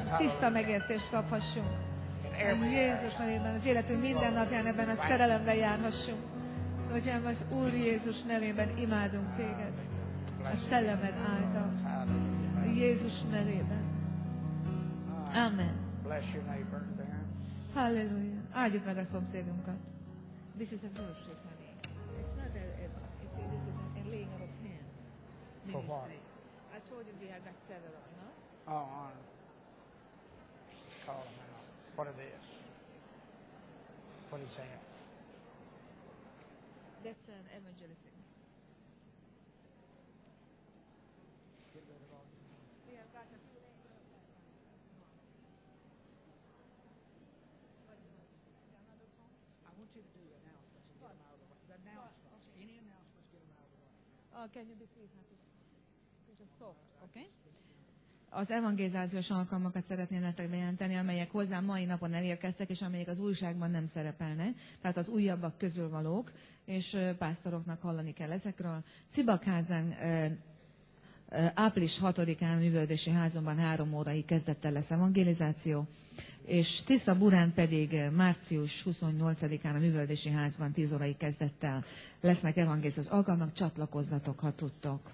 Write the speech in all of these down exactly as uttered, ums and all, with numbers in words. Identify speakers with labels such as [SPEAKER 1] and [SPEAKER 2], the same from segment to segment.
[SPEAKER 1] tiszta megértést kaphassunk. Jézus nevében az életünk minden napján ebben a szerelemben járhassunk. Atyám, az Úr Jézus nevében imádunk téged. A szellemed által. Jézus nevében. Amen. Halleluja. Áldjuk meg a szomszédunkat. This is a worship, honey. It's not a, a it's a, this is a, a laying of hands.
[SPEAKER 2] For what?
[SPEAKER 1] I told you we had got several, no?
[SPEAKER 2] Oh, uh, call them out. What are this? What is that?
[SPEAKER 1] That's an evangelistic.
[SPEAKER 2] Get rid of all these.
[SPEAKER 1] We have got a few names.
[SPEAKER 2] I want you to do announcements and get them out of the way. The announcements. Any announcements, get them out of the way.
[SPEAKER 1] Oh, can you be sweet, happy? Just soft, okay? Az evangelizációs alkalmakat szeretném nektek bejelenteni, amelyek hozzám mai napon elérkeztek, és amelyek az újságban nem szerepelnek, tehát az újabbak közül valók, és pásztoroknak hallani kell ezekről. Cibakházán április hatodikán művelődési házomban három órai kezdett el lesz evangelizáció, és Tiszaburán pedig március huszonnyolcadikán a művelődési házban tíz órai kezdett el. Lesznek evangelizációs alkalmak, csatlakozzatok, ha tudtok.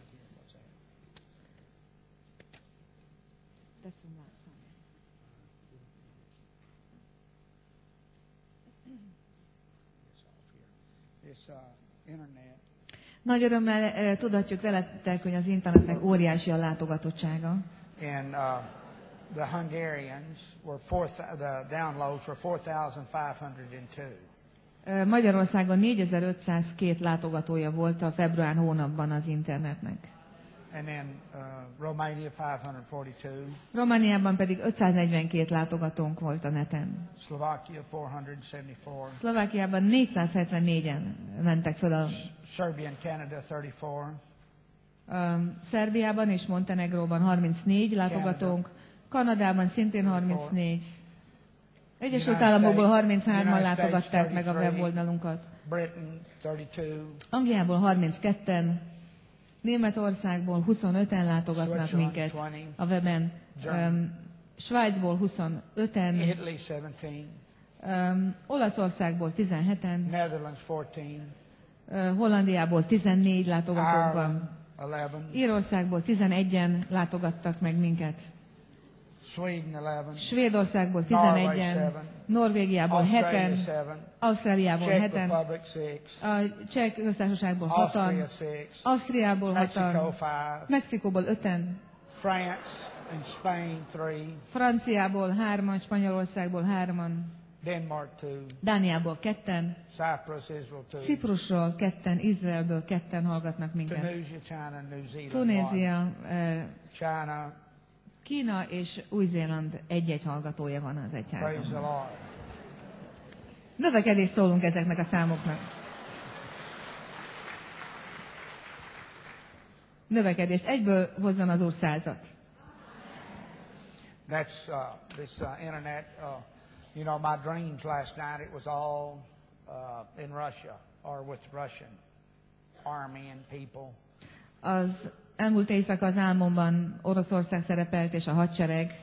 [SPEAKER 2] This, uh, internet.
[SPEAKER 1] Nagy örömmel eh, tudatjuk veletek, hogy az internetnek óriási a látogatottsága.
[SPEAKER 2] And uh, the Hungarians were four. The downloads were four thousand five hundred two.
[SPEAKER 1] Eh, Magyarországon négyezer-ötszázkettő látogatója volt a február hónapban az internetnek.
[SPEAKER 2] And then uh, Romania five hundred forty-two.
[SPEAKER 1] Romániában pedig ötszáznegyvenkét látogatónk volt a neten.
[SPEAKER 2] Slovakia four hundred seventy-four.
[SPEAKER 1] Szlovákiában négyszázhetvennégyen mentek föl a...
[SPEAKER 2] Serbia and Canada thirty-four.
[SPEAKER 1] Um, Szerbiában és Montenegróban harmincnégy látogatónk, Kanadában szintén harmincnégy. Egyesült Államokból harminchárman látogatták meg a weboldalunkat.
[SPEAKER 2] Britain thirty-two.
[SPEAKER 1] Angliából harmincketten, Németországból huszonöten látogatnak minket a weben, um, Svájcból huszonöten,
[SPEAKER 2] Italy seventeen.
[SPEAKER 1] um, Olaszországból tizenheten,
[SPEAKER 2] Netherlands fourteen.
[SPEAKER 1] uh, Hollandiából tizennégy látogatónk van,
[SPEAKER 2] eleven.
[SPEAKER 1] Írországból tizenegyen látogattak meg minket,
[SPEAKER 2] Sweden eleven.
[SPEAKER 1] Svédországból tizenegyen, Norvégiából heten, Ausztráliából heten, a Cseh köztársaságból hatan, Ausztriából hatan, Mexikóból öten,
[SPEAKER 2] France and Spain three.
[SPEAKER 1] Franciából hárman, Spanyolországból hárman,
[SPEAKER 2] Denmark two.
[SPEAKER 1] Dániából ketten,
[SPEAKER 2] Cyprus, Israel two.
[SPEAKER 1] Ciprusról ketten, Izraelből ketten hallgatnak minket.
[SPEAKER 2] Tunisia, China, New Zealand.
[SPEAKER 1] Tunézia, uh,
[SPEAKER 2] China.
[SPEAKER 1] Kína és Új-Zéland egy-egy hallgatója van az egyházban.
[SPEAKER 2] Praise the Lord.
[SPEAKER 1] Növekedést szólunk ezeknek a számoknak. Növekedést. Egyből hozzon az Úr százat.
[SPEAKER 2] That's uh, this uh, internet. Uh, you know, my dreams last night, it was all uh, in Russia or with Russian army and people.
[SPEAKER 1] Az elmúlt éjszaka az álmomban Oroszország szerepelt, és a hadsereg,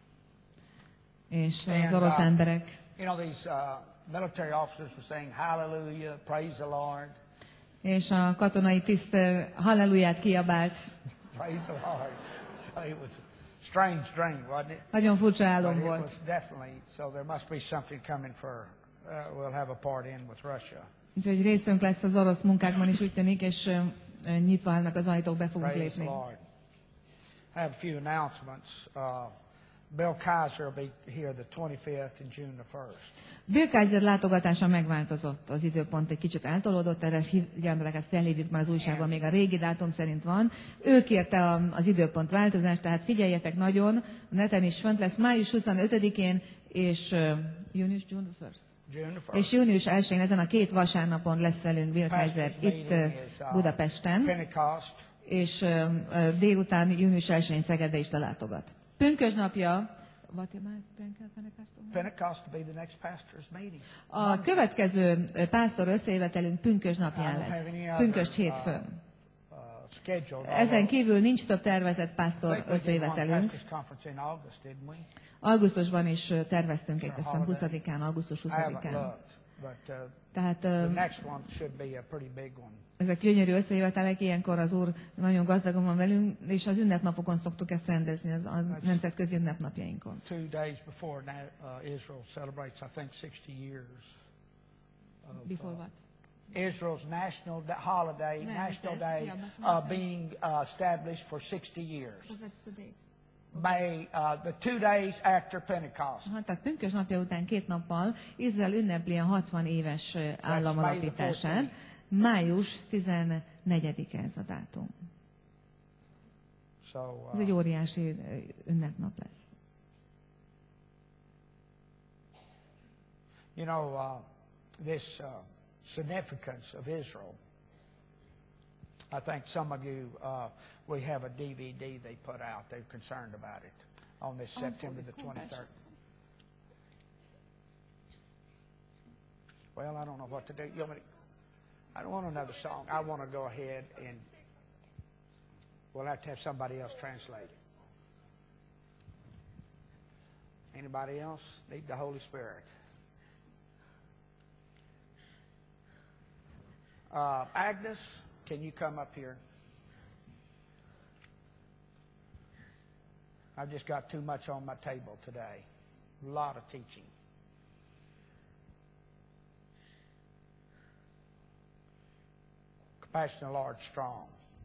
[SPEAKER 1] és az orosz
[SPEAKER 2] uh,
[SPEAKER 1] emberek.
[SPEAKER 2] You know, these uh, military officers were saying, hallelujah, praise the Lord.
[SPEAKER 1] És a katonai tiszt halleluját kiabált.
[SPEAKER 2] Praise the Lord. So it was a strange dream, wasn't it?
[SPEAKER 1] Nagyon furcsa álom
[SPEAKER 2] But it
[SPEAKER 1] volt.
[SPEAKER 2] was definitely, so there must be something coming for, uh, we'll have a part in with Russia.
[SPEAKER 1] Úgyhogy részünk lesz az orosz munkákban is, úgy tűnik, és uh, nyitva állnak az ajtók, be fogunk
[SPEAKER 2] Praise the
[SPEAKER 1] lépni.
[SPEAKER 2] Lord. I have a few announcements. Uh, Bill Kaiser will be here the twenty-fifth and June the first.
[SPEAKER 1] Bill Kaiser látogatása megváltozott, az időpont egy kicsit eltolódott, erre figyelmeteket felhívjuk, mert az újságban még a régi dátum szerint van. Ő kérte az időpont változást, tehát figyeljetek nagyon, a neten is fönt lesz május huszonötödikén és uh, június June the first.
[SPEAKER 2] June the first.
[SPEAKER 1] És június elsején ezen a két vasárnapon lesz velünk Bill Kaiser itt uh, Budapesten,
[SPEAKER 2] Pentecost.
[SPEAKER 1] és uh, uh, délután június elsején Szegedbe is látogat. Pünkösdnapja, what am I,
[SPEAKER 2] Pentecost will be the next pastor's meeting.
[SPEAKER 1] A következő pásztor összejövetelünk pünkösdnapján lesz. Pünkösd hétfőn.
[SPEAKER 2] Uh, scheduled.
[SPEAKER 1] Ezen kívül nincs több tervezett
[SPEAKER 2] I
[SPEAKER 1] pásztor
[SPEAKER 2] think we did one
[SPEAKER 1] összejövetelünk.
[SPEAKER 2] pastors conference in August, didn't we?
[SPEAKER 1] Augusztusban is terveztünk egy, azt hiszem huszadikán, augusztus
[SPEAKER 2] I haven't
[SPEAKER 1] huszadikán.
[SPEAKER 2] looked, but uh,
[SPEAKER 1] Tehát
[SPEAKER 2] the
[SPEAKER 1] ö,
[SPEAKER 2] next one should be a pretty big one.
[SPEAKER 1] ezek gyönyörű összejövetelek, ilyenkor az Úr nagyon gazdagon van velünk, és az ünnepnapokon szoktuk ezt rendezni, az, az nemzetközi ünnepnapjainkon.
[SPEAKER 2] Two days before na- uh, Israel celebrates, I think, sixty years. Of,
[SPEAKER 1] Before
[SPEAKER 2] uh,
[SPEAKER 1] what?
[SPEAKER 2] Israel's national da- holiday,
[SPEAKER 1] Yeah,
[SPEAKER 2] national
[SPEAKER 1] okay.
[SPEAKER 2] day,
[SPEAKER 1] Yeah, but
[SPEAKER 2] uh,
[SPEAKER 1] not
[SPEAKER 2] being uh, established for sixty years.
[SPEAKER 1] That's the date.
[SPEAKER 2] May uh, the two days after Pentecost.
[SPEAKER 1] Aha, tehát pünkös napja után két nappal Izrael ünnepli a hatvan éves ö, államalapítását. Május tizennegyedike ez a dátum.
[SPEAKER 2] So
[SPEAKER 1] Ez egy
[SPEAKER 2] uh,
[SPEAKER 1] óriási ö, ünnepnap lesz.
[SPEAKER 2] you know uh, this uh, significance of Israel. I think some of you, uh, we have a D V D they put out. They're concerned about it on this September the twenty-third. Well, I don't know what to do. You want me to, I don't want another song. I want to go ahead and we'll have to have somebody else translate. Anybody else need the Holy Spirit? Uh, Agnes, can you come up here? I've just got too much on my table today. A lot of teaching. Compassion of the Lord strong.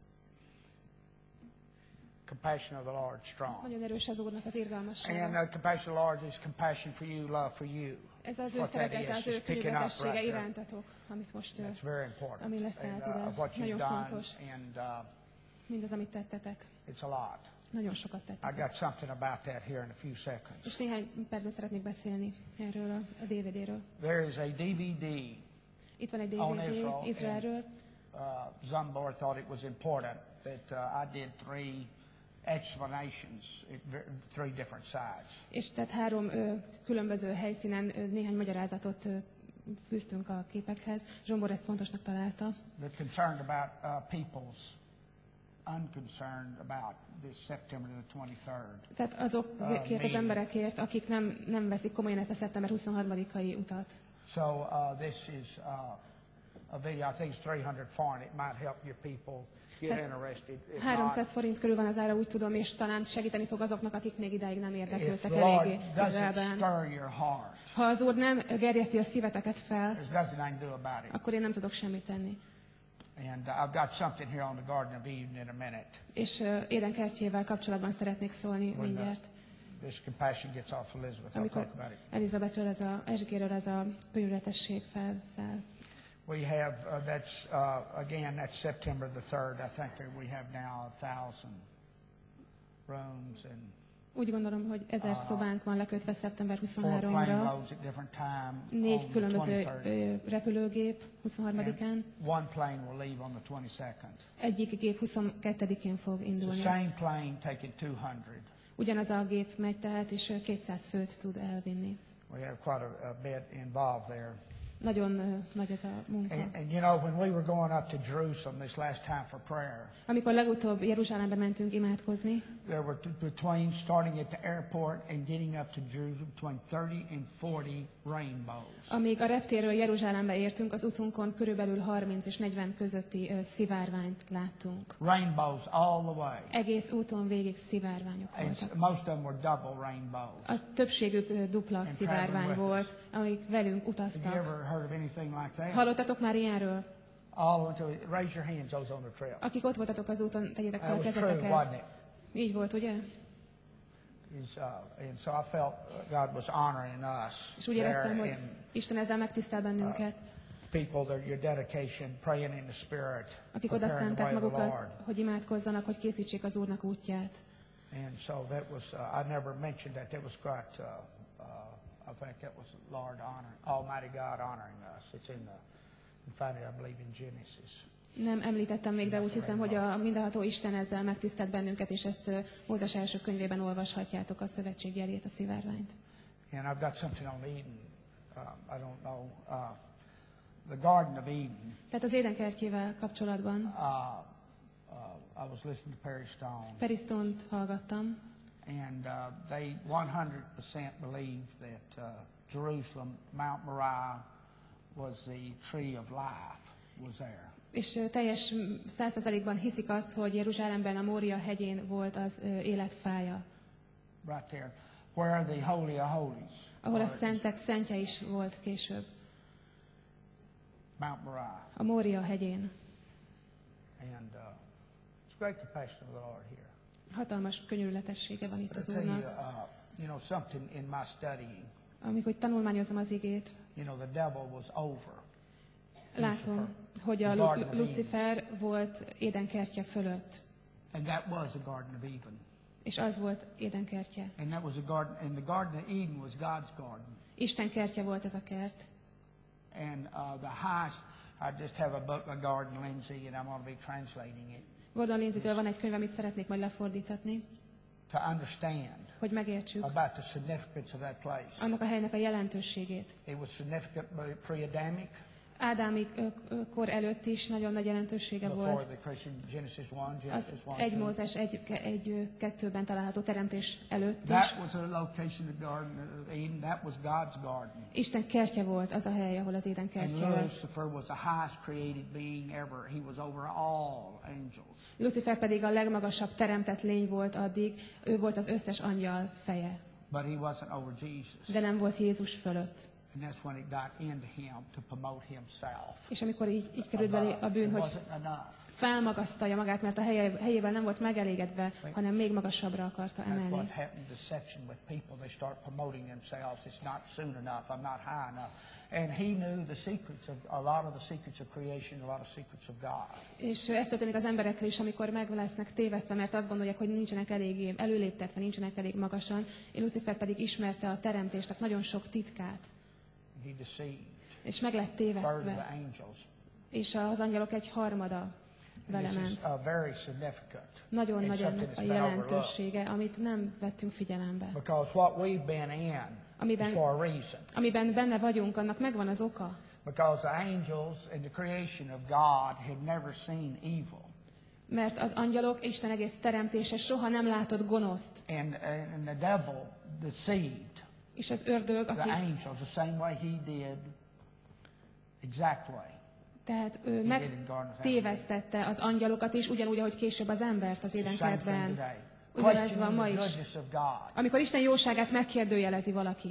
[SPEAKER 2] Compassion of the Lord strong.
[SPEAKER 3] Nagyon erős az Úrnak az irgalmassága.
[SPEAKER 2] And uh, compassion of the Lord is compassion for you, love for you.
[SPEAKER 3] Ez az ő
[SPEAKER 2] What that
[SPEAKER 3] szeretete,
[SPEAKER 2] is,
[SPEAKER 3] az ő
[SPEAKER 2] just picking up
[SPEAKER 3] könyörületessége
[SPEAKER 2] right there.
[SPEAKER 3] irántatok, amit most uh,
[SPEAKER 2] That's very important.
[SPEAKER 3] ami leszállt
[SPEAKER 2] And, uh,
[SPEAKER 3] ide.
[SPEAKER 2] what you've
[SPEAKER 3] Nagyon
[SPEAKER 2] done,
[SPEAKER 3] fontos.
[SPEAKER 2] and uh,
[SPEAKER 3] mindaz, amit tettetek.
[SPEAKER 2] it's a lot.
[SPEAKER 3] Nagyon sokat
[SPEAKER 2] I
[SPEAKER 3] tettetek.
[SPEAKER 2] got something about that here in a few seconds.
[SPEAKER 3] És néhány percben szeretnék beszélni erről a, a dé vé dé-ről.
[SPEAKER 2] There is a D V D.
[SPEAKER 3] Itt van egy dé
[SPEAKER 2] On
[SPEAKER 3] vé dé
[SPEAKER 2] Israel,
[SPEAKER 3] Izraelről.
[SPEAKER 2] Uh, Zumbor thought it was important that uh, I did three explanations, at ver- three different sides.
[SPEAKER 3] És tehát három ö, különböző helyszínen ö, néhány magyarázatot ö, fűztünk a képekhez. Zsombor ezt fontosnak találta.
[SPEAKER 2] That concerned about uh, people's unconcerned about this September the twenty-third.
[SPEAKER 3] Tehát azokért az
[SPEAKER 2] meeting.
[SPEAKER 3] emberekért, akik nem, nem veszik komolyan ezt a szeptember huszonharmadikai utat.
[SPEAKER 2] So uh, this is uh, a video. I think it's three hundred foreign. It might help your people get
[SPEAKER 3] Hát
[SPEAKER 2] interested. If
[SPEAKER 3] háromszáz
[SPEAKER 2] not,
[SPEAKER 3] forint körül van az ára, úgy tudom, és talán segíteni fog azoknak, akik még idáig nem
[SPEAKER 2] if
[SPEAKER 3] érdeklődtek
[SPEAKER 2] the Lord
[SPEAKER 3] eléggé
[SPEAKER 2] doesn't
[SPEAKER 3] Izraelben.
[SPEAKER 2] stir your heart,
[SPEAKER 3] Ha az Úr nem gerjeszti a szíveteket fel,
[SPEAKER 2] there's nothing I can do about it.
[SPEAKER 3] akkor én nem tudok semmit tenni.
[SPEAKER 2] And uh, I've got something here on the Garden of Eden in a minute.
[SPEAKER 3] És uh, Éden kertjével kapcsolatban szeretnék szólni
[SPEAKER 2] When the-
[SPEAKER 3] mindjárt.
[SPEAKER 2] This compassion gets off Elizabeth. I'll
[SPEAKER 3] Amikor
[SPEAKER 2] talk about it.
[SPEAKER 3] Elizabethről, ez a Ezsikéről ez a könyörületesség felszáll.
[SPEAKER 2] We have, uh, that's, uh, again, that's September the third. I think that we have now a thousand rooms and
[SPEAKER 3] Úgy gondolom, hogy ezer szobánk van lekötve szeptember
[SPEAKER 2] four plane
[SPEAKER 3] huszonharmadikra.
[SPEAKER 2] loads at different time
[SPEAKER 3] Négy
[SPEAKER 2] on the
[SPEAKER 3] különböző
[SPEAKER 2] twenty-third.
[SPEAKER 3] ö, repülőgép huszonharmadikán.
[SPEAKER 2] And one plane will leave on the twenty-second.
[SPEAKER 3] Egyik gép huszonkettedikén fog
[SPEAKER 2] It's the
[SPEAKER 3] indulni.
[SPEAKER 2] same plane taking two hundred.
[SPEAKER 3] Ugyanaz a gép megy tehát, és ö, kétszáz főt tud elvinni.
[SPEAKER 2] We have quite a, a bit involved there.
[SPEAKER 3] Nagyon ö, nagy ez a munka.
[SPEAKER 2] And, and you know, when we were going up to Jerusalem this last time for prayer,
[SPEAKER 3] Amikor legutóbb Jeruzsálembe mentünk imádkozni,
[SPEAKER 2] there were t- between starting at the airport and getting up to Jerusalem between thirty and forty rainbows.
[SPEAKER 3] amíg a reptérről Jeruzsálembe értünk, az utunkon körülbelül harminc és negyven közötti ö, szivárványt láttunk.
[SPEAKER 2] Rainbows all the way.
[SPEAKER 3] Egész úton végig szivárványok
[SPEAKER 2] And s-
[SPEAKER 3] voltak.
[SPEAKER 2] most of them were double rainbows.
[SPEAKER 3] A többségük ö, dupla
[SPEAKER 2] And
[SPEAKER 3] szivárvány
[SPEAKER 2] traveling with
[SPEAKER 3] volt, amik velünk
[SPEAKER 2] Have you
[SPEAKER 3] utaztak.
[SPEAKER 2] ever heard of anything like that?
[SPEAKER 3] Hallottatok már ilyenről?
[SPEAKER 2] All went to, raise your hands, those on the trail.
[SPEAKER 3] Akik ott voltatok az úton, tegyétek fel
[SPEAKER 2] That
[SPEAKER 3] a
[SPEAKER 2] was true,
[SPEAKER 3] kezeteket.
[SPEAKER 2] wasn't it?
[SPEAKER 3] Így volt, ugye?
[SPEAKER 2] Is, uh, and so I felt God was honoring us
[SPEAKER 3] És úgy
[SPEAKER 2] there
[SPEAKER 3] éreztem, hogy
[SPEAKER 2] and
[SPEAKER 3] Isten ezzel megtisztel bennünket,
[SPEAKER 2] people, that your dedication, praying in the Spirit,
[SPEAKER 3] akik oda
[SPEAKER 2] preparing the
[SPEAKER 3] szánták
[SPEAKER 2] way of the
[SPEAKER 3] magukat,
[SPEAKER 2] Lord.
[SPEAKER 3] hogy imádkozzanak, hogy készítsék az Úrnak útját.
[SPEAKER 2] And so that was, uh, I never mentioned that. That was quite, uh, uh, I think that was the Lord honoring, Almighty God honoring us. It's in the, you find it, I believe, in Genesis.
[SPEAKER 3] Nem említettem még, de úgy hiszem, hogy a mindenható Isten ezzel megtisztelt bennünket, és ezt ö, Mózes első könyvében olvashatjátok, a szövetség jelét, a szivárványt.
[SPEAKER 2] And I've got something on Eden. Uh, I don't know. Uh, the Garden of Eden.
[SPEAKER 3] Tehát az Éden kertjével kapcsolatban
[SPEAKER 2] Uh, uh, I was listening to Perry Stone,
[SPEAKER 3] Perry Stone-t hallgattam,
[SPEAKER 2] and uh, they one hundred percent believe that uh, Jerusalem, Mount Moriah, was the tree of life, was there.
[SPEAKER 3] és ö, teljes száz százalékban hiszik azt, hogy Jeruzsálemben a Mória hegyén volt az ö, élet fája,
[SPEAKER 2] Right there, where the Holy of Holies,
[SPEAKER 3] ahol a
[SPEAKER 2] or
[SPEAKER 3] szentek szentje is volt később,
[SPEAKER 2] Mount Moriah.
[SPEAKER 3] a Mória hegyén.
[SPEAKER 2] And uh, it's great compassion of the Lord here.
[SPEAKER 3] Hatalmas könyörületessége van itt
[SPEAKER 2] But
[SPEAKER 3] az
[SPEAKER 2] I tell you,
[SPEAKER 3] Úrnak.
[SPEAKER 2] uh, you know, something in my studying,
[SPEAKER 3] Amikor tanulmányozom az igét,
[SPEAKER 2] you know, the devil was over.
[SPEAKER 3] látom, hogy a Lu- Lucifer volt Éden kertje fölött,
[SPEAKER 2] And that was a Garden of Eden.
[SPEAKER 3] és az volt Éden kertje.
[SPEAKER 2] And that was a garden, and the Garden of Eden was God's garden.
[SPEAKER 3] Isten kertje volt ez a kert.
[SPEAKER 2] And uh, the highest, I just have a book by Gordon Lindsay, and I'm going to be translating it
[SPEAKER 3] Gordon Lindsay-től van egy könyv, amit szeretnék majd lefordítatni,
[SPEAKER 2] to understand
[SPEAKER 3] hogy megértsük
[SPEAKER 2] about the significance of that place.
[SPEAKER 3] annak a helynek a jelentőségét.
[SPEAKER 2] It was significant pre-Adamic,
[SPEAKER 3] Ádámi ö, ö, kor előtt is nagyon nagy jelentősége
[SPEAKER 2] before
[SPEAKER 3] volt.
[SPEAKER 2] the Christian Genesis one,
[SPEAKER 3] Az
[SPEAKER 2] Genesis one,
[SPEAKER 3] egy
[SPEAKER 2] two.
[SPEAKER 3] Mózes egy, egy, ö, kettőben található teremtés előtt is.
[SPEAKER 2] That was a location of the Garden of Eden. That was God's garden.
[SPEAKER 3] Isten kertje volt az a hely, ahol az Éden
[SPEAKER 2] And
[SPEAKER 3] kertje volt.
[SPEAKER 2] Lucifer was the highest created being ever. He was over all angels.
[SPEAKER 3] Lucifer pedig a legmagasabb teremtett lény volt addig, ő volt az összes angyal feje,
[SPEAKER 2] But he wasn't over Jesus.
[SPEAKER 3] de nem volt Jézus fölött.
[SPEAKER 2] And that's when it got into him to promote himself.
[SPEAKER 3] És amikor így, így került belé
[SPEAKER 2] Above.
[SPEAKER 3] a bűn,
[SPEAKER 2] It
[SPEAKER 3] hogy
[SPEAKER 2] wasn't enough.
[SPEAKER 3] felmagasztalja magát, mert a helye, helyével nem volt megelégedve, hanem még magasabbra akarta
[SPEAKER 2] That's what
[SPEAKER 3] emelni.
[SPEAKER 2] happened, deception with people. They start promoting themselves. It's not soon enough. I'm not high enough. And he knew the secrets of a lot of the secrets of creation, a lot of secrets of God.
[SPEAKER 3] És ez történik az emberekkel is, amikor meg lesznek tévesztve, mert azt gondolják, hogy nincsenek eléggé előléptetve, nincsenek elég magasan. És Lucifer pedig ismerte a teremtésnek nagyon sok titkát,
[SPEAKER 2] He deceived
[SPEAKER 3] és meg lett
[SPEAKER 2] third of the
[SPEAKER 3] tévesztve.
[SPEAKER 2] angels.
[SPEAKER 3] És az angyalok egy harmada
[SPEAKER 2] And
[SPEAKER 3] vele
[SPEAKER 2] this is
[SPEAKER 3] ment.
[SPEAKER 2] uh, very significant.
[SPEAKER 3] Nagyon
[SPEAKER 2] It's
[SPEAKER 3] nagy
[SPEAKER 2] something
[SPEAKER 3] ennek
[SPEAKER 2] that's
[SPEAKER 3] a
[SPEAKER 2] been overlooked.
[SPEAKER 3] jelentősége, amit nem vettünk figyelembe.
[SPEAKER 2] Because what we've been in
[SPEAKER 3] Amiben-
[SPEAKER 2] is for a reason.
[SPEAKER 3] Amiben benne vagyunk, annak megvan az oka.
[SPEAKER 2] Because the angels in the creation of God had never seen evil.
[SPEAKER 3] Mert az angyalok, Isten egész teremtése soha nem látott gonoszt.
[SPEAKER 2] And, and the devil deceived
[SPEAKER 3] És az ördög,
[SPEAKER 2] the
[SPEAKER 3] aki
[SPEAKER 2] angels the same way he did, exact way.
[SPEAKER 3] tehát ő
[SPEAKER 2] He did in Garden of Eden.
[SPEAKER 3] megtévesztette az angyalokat is, ugyanúgy, ahogy később az embert az
[SPEAKER 2] It's the same thing
[SPEAKER 3] édenkertben.
[SPEAKER 2] today.
[SPEAKER 3] Ugyanez van
[SPEAKER 2] Questioning
[SPEAKER 3] ma
[SPEAKER 2] the
[SPEAKER 3] is.
[SPEAKER 2] goodness of God.
[SPEAKER 3] Amikor Isten jóságát megkérdőjelezi valaki.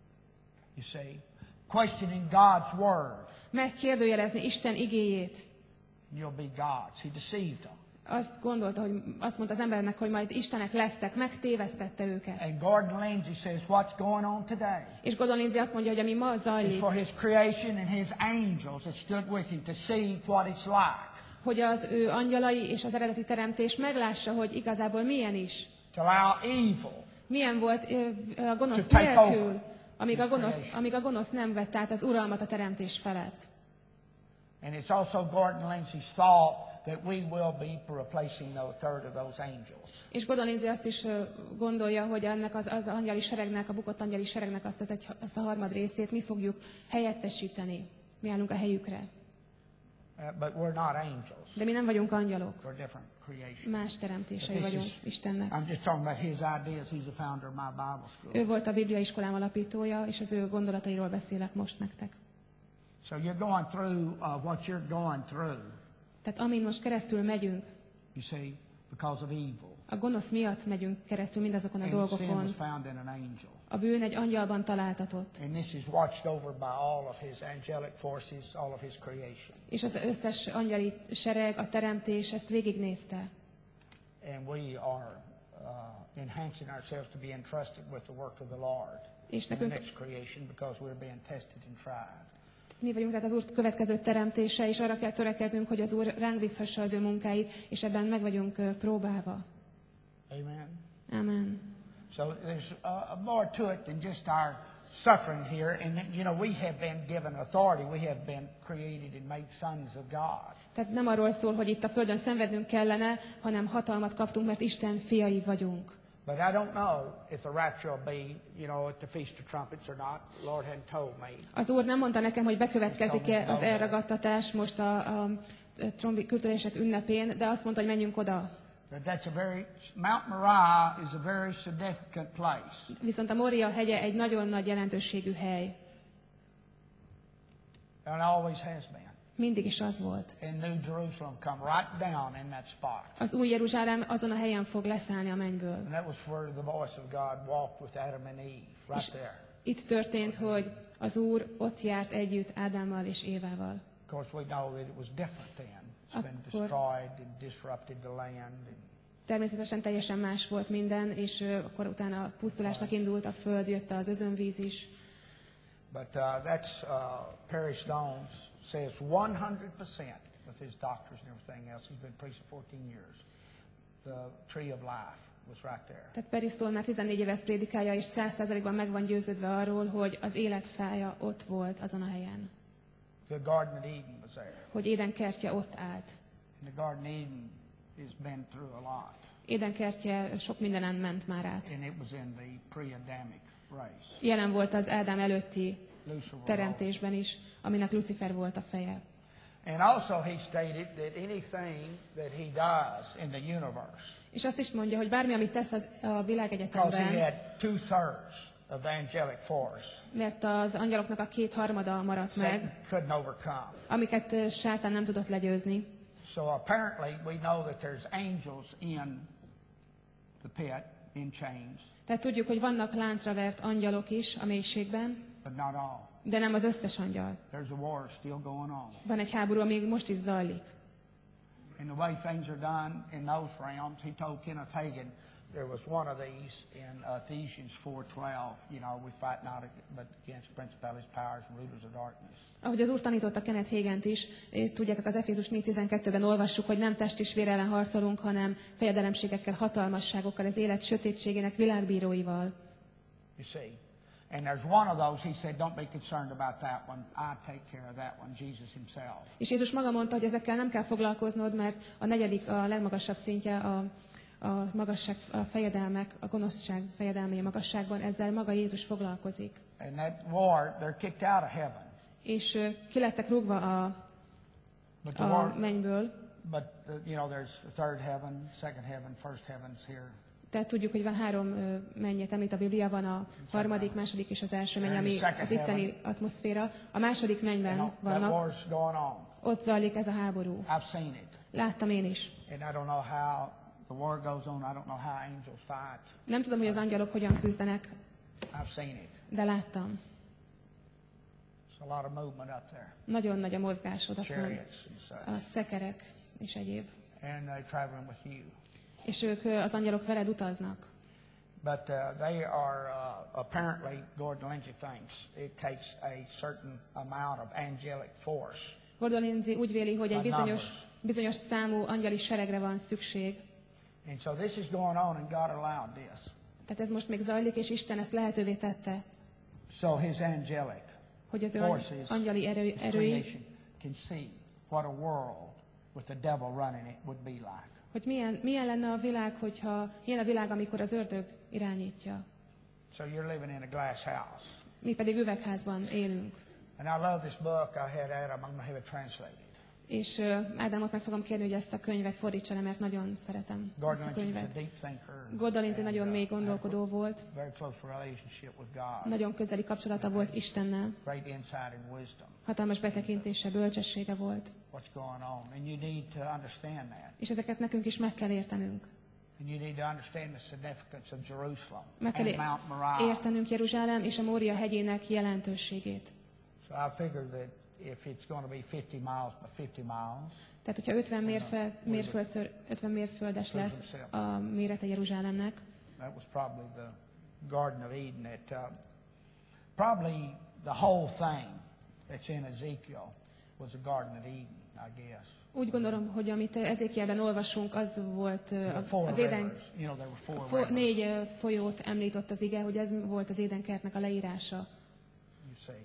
[SPEAKER 2] You see, questioning God's word,
[SPEAKER 3] Megkérdőjelezni Isten igéjét.
[SPEAKER 2] you'll be God's. He deceived them.
[SPEAKER 3] Azt gondolta, hogy azt mondta az embernek, hogy majd Istenek lesztek, megtévesztette őket.
[SPEAKER 2] And Gordon Lindsay says, what's going on today?
[SPEAKER 3] És Gordon Lindsay azt mondja, hogy ami ma
[SPEAKER 2] It's
[SPEAKER 3] zajlik,
[SPEAKER 2] for his creation and his angels that stood with him to see what it's like.
[SPEAKER 3] hogy az ő angyalai és az eredeti teremtés meglássa, hogy igazából milyen is.
[SPEAKER 2] To allow evil.
[SPEAKER 3] Milyen volt ö, a gonosz
[SPEAKER 2] To take over
[SPEAKER 3] nélkül, amíg a
[SPEAKER 2] his
[SPEAKER 3] gonosz,
[SPEAKER 2] creation.
[SPEAKER 3] amíg a gonosz nem vett át az uralmat a teremtés felett.
[SPEAKER 2] And it's also Gordon Lindsay's thought that we will be replacing the third of those angels.
[SPEAKER 3] És Gordon Lindsay azt is ö, gondolja, hogy ennek az, az angyali seregnek, a bukott angyali seregnek azt, az egy, azt a harmad részét mi fogjuk helyettesíteni. Mi állunk a helyükre.
[SPEAKER 2] Uh, but we're not angels.
[SPEAKER 3] De mi nem vagyunk angyalok.
[SPEAKER 2] We're different creation.
[SPEAKER 3] Más teremtései
[SPEAKER 2] But this
[SPEAKER 3] vagyunk
[SPEAKER 2] is-
[SPEAKER 3] Istennek.
[SPEAKER 2] I'm just talking about his ideas. He's the founder of my Bible school.
[SPEAKER 3] Ő volt a Biblia iskolám alapítója, és az ő gondolatairól beszélek most nektek.
[SPEAKER 2] So you're going through uh, what you're going through,
[SPEAKER 3] Tehát amin most keresztül megyünk,
[SPEAKER 2] you see, because of evil.
[SPEAKER 3] a gonosz miatt megyünk keresztül mindazokon a
[SPEAKER 2] And sin
[SPEAKER 3] dolgokon.
[SPEAKER 2] was found in an angel.
[SPEAKER 3] A bűn egy angyalban találtatott,
[SPEAKER 2] And this is watched over by all of his angelic forces, all of his creation.
[SPEAKER 3] és az összes angyali sereg, a teremtés ezt végignézte.
[SPEAKER 2] And we are uh, enhancing ourselves to be entrusted with the work of the Lord
[SPEAKER 3] És
[SPEAKER 2] in the
[SPEAKER 3] nekünk,
[SPEAKER 2] next creation because we're being tested and tried.
[SPEAKER 3] mi vagyunk tehát az Úr következő teremtése, és arra kell törekednünk, hogy az Úr ránk bízhassa az ő munkáit, és ebben meg vagyunk ö, próbálva.
[SPEAKER 2] Amen.
[SPEAKER 3] Amen.
[SPEAKER 2] So there's uh, more to it than just our suffering here. And, you know, we have been given authority. We have been created and made sons of God.
[SPEAKER 3] Tehát nem arról szól, hogy itt a Földön szenvednünk kellene, hanem hatalmat kaptunk, mert Isten fiai vagyunk.
[SPEAKER 2] But I don't know if the rapture will be, you know, at the Feast of Trumpets or not. The Lord hadn't told me.
[SPEAKER 3] Az Úr nem mondta nekem, hogy bekövetkezik-e az elragadtatás most a, a trombi kültörések ünnepén, de azt mondta, hogy menjünk oda.
[SPEAKER 2] But that's a very, Mount Moriah is a very significant place.
[SPEAKER 3] Viszont a Moria hegye egy nagyon nagy jelentőségű hely.
[SPEAKER 2] And always has been.
[SPEAKER 3] Mindig is az volt.
[SPEAKER 2] And New Jerusalem come right down in that spot.
[SPEAKER 3] Az új Jeruzsálem azon a helyen fog leszállni a mennyből.
[SPEAKER 2] And that was where the voice of God walked with Adam and Eve, right there.
[SPEAKER 3] Itt történt, hogy az Úr ott járt együtt Ádámmal és Évával.
[SPEAKER 2] Of course, we know that it was different then. It's been
[SPEAKER 3] Akkor-
[SPEAKER 2] destroyed and disrupted the land. And
[SPEAKER 3] Természetesen teljesen más volt minden, és ö, akkor utána a pusztulásnak indult a föld, jött az özönvíz is.
[SPEAKER 2] But uh, that's, uh, Perry Stones says one hundred percent with his doctors and everything else. He's been preaching fourteen years. The tree of life was right there.
[SPEAKER 3] Tehát Perisztól már tizennégy éves prédikálja, és száz százalékban meg van győződve arról, hogy az életfája ott volt azon a helyen.
[SPEAKER 2] The Garden of Eden was there.
[SPEAKER 3] Hogy Éden kertje ott állt.
[SPEAKER 2] And the Garden of Eden has been through a lot.
[SPEAKER 3] Éden kertje sok mindenen ment már át.
[SPEAKER 2] And it was in the pre-Adamic race.
[SPEAKER 3] Jelen volt az Ádám előtti
[SPEAKER 2] Lucifer was
[SPEAKER 3] teremtésben is, aminek Lucifer volt a feje.
[SPEAKER 2] And also he stated that anything that he does in the universe,
[SPEAKER 3] És azt is mondja, hogy bármi, amit tesz az, a
[SPEAKER 2] because he
[SPEAKER 3] világegyetemben,
[SPEAKER 2] had two-thirds of the angelic force,
[SPEAKER 3] mert az angyaloknak a kétharmada maradt meg,
[SPEAKER 2] Satan couldn't overcome.
[SPEAKER 3] amiket ö, sátán nem tudott legyőzni.
[SPEAKER 2] So apparently we know that there's angels in the pit, in chains,
[SPEAKER 3] Tehát tudjuk, hogy vannak láncra vert angyalok is a mélységben,
[SPEAKER 2] but not all.
[SPEAKER 3] de nem az összes angyal.
[SPEAKER 2] There's a war still going on.
[SPEAKER 3] Van egy háború, ami most is zajlik.
[SPEAKER 2] And the way things are done in those realms, he told Kenneth Hagin, there was one of these in Ephesians four twelve, you know, we fight not but against principalities, powers, and rulers of darkness.
[SPEAKER 3] Ahogy az Úr tanította Kenneth Hagint is, és tudjátok, az Efézus négy tizenkettőben olvassuk, hogy nem test és vér ellen harcolunk, hanem fejedelemségekkel, hatalmasságokkal, az élet sötétségének világbíróival.
[SPEAKER 2] You see. And there's one of those, he said, don't be concerned about that one. I take care of that one, Jesus himself.
[SPEAKER 3] És Jézus maga mondta, hogy ezekkel nem kell foglalkoznod, mert a negyedik, a legmagasabb szintje a, a magasság, a fejedelmek, a gonoszság fejedelmei magasságban, ezzel maga Jézus foglalkozik.
[SPEAKER 2] And that war, they're kicked out of heaven.
[SPEAKER 3] És ö, ki lettek rúgva a,
[SPEAKER 2] But the
[SPEAKER 3] a
[SPEAKER 2] war,
[SPEAKER 3] mennyből.
[SPEAKER 2] but uh, you know, there's the third heaven, second heaven, first heaven's here.
[SPEAKER 3] Tehát tudjuk, hogy van három ö, mennyet, említ a Biblia, van a harmadik, második és az első menny, ami az itteni atmoszféra. A második
[SPEAKER 2] And
[SPEAKER 3] mennyben
[SPEAKER 2] that
[SPEAKER 3] vannak,
[SPEAKER 2] war's going on.
[SPEAKER 3] ott zajlik ez a háború.
[SPEAKER 2] I've seen it.
[SPEAKER 3] Láttam én is.
[SPEAKER 2] And I don't know how the war goes on. I don't know how angels fight.
[SPEAKER 3] Nem tudom, hogy az angyalok hogyan küzdenek,
[SPEAKER 2] I've seen it.
[SPEAKER 3] de láttam.
[SPEAKER 2] There's a lot of movement up there.
[SPEAKER 3] Nagyon nagy a mozgás odafönt.
[SPEAKER 2] Chariots and such.
[SPEAKER 3] A szekerek és egyéb.
[SPEAKER 2] And they're traveling with you.
[SPEAKER 3] És ők, ö, az angyalok veled utaznak.
[SPEAKER 2] But uh, they are, uh, apparently, Gordon Lindsay thinks, it takes a certain amount of angelic force.
[SPEAKER 3] Gordon Lindsay úgy véli, hogy egy
[SPEAKER 2] A
[SPEAKER 3] bizonyos,
[SPEAKER 2] numbers.
[SPEAKER 3] bizonyos számú angyali seregre van szükség.
[SPEAKER 2] And so this is going on, and God allowed this.
[SPEAKER 3] Tehát ez most még zajlik, és Isten ezt lehetővé tette,
[SPEAKER 2] So his angelic
[SPEAKER 3] hogy az ő
[SPEAKER 2] forces,
[SPEAKER 3] angyali erő,
[SPEAKER 2] his
[SPEAKER 3] erői,
[SPEAKER 2] creation, can see what a world with the devil running it would be like.
[SPEAKER 3] hogy milyen, milyen lenne a világ, hogyha ilyen a világ, amikor az ördög irányítja.
[SPEAKER 2] So you're living in a glass house.
[SPEAKER 3] Mi pedig üvegházban élünk.
[SPEAKER 2] And I love this book. I had Adam. I'm going to have it translated.
[SPEAKER 3] És uh, Ádámot meg fogom kérni, hogy ezt a könyvet fordítsa le, mert nagyon szeretem ezt
[SPEAKER 2] Gordon
[SPEAKER 3] a
[SPEAKER 2] Lindsay was a
[SPEAKER 3] könyvet.
[SPEAKER 2] deep thinker.
[SPEAKER 3] Gordon Lindsay
[SPEAKER 2] and,
[SPEAKER 3] nagyon
[SPEAKER 2] uh,
[SPEAKER 3] mély
[SPEAKER 2] had a
[SPEAKER 3] gondolkodó volt,
[SPEAKER 2] very close relationship with God.
[SPEAKER 3] nagyon közeli kapcsolata volt Istennel,
[SPEAKER 2] Great insight and wisdom.
[SPEAKER 3] hatalmas betekintése, bölcsessége volt.
[SPEAKER 2] What's going on? And you need to understand that.
[SPEAKER 3] És ezeket nekünk is meg kell értenünk.
[SPEAKER 2] And you need to understand the significance of Jerusalem
[SPEAKER 3] Meg kell
[SPEAKER 2] and Mount Moriah.
[SPEAKER 3] értenünk Jeruzsálem és a Mória hegyének jelentőségét.
[SPEAKER 2] So I figured that if it's going to be fifty miles by fifty miles,
[SPEAKER 3] Tehát, hogyha ötven, mérföld, mérföldször, ötven mérföldes lesz a mérete Jeruzsálemnek,
[SPEAKER 2] that was probably the Garden of Eden. That uh, probably the whole thing that's in Ezekiel was a Garden of Eden, I guess.
[SPEAKER 3] úgy gondolom, hogy amit Ezékielben olvasunk, az volt
[SPEAKER 2] The
[SPEAKER 3] uh,
[SPEAKER 2] four
[SPEAKER 3] az éden,
[SPEAKER 2] rivers, you know, there were four
[SPEAKER 3] fo,
[SPEAKER 2] rivers.
[SPEAKER 3] négy uh, folyót említott az ige, hogy ez volt az édenkertnek a leírása.
[SPEAKER 2] You see.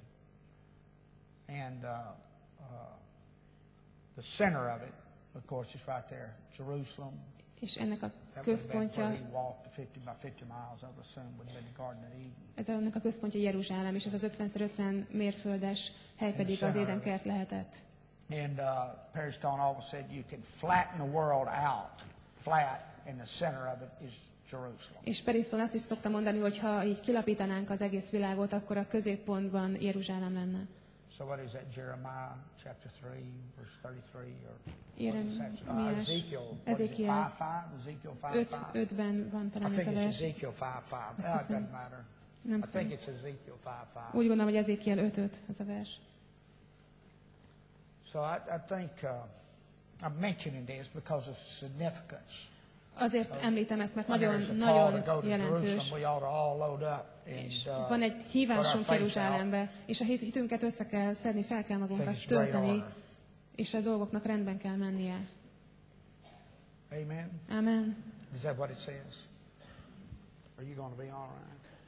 [SPEAKER 2] And uh, uh, the center of it, of course, is right there, Jerusalem.
[SPEAKER 3] És ennek a
[SPEAKER 2] That would have been
[SPEAKER 3] központja,
[SPEAKER 2] where he walked the fifty by fifty miles, I would assume, would have been the Garden of Eden.
[SPEAKER 3] ez ennek a központja Jeruzsálem, és ez az ötven ötven mérföldes hely pedig az Édenkert lehetett.
[SPEAKER 2] And uh, Perry Stone always said you can flatten the world out, flat, and the center of it is Jerusalem.
[SPEAKER 3] És Periston azt is szokta mondani, hogy ha így kilapítanánk az egész világot, akkor a középpontban Jeruzsálem lenne.
[SPEAKER 2] So what is that, Jeremiah chapter three, verse thirty-three, or
[SPEAKER 3] Jeremiás,
[SPEAKER 2] uh, Ezekiel, what is it,
[SPEAKER 3] Ezékiel
[SPEAKER 2] five five? Ezekiel five five?
[SPEAKER 3] ötben van
[SPEAKER 2] I
[SPEAKER 3] talán ez
[SPEAKER 2] think
[SPEAKER 3] a
[SPEAKER 2] it's
[SPEAKER 3] vers.
[SPEAKER 2] Ezekiel five five.
[SPEAKER 3] Azt
[SPEAKER 2] Oh, it
[SPEAKER 3] hiszem.
[SPEAKER 2] doesn't matter.
[SPEAKER 3] Nem
[SPEAKER 2] I think
[SPEAKER 3] szám.
[SPEAKER 2] it's Ezekiel five five.
[SPEAKER 3] Úgy gondolom, hogy Ezékiel öt öt ez a vers.
[SPEAKER 2] So I, I think uh, I'm mentioning this because of significance.
[SPEAKER 3] Azért említem ezt, mert
[SPEAKER 2] When
[SPEAKER 3] nagyon,
[SPEAKER 2] there's a call to
[SPEAKER 3] nagyon
[SPEAKER 2] go to
[SPEAKER 3] jelentős.
[SPEAKER 2] Jerusalem, we ought to all load up
[SPEAKER 3] És
[SPEAKER 2] and uh,
[SPEAKER 3] van egy
[SPEAKER 2] put our
[SPEAKER 3] hívásunk
[SPEAKER 2] faith
[SPEAKER 3] Jeruzsálembe, és a hit- hitünket össze kell szedni, fel kell
[SPEAKER 2] out. I think
[SPEAKER 3] magunkat
[SPEAKER 2] it's great
[SPEAKER 3] tölteni,
[SPEAKER 2] honor.
[SPEAKER 3] és a dolgoknak rendben kell mennie.
[SPEAKER 2] Amen.
[SPEAKER 3] Amen.
[SPEAKER 2] Is that what it says? Are you going to be all right?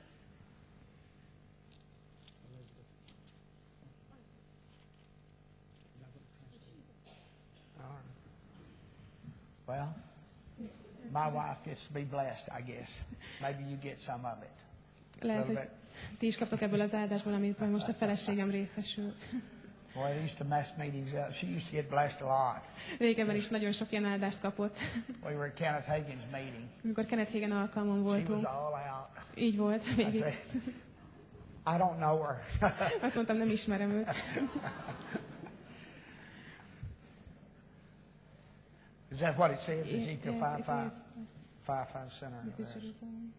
[SPEAKER 2] All right. Well, my wife gets to be blessed, I guess. Maybe you get some of it.
[SPEAKER 3] Lehet,
[SPEAKER 2] Little
[SPEAKER 3] hogy
[SPEAKER 2] bit.
[SPEAKER 3] ti is kaptok ebből az áldásból, amit majd most a feleségem részesül.
[SPEAKER 2] Boy, it used to mess meetings up. She used to get blessed a lot.
[SPEAKER 3] Régebben is nagyon sok ilyen áldást kapott.
[SPEAKER 2] We were at Kenneth Hagin's meeting.
[SPEAKER 3] Amikor Kenneth Hagin alkalmon
[SPEAKER 2] She was
[SPEAKER 3] voltunk,
[SPEAKER 2] all out.
[SPEAKER 3] így volt.
[SPEAKER 2] I
[SPEAKER 3] Végig.
[SPEAKER 2] said, I don't know her.
[SPEAKER 3] Azt mondtam, nem ismerem őt.
[SPEAKER 2] Is that what it says?
[SPEAKER 3] Yes,
[SPEAKER 2] Ezekiel
[SPEAKER 3] it
[SPEAKER 2] five five?
[SPEAKER 3] is.
[SPEAKER 2] five five center.
[SPEAKER 3] This is
[SPEAKER 2] there.
[SPEAKER 3] Jerusalem.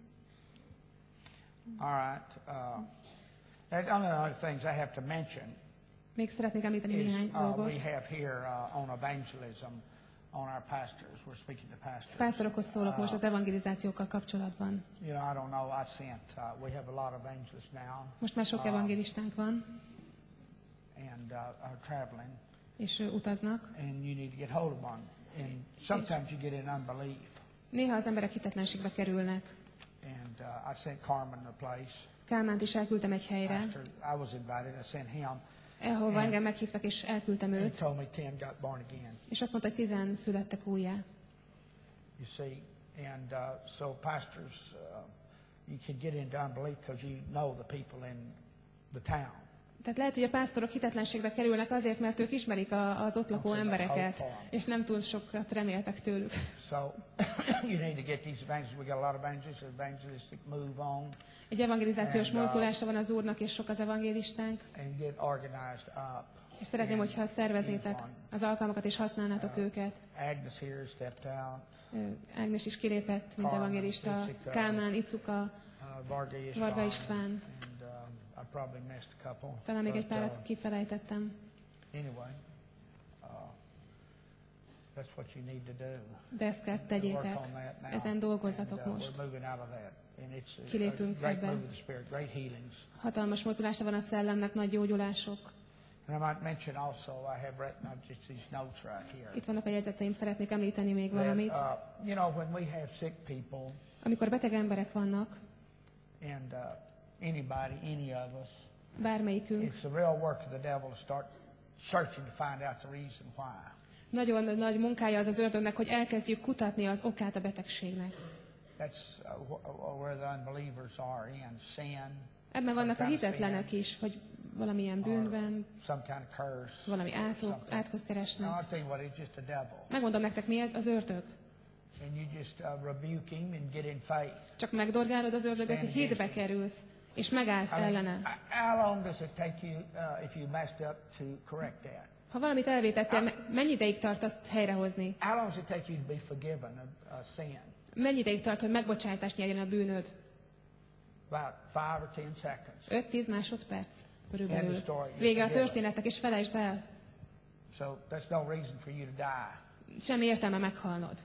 [SPEAKER 2] All right. Uh, and one of the other things I have to mention
[SPEAKER 3] Még szeretnék említeni
[SPEAKER 2] is
[SPEAKER 3] néhány
[SPEAKER 2] uh,
[SPEAKER 3] dolgot.
[SPEAKER 2] we have here uh, on evangelism on our pastors. We're speaking to pastors.
[SPEAKER 3] Pásztorokhoz szólok most az evangelizációkkal kapcsolatban.
[SPEAKER 2] You know, I don't know. I sent. Uh, we have a lot of evangelists now,
[SPEAKER 3] Most már sok evangélistánk van,
[SPEAKER 2] and uh, are traveling,
[SPEAKER 3] és ö, utaznak.
[SPEAKER 2] and you need to get hold of one. And sometimes you get in unbelief.
[SPEAKER 3] Néha az emberek hitetlenségbe kerülnek.
[SPEAKER 2] And uh, I sent Carmen to a place.
[SPEAKER 3] Kálmánt is elküldtem egy helyre,
[SPEAKER 2] After I was invited, I sent him.
[SPEAKER 3] ahova engem meghívtak, és elküldtem
[SPEAKER 2] He
[SPEAKER 3] őt,
[SPEAKER 2] told me ten got born again.
[SPEAKER 3] és azt mondta, hogy tizen születtek újjá.
[SPEAKER 2] You see, and uh, so pastors, uh, you can get into unbelief because you know the people in the town.
[SPEAKER 3] Tehát lehet, hogy a pásztorok hitetlenségbe kerülnek azért, mert ők ismerik a, az ott lakó embereket, és nem túl sokat reméltek tőlük.
[SPEAKER 2] So you need to get these evangelists. We got a lot of evangelists, evangelistic move on,
[SPEAKER 3] Egy evangelizációs
[SPEAKER 2] And, uh,
[SPEAKER 3] mozdulása van az Úrnak, és sok az evangélistánk,
[SPEAKER 2] and get organized up.
[SPEAKER 3] és szeretném,
[SPEAKER 2] And
[SPEAKER 3] hogyha szerveznétek
[SPEAKER 2] use one.
[SPEAKER 3] az alkalmakat, és használnátok őket.
[SPEAKER 2] Agnes here stepped out.
[SPEAKER 3] Ö, Ágnes is kilépett, mint
[SPEAKER 2] Carmen,
[SPEAKER 3] evangélista,
[SPEAKER 2] Icika.
[SPEAKER 3] Kálmán, Icuka,
[SPEAKER 2] Uh, Varga István.
[SPEAKER 3] Varga István.
[SPEAKER 2] And um, I probably missed a couple.
[SPEAKER 3] Talán még egy
[SPEAKER 2] But,
[SPEAKER 3] párat
[SPEAKER 2] uh,
[SPEAKER 3] kifelejtettem.
[SPEAKER 2] Anyway, uh, that's what you need to do.
[SPEAKER 3] De ezt kell
[SPEAKER 2] Work
[SPEAKER 3] tegyétek.
[SPEAKER 2] on that now.
[SPEAKER 3] Ezen dolgozzatok
[SPEAKER 2] And, uh,
[SPEAKER 3] most.
[SPEAKER 2] We're moving out of that. And it's a- a
[SPEAKER 3] Kilépünk
[SPEAKER 2] great
[SPEAKER 3] ebben.
[SPEAKER 2] move of the Spirit, great healings.
[SPEAKER 3] Hatalmas mozdulása van a szellemnek, nagy gyógyulások.
[SPEAKER 2] And I might mention also, I have written up just these notes right here.
[SPEAKER 3] Itt vannak a jegyzeteim, szeretnék említeni még
[SPEAKER 2] That,
[SPEAKER 3] valamit.
[SPEAKER 2] uh, you know, when we have sick people,
[SPEAKER 3] Amikor beteg emberek vannak,
[SPEAKER 2] and uh, anybody, any of us,
[SPEAKER 3] bármelyikünk,
[SPEAKER 2] it's the real work of the devil to start searching to find out the reason why.
[SPEAKER 3] nagyon nagy munkája az az ördögnek, hogy elkezdjük kutatni az okát a betegségnek.
[SPEAKER 2] That's uh, wh- where the unbelievers are in sin.
[SPEAKER 3] Ebben vannak a
[SPEAKER 2] some kind of
[SPEAKER 3] hitetlenek
[SPEAKER 2] sin,
[SPEAKER 3] is, hogy valamilyen
[SPEAKER 2] or
[SPEAKER 3] bűnben,
[SPEAKER 2] some kind of curse.
[SPEAKER 3] valami átok,
[SPEAKER 2] something.
[SPEAKER 3] átkot
[SPEAKER 2] No,
[SPEAKER 3] keresnek.
[SPEAKER 2] I'll tell you what, it's just the devil.
[SPEAKER 3] Megmondom nektek, mi ez? Az ördög.
[SPEAKER 2] And you just uh, rebuke him and get in faith.
[SPEAKER 3] Csak megdorgálod az ördögöt, hogy hitbe kerülsz, és megállsz
[SPEAKER 2] I mean,
[SPEAKER 3] ellene.
[SPEAKER 2] how long does it take you, uh, if you messed up, to correct that?
[SPEAKER 3] Ha valamit elvétettél, me- mennyi ideig tart azt helyrehozni?
[SPEAKER 2] How long does it take you to be forgiven of uh, sin?
[SPEAKER 3] Mennyi ideig tart, hogy megbocsájtást nyerjen a bűnöd?
[SPEAKER 2] About five or ten seconds.
[SPEAKER 3] öt-tíz másodperc
[SPEAKER 2] End
[SPEAKER 3] körülbelül.
[SPEAKER 2] of story. You're
[SPEAKER 3] Vége a
[SPEAKER 2] forgiven.
[SPEAKER 3] történetnek, és felejtsd el.
[SPEAKER 2] So that's no reason for you to die
[SPEAKER 3] Semmi értelme meghalnod.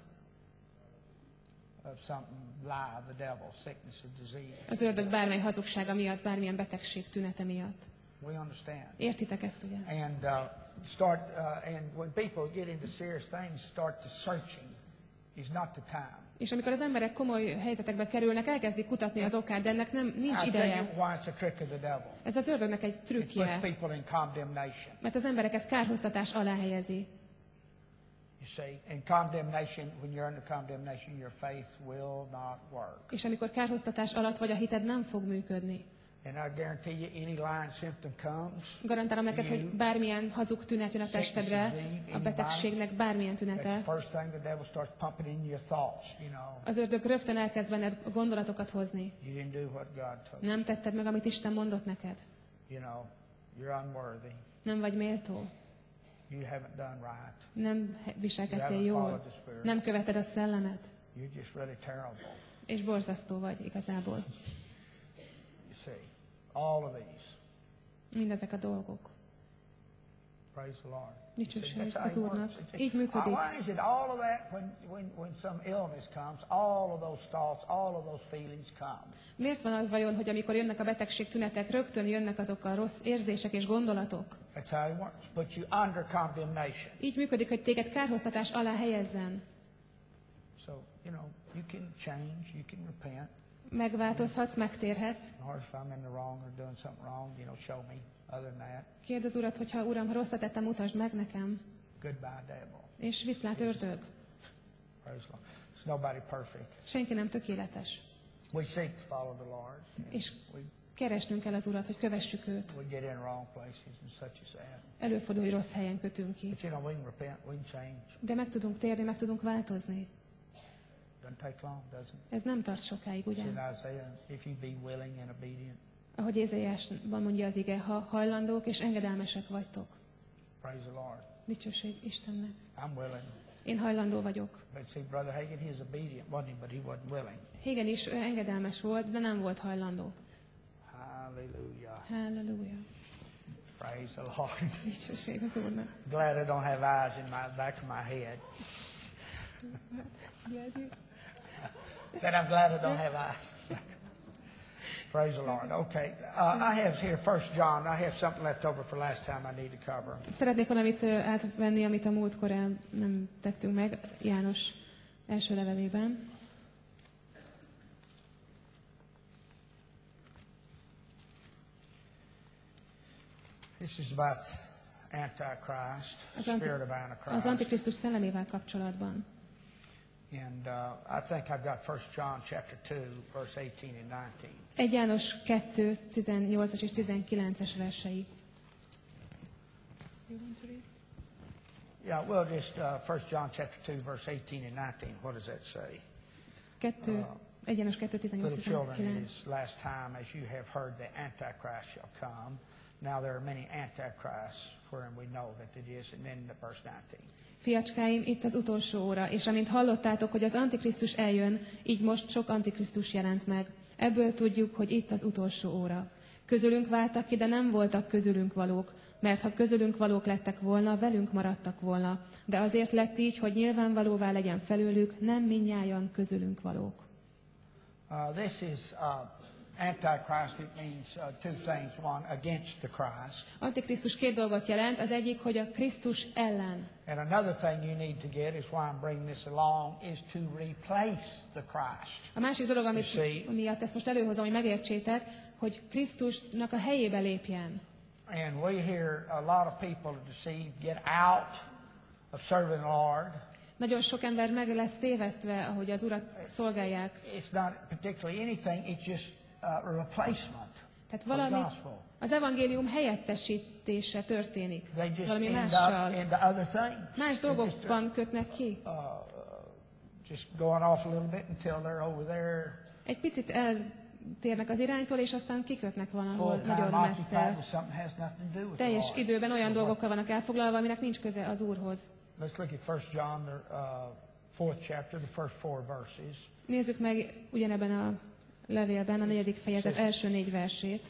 [SPEAKER 2] of something, lie, the devil, sickness or disease.
[SPEAKER 3] Az ördög bármely hazugsága miatt, bármilyen betegség tünete miatt.
[SPEAKER 2] We understand.
[SPEAKER 3] Értitek ezt, ugye?
[SPEAKER 2] And uh, start, uh, and when people get into serious things, start to searching. Is not the time.
[SPEAKER 3] És amikor az emberek komoly helyzetekbe kerülnek, elkezdik kutatni az okát, de ennek nem, nincs
[SPEAKER 2] I'll tell you
[SPEAKER 3] ideje.
[SPEAKER 2] why it's a trick of the devil.
[SPEAKER 3] Ez az ördögnek egy
[SPEAKER 2] It puts
[SPEAKER 3] trükkje,
[SPEAKER 2] people in condemnation.
[SPEAKER 3] mert az embereket kárhoztatás alá helyezi.
[SPEAKER 2] You see, in condemnation, when you're under condemnation, your faith will not work.
[SPEAKER 3] És amikor kárhoztatás alatt vagy, a hited nem fog működni.
[SPEAKER 2] And I guarantee you, any lying symptom comes.
[SPEAKER 3] Garantálom neked, hogy bármilyen hazug tünet jön a testedre, a betegségnek bármilyen tünete, az ördög rögtön elkezd benned gondolatokat hozni. Nem tetted meg, amit Isten mondott neked. Nem vagy méltó. Nem viselkedtél jól. Nem követed a szellemet. És borzasztó vagy igazából.
[SPEAKER 2] All of these.
[SPEAKER 3] Mindezek a dolgok.
[SPEAKER 2] Praise the Lord.
[SPEAKER 3] Dicsőség az Úrnak. Így működik.
[SPEAKER 2] Why is it all of that when, when, when some illness comes, all of those thoughts, all of those feelings come?
[SPEAKER 3] Miért van az vajon, hogy amikor jönnek a betegség tünetek, rögtön jönnek azok a rossz érzések és gondolatok?
[SPEAKER 2] That's how it works. Put you under condemnation.
[SPEAKER 3] Így működik, hogy téged kárhoztatás alá helyezzen.
[SPEAKER 2] So, you know, you can change, you can repent.
[SPEAKER 3] Megváltozhatsz, megtérhetsz. Kérd az Urat, hogyha Uram, ha rosszat tettem, mutasd meg nekem.
[SPEAKER 2] Goodbye, devil.
[SPEAKER 3] És viszlát ördög. Senki nem tökéletes.
[SPEAKER 2] We seek to follow the Lord.
[SPEAKER 3] És keresnünk kell az Urat, hogy kövessük őt.
[SPEAKER 2] We get in wrong places and such as that.
[SPEAKER 3] Előfordul, hogy rossz helyen kötünk ki.
[SPEAKER 2] But you know, we can repent, we can change.
[SPEAKER 3] De meg tudunk térni, meg tudunk változni.
[SPEAKER 2] Take long, doesn't it?
[SPEAKER 3] Ez nem tart sokáig, ugye?
[SPEAKER 2] If you be willing and obedient.
[SPEAKER 3] Ahogy Ézaiásban mondja az ige, ha hajlandók és engedelmesek vagytok.
[SPEAKER 2] Praise the Lord.
[SPEAKER 3] Dicsőség Istennek.
[SPEAKER 2] I'm willing.
[SPEAKER 3] Én hajlandó vagyok.
[SPEAKER 2] But see, Brother Hagin, he was obedient, wasn't he? But he wasn't willing.
[SPEAKER 3] Hagin is engedelmes volt, de nem volt hajlandó.
[SPEAKER 2] Hallelujah.
[SPEAKER 3] Hallelujah.
[SPEAKER 2] Praise the Lord.
[SPEAKER 3] Dicsőség az Úrnak.
[SPEAKER 2] Glad I don't have eyes in my back of my head. Said I'm glad I don't have eyes. Praise the Lord. Okay. Uh, I have here First John. I have something left over for last time I need to cover.
[SPEAKER 3] Szeretnék valamit átvenni, amit a múltkor nem tettünk meg, János első levelében.
[SPEAKER 2] This is about Antichrist, the spirit of Antichrist.
[SPEAKER 3] Az Antikrisztus szellemével kapcsolatban.
[SPEAKER 2] And uh, I think I've got First John chapter two, verse eighteen and nineteen.
[SPEAKER 3] egy János kettő, tizennyolcas és tizenkilences versei.
[SPEAKER 2] Yeah, well, just uh, First John chapter two, verse eighteen and nineteen. What does that say?
[SPEAKER 3] Kettő, uh, egy János kettő, tizennyolc,
[SPEAKER 2] tizenkilenc. Little children, it
[SPEAKER 3] tizenkilenc.
[SPEAKER 2] is last time, as you have heard, the Antichrist shall come. Now there are many antichrists, wherein we know that it is, and then the verse nineteen.
[SPEAKER 3] Fiacskáim, itt az utolsó óra, és amint hallottátok, hogy az Antikrisztus eljön, így most sok Antikrisztus jelent meg. Ebből tudjuk, hogy itt az utolsó óra. Közülünk váltak ki, de nem voltak közülünk valók, mert ha közülünk valók lettek volna, velünk maradtak volna. De azért lett így, hogy nyilvánvalóvá legyen felőlük, nem mindnyájan közülünk valók.
[SPEAKER 2] Uh, this is uh, Antichrist. It means uh, two things. One, against the Christ.
[SPEAKER 3] Antikrisztus két dolgot jelent. Az egyik, hogy a Krisztus ellen.
[SPEAKER 2] And another thing you need to get is why I'm bringing this along is to replace the Christ.
[SPEAKER 3] A másik dolog, amit miatt ezt most előhozom, hogy megértsétek, hogy Krisztusnak a helyébe lépjen.
[SPEAKER 2] And we hear a lot of people deceived, get out of serving the Lord.
[SPEAKER 3] Nagyon sok ember meg lesz tévesztve, ahogy az Urat szolgálják.
[SPEAKER 2] It's not particularly anything, it's just a replacement.
[SPEAKER 3] Tehát valami az evangélium helyettesítése történik. Valami mással. Más dolgokban kötnek ki.
[SPEAKER 2] Uh, just going off a little bit until they're over there.
[SPEAKER 3] Egy picit eltérnek az iránytól, és aztán kikötnek valahol nagyon messze. Teljes időben olyan dolgokkal vannak elfoglalva, aminek nincs köze az Úrhoz.
[SPEAKER 2] Let's look at First John, the uh, fourth chapter, the first four verses.
[SPEAKER 3] Nézzük meg ugyanebben a levélben a negyedik fejezet első négy versét.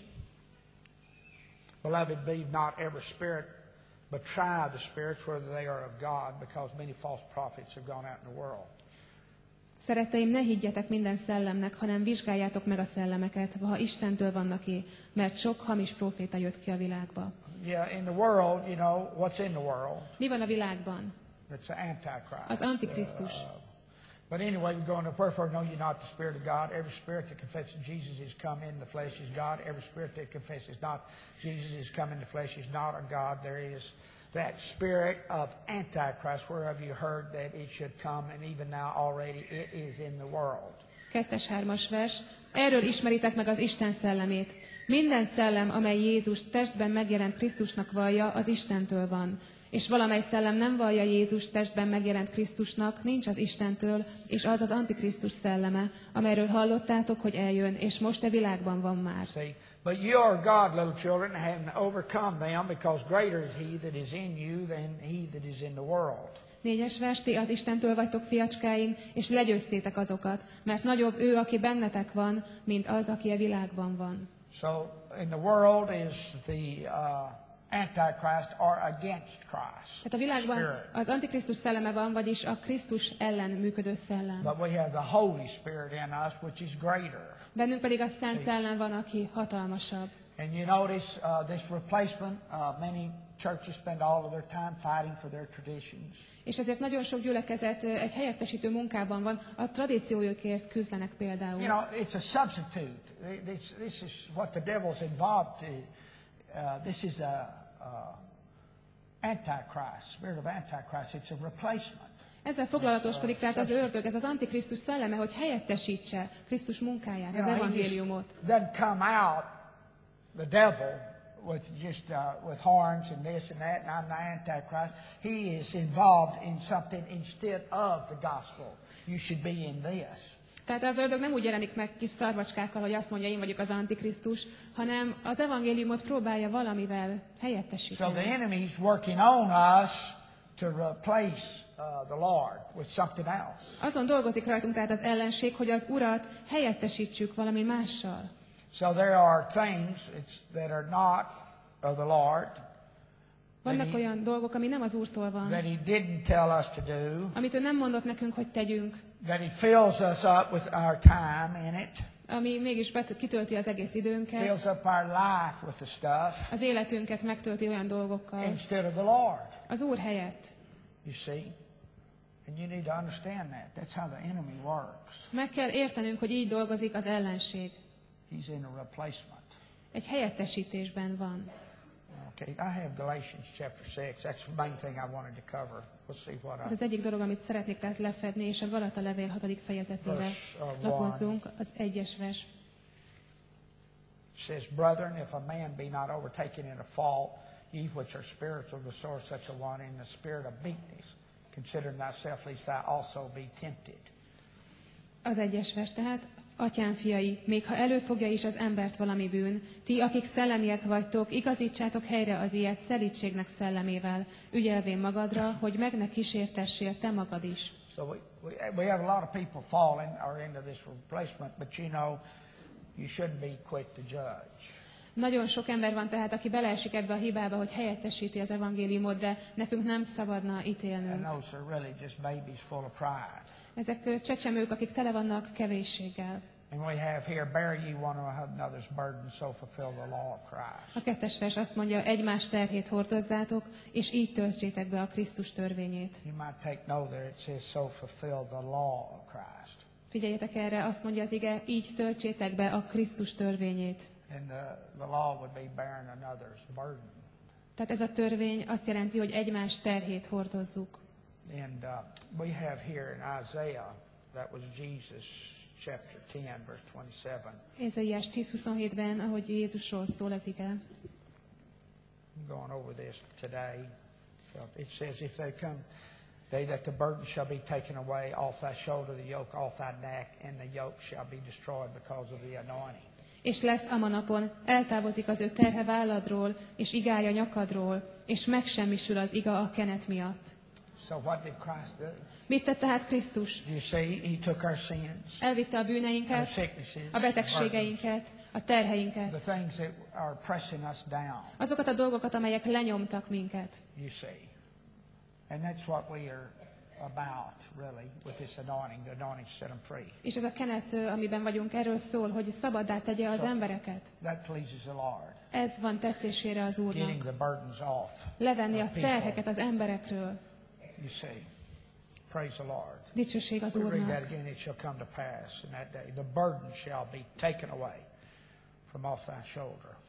[SPEAKER 2] Beloved, believe not every spirit, but try the spirits whether they are of God, because many false prophets have gone out in the world.
[SPEAKER 3] Szeretteim, ne higgyetek minden szellemnek, hanem vizsgáljátok meg a szellemeket, ha Istentől vannak-e, mert sok hamis próféta jött ki a világba.
[SPEAKER 2] Yeah, in the world, you know, what's in the world?
[SPEAKER 3] Mi van a világban?
[SPEAKER 2] It's the Antichrist.
[SPEAKER 3] Az Antikrisztus.
[SPEAKER 2] Uh, But anyway, we're going to, wherefore know you not the Spirit of God. Every spirit that confesses Jesus is come in the flesh is God. Every spirit that confesses not Jesus is come in the flesh is not of God. There is that spirit of Antichrist, where have you heard that it should come, and even now already it is in the world.
[SPEAKER 3] Kettes, hármas vers. Erről ismeritek meg az Isten szellemét. Minden szellem, amely Jézus testben megjelent Krisztusnak vallja, az Istentől van. És valamely szellem nem vallja Jézus testben megjelent Krisztusnak, nincs az Istentől, és az az Antikrisztus szelleme, amelyről hallottátok, hogy eljön, és most a világban van már.
[SPEAKER 2] See, but you are God, little children, having overcome them, because greater is he that is in you than he that is in the world.
[SPEAKER 3] Négyes vers, ti az Istentől vagytok, fiacskáim, és legyőztétek azokat, mert nagyobb ő, aki bennetek van, mint az, aki a világban van.
[SPEAKER 2] So, in the world is the uh, Antichrist or against Christ.
[SPEAKER 3] Tehát a világban
[SPEAKER 2] Spirit.
[SPEAKER 3] az Antikrisztus szelleme van, vagyis a Krisztus ellen működő szellem.
[SPEAKER 2] But we have the Holy Spirit in us, which is greater.
[SPEAKER 3] Bennünk pedig a Szent Szellem van, aki hatalmasabb.
[SPEAKER 2] And you notice uh, this replacement, uh, many churches spend all of their time fighting for their traditions.
[SPEAKER 3] És ezért nagyon sok gyülekezet egy helyettesítő munkában van, a tradíciójukért küzdenek például.
[SPEAKER 2] You know, it's a substitute. This, this is what the devil's involved to. Uh, this is a, a Antichrist, spirit of Antichrist. It's a replacement.
[SPEAKER 3] Ezzel foglalatoskodik tehát az ördög, ez az Antikrisztus szelleme, hogy helyettesítse Krisztus munkáját,
[SPEAKER 2] You
[SPEAKER 3] az
[SPEAKER 2] know, he
[SPEAKER 3] evangéliumot.
[SPEAKER 2] just doesn't come out, the devil, with just uh, with horns and this and that, and I'm the Antichrist. He is involved in something instead of the gospel. You should be in this.
[SPEAKER 3] Tehát az ördög nem úgy jelenik meg kis szarvacskákkal, hogy azt mondja, én vagyok az Antikrisztus, hanem az evangéliumot próbálja valamivel
[SPEAKER 2] So the
[SPEAKER 3] helyettesíteni.
[SPEAKER 2] enemy is working on us to replace uh, the Lord with something else.
[SPEAKER 3] Azon dolgozik rajtunk tehát az ellenség, hogy az Urat helyettesítsük valami mással.
[SPEAKER 2] So there are things it's, that are not of the Lord,
[SPEAKER 3] Vannak olyan dolgok, ami nem az Úrtól van,
[SPEAKER 2] that He didn't tell us to do,
[SPEAKER 3] amit ő nem mondott nekünk, hogy tegyünk,
[SPEAKER 2] that He fills us up with our time in it,
[SPEAKER 3] ami mégis bet- kitölti az egész időnket,
[SPEAKER 2] fills up our life with the stuff
[SPEAKER 3] az életünket megtölti olyan dolgokkal,
[SPEAKER 2] instead of the Lord.
[SPEAKER 3] az Úr helyett.
[SPEAKER 2] You see? And you need to understand that. That's how the enemy works.
[SPEAKER 3] Meg kell értenünk, hogy így dolgozik az ellenség.
[SPEAKER 2] He's in a replacement.
[SPEAKER 3] Egy helyettesítésben van.
[SPEAKER 2] Okay, I have Galatians chapter six. That's the main thing I wanted to cover. We'll see what
[SPEAKER 3] Ez
[SPEAKER 2] I...
[SPEAKER 3] az egyik dolog, amit szeretnék tehát lefedni, és a Galata levél hatodik fejezetére
[SPEAKER 2] Verse, uh,
[SPEAKER 3] lapozzunk, az egyes vers.
[SPEAKER 2] It says, Brethren, if a man be not overtaken in a fault, ye which are spiritual, restore such a one in the spirit of meekness, considering thyself, lest thou also be tempted.
[SPEAKER 3] Az egyes vers tehát, atyám fiai, még ha előfogja is az embert valami bűn, ti, akik szellemiek vagytok, igazítsátok helyre az ilyet szelídségnek szellemével, ügyelvén magadra, hogy meg ne kísértessél te magad is.
[SPEAKER 2] So we, we, we have a lot of people falling or into this replacement, but you know, you shouldn't be quick to judge.
[SPEAKER 3] Nagyon sok ember van tehát, aki beleesik ebbe a hibába, hogy helyettesíti az evangéliumot, de nekünk nem szabadna
[SPEAKER 2] And
[SPEAKER 3] ítélnünk.
[SPEAKER 2] those are really just babies full of pride.
[SPEAKER 3] Ezek ö, csecsemők, akik tele vannak kevésséggel.
[SPEAKER 2] And we have here, bear ye one another's burden, so fulfill the law of Christ.
[SPEAKER 3] A kettes vers azt mondja, egymás terhét hordozzátok, és így töltsétek be a Krisztus törvényét.
[SPEAKER 2] You might take note there, it says, so fulfill the law of Christ.
[SPEAKER 3] Figyeljetek erre, azt mondja az ige, így töltsétek be a Krisztus törvényét.
[SPEAKER 2] And the, the law would be bearing another's burden.
[SPEAKER 3] Tehát ez a törvény azt jelenti, hogy egymás terhét hordozzuk.
[SPEAKER 2] And uh, we have here in Isaiah, that was Jesus chapter ten, verse twenty-seven.
[SPEAKER 3] Ézaiás tíz huszonhétben, ahogy Jézusról szól az ige.
[SPEAKER 2] I'm going over this today. It says, if they come, they that the burden shall be taken away off thy shoulder, the yoke off thy neck, and the yoke shall be destroyed because of the anointing.
[SPEAKER 3] És lesz ama napon, eltávozik az ő terhe válladról, és igája nyakadról, és megsemmisül az iga a kenet miatt.
[SPEAKER 2] So what did Christ do?
[SPEAKER 3] Mit tett tehát Krisztus?
[SPEAKER 2] You see, he took our sins,
[SPEAKER 3] Elvitte a
[SPEAKER 2] our
[SPEAKER 3] bűneinket,
[SPEAKER 2] sicknesses,
[SPEAKER 3] a betegségeinket, a terheinket,
[SPEAKER 2] the things that are pressing us down,
[SPEAKER 3] azokat a dolgokat, amelyek lenyomtak minket.
[SPEAKER 2] you see. And that's what we are about, really, with this anointing. The anointing set them free.
[SPEAKER 3] És ez a kenet, amiben vagyunk, erről szól, hogy szabaddá tegye az embereket.
[SPEAKER 2] That pleases the Lord.
[SPEAKER 3] Ez van tetszésére az
[SPEAKER 2] Getting
[SPEAKER 3] Úrnak.
[SPEAKER 2] the burdens off.
[SPEAKER 3] Levenni a
[SPEAKER 2] of people.
[SPEAKER 3] terheket az emberekről.
[SPEAKER 2] You see. Praise the Lord.
[SPEAKER 3] Dicsőség az
[SPEAKER 2] We read that
[SPEAKER 3] Úrnak.
[SPEAKER 2] again. It shall come to pass in that day. The burden shall be taken away from off thy shoulder.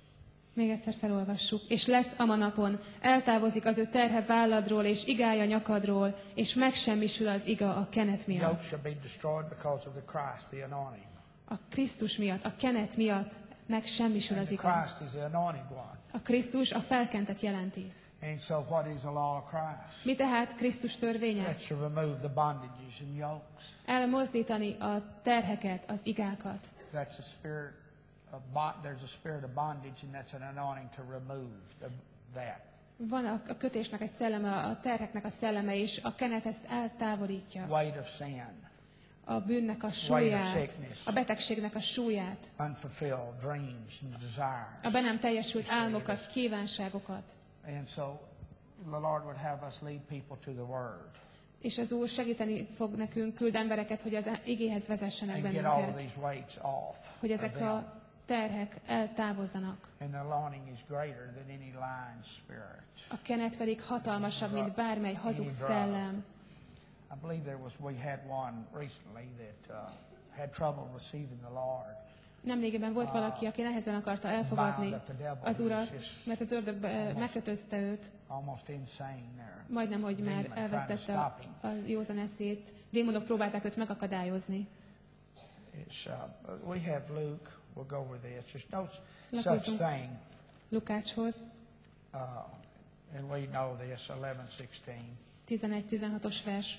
[SPEAKER 3] Még egyszer felolvassuk. És lesz a napon, eltávozik az ő terhe válladról, és igája nyakadról, és megsemmisül az iga a kenet
[SPEAKER 2] Yoke
[SPEAKER 3] miatt.
[SPEAKER 2] shall be destroyed because of the Christ, the anointing.
[SPEAKER 3] A Krisztus miatt, a kenet miatt megsemmisül
[SPEAKER 2] And
[SPEAKER 3] az
[SPEAKER 2] the
[SPEAKER 3] iga.
[SPEAKER 2] Christ is the anointed one.
[SPEAKER 3] A Krisztus a felkentet jelenti.
[SPEAKER 2] And so what is the law of Christ?
[SPEAKER 3] Mi tehát Krisztus törvénye?
[SPEAKER 2] That's to remove the bondages and yokes.
[SPEAKER 3] Elmozdítani a terheket, az igákat.
[SPEAKER 2] That's a spirit of bon- there's a spirit of bondage, and that's an anointing to remove the, that.
[SPEAKER 3] Van a, a kötésnek egy szelleme, a terheknek a szelleme, és a kenet ezt eltávolítja.
[SPEAKER 2] Weight of sin,
[SPEAKER 3] A bűnnek a
[SPEAKER 2] weight of
[SPEAKER 3] súlyát,
[SPEAKER 2] sickness,
[SPEAKER 3] a betegségnek a súlyát,
[SPEAKER 2] unfulfilled dreams and desires.
[SPEAKER 3] a be nem teljesült álmokat, kívánságokat.
[SPEAKER 2] And so the Lord would have us lead people to the Word
[SPEAKER 3] És az Úr segíteni fog nekünk, küld embereket, hogy az igéhez vezessenek
[SPEAKER 2] and get all of
[SPEAKER 3] bennünket,
[SPEAKER 2] these weights off.
[SPEAKER 3] hogy
[SPEAKER 2] of
[SPEAKER 3] ezek
[SPEAKER 2] them.
[SPEAKER 3] a terhek eltávozzanak.
[SPEAKER 2] And the anointing is greater than any lying spirit.
[SPEAKER 3] A kenet pedig hatalmasabb, mint bármely hazug szellem.
[SPEAKER 2] I believe there was, we had one recently that uh, had trouble receiving the Lord.
[SPEAKER 3] Nemrégiben volt valaki, aki nehezen akarta elfogadni az Urat, mert az ördög be- megkötözte őt,
[SPEAKER 2] Almost insane there.
[SPEAKER 3] majdnem, hogy már
[SPEAKER 2] Demon trying to
[SPEAKER 3] elvesztette
[SPEAKER 2] stop
[SPEAKER 3] a,
[SPEAKER 2] him.
[SPEAKER 3] a józan eszét. Démonok próbálták őt megakadályozni.
[SPEAKER 2] It's, uh, we have Luke. We'll go over this. There's no such
[SPEAKER 3] Lapozzunk
[SPEAKER 2] thing,
[SPEAKER 3] Lukácshoz,
[SPEAKER 2] uh, and we know this, eleven sixteen.
[SPEAKER 3] tizenegy tizenhatos vers.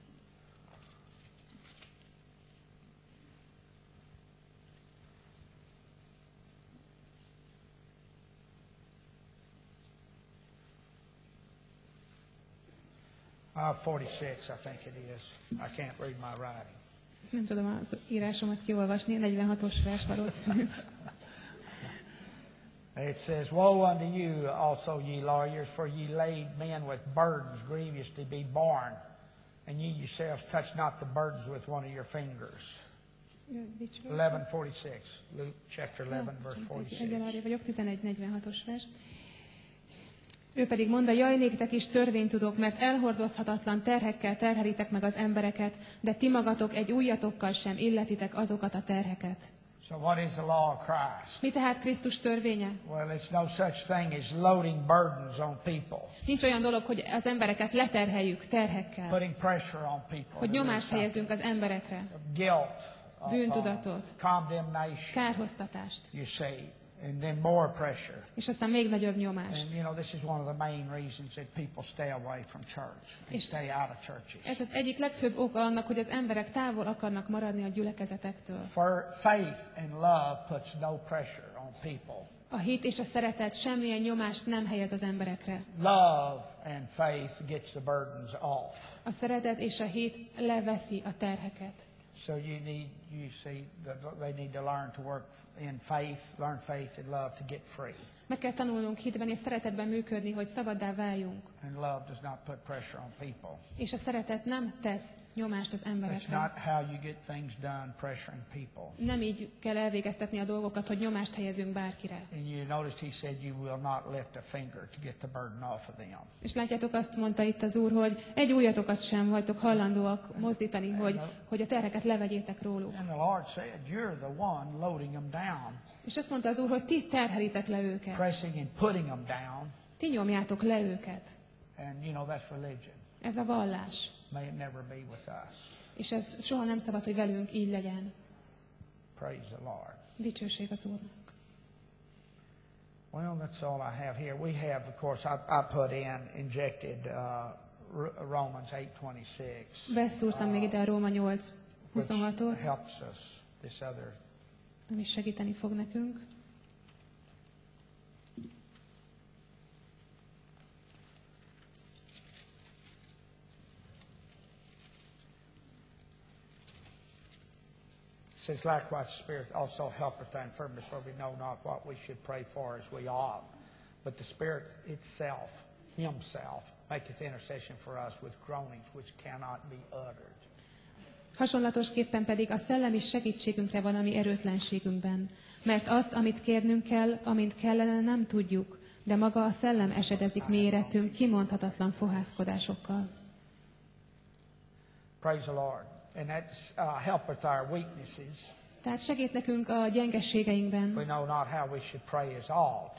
[SPEAKER 2] Uh, forty-six, I think it is. I can't read my writing.
[SPEAKER 3] Nem tudom az írásomat kiolvasni, negyvenhatos vers valószínű.
[SPEAKER 2] It says, Woe unto you also, ye lawyers, for ye laid men with burdens grievous to be borne, and ye yourselves touch not the burdens with one of your fingers. eleven forty-six, Luke chapter eleven, verse forty-six.
[SPEAKER 3] Egyenlárja vagyok, tizenegy negyvenhatos vers. Ő pedig mondta, jaj, néktek is törvénytudók, mert elhordozhatatlan terhekkel terhelitek meg az embereket, de ti magatok egy ujjatokkal sem illetitek azokat a terheket.
[SPEAKER 2] So what is the law of Christ?
[SPEAKER 3] Mi tehát Krisztus törvénye?
[SPEAKER 2] Well, it's no such thing as loading burdens on people,
[SPEAKER 3] Nincs olyan dolog, hogy az embereket leterheljük terhekkel,
[SPEAKER 2] putting pressure on people,
[SPEAKER 3] hogy
[SPEAKER 2] to do
[SPEAKER 3] nyomást
[SPEAKER 2] something.
[SPEAKER 3] helyezünk az emberekre,
[SPEAKER 2] Guilt, uh,
[SPEAKER 3] bűntudatot,
[SPEAKER 2] uh, condemnation,
[SPEAKER 3] kárhoztatást,
[SPEAKER 2] you see, and then more pressure.
[SPEAKER 3] és aztán még nagyobb nyomást.
[SPEAKER 2] And you know, this is one of the main reasons that people stay away from church and
[SPEAKER 3] És
[SPEAKER 2] stay out of churches.
[SPEAKER 3] Ez az egyik legfőbb oka annak, hogy az emberek távol akarnak maradni a gyülekezetektől.
[SPEAKER 2] For faith and love puts no pressure on people.
[SPEAKER 3] A hit és a szeretet semmilyen nyomást nem helyez az emberekre.
[SPEAKER 2] Love and faith gets the burdens off.
[SPEAKER 3] A szeretet és a hit leveszi a terheket.
[SPEAKER 2] So you need, you see, that they need to learn to work in faith, learn faith and love to get free.
[SPEAKER 3] Meg kell tanulnunk hitben és szeretetben működni, hogy szabaddá váljunk.
[SPEAKER 2] And love does not put pressure on people.
[SPEAKER 3] És a szeretet nem tesz nyomást az
[SPEAKER 2] That's
[SPEAKER 3] emberekre.
[SPEAKER 2] not how you get things done, pressuring people.
[SPEAKER 3] Nem így kell elvégeztetni a dolgokat, hogy nyomást helyezünk bárkire.
[SPEAKER 2] And you noticed he said you will not lift a finger to get the burden off of them.
[SPEAKER 3] És látjátok, azt mondta itt az Úr, hogy egy ujjatokat sem vagytok hajlandóak mozdítani, hogy, hogy a terheket levegyétek róluk.
[SPEAKER 2] And the Lord said, you're the one loading them down,
[SPEAKER 3] És azt mondta az Úr, hogy ti terhelitek le őket.
[SPEAKER 2] pressing and putting them down.
[SPEAKER 3] Ti nyomjátok le őket.
[SPEAKER 2] And you know, that's religion.
[SPEAKER 3] Ez a vallás.
[SPEAKER 2] May it never be with us.
[SPEAKER 3] És ez soha nem szabad, hogy velünk így legyen.
[SPEAKER 2] Praise the Lord.
[SPEAKER 3] Dicsőség az Úrnak.
[SPEAKER 2] Well, that's all I have here. We have, of course, I, I put in, injected uh, R- Romans eight twenty-six,
[SPEAKER 3] Beszúrtam még ide a Róma nyolc huszonhatot,
[SPEAKER 2] which helps us, this other.
[SPEAKER 3] ami segíteni fog nekünk.
[SPEAKER 2] It says, likewise, the Spirit also helpeth our infirmity, for we know not what we should pray for as we ought. But the Spirit itself, Himself, maketh intercession for us with groanings which cannot be uttered.
[SPEAKER 3] Hasonlatosképpen pedig a szellem is segítségünkre van a mi erőtlenségünkben. Mert azt, amit kérnünk kell, amint kellene, nem tudjuk, de maga a szellem esedezik mi érettünk kimondhatatlan fohászkodásokkal.
[SPEAKER 2] Praise the Lord. And that's uh, help with our weaknesses.
[SPEAKER 3] Tehát segít nekünk a gyengességeinkben.
[SPEAKER 2] We know not how we should pray as ought.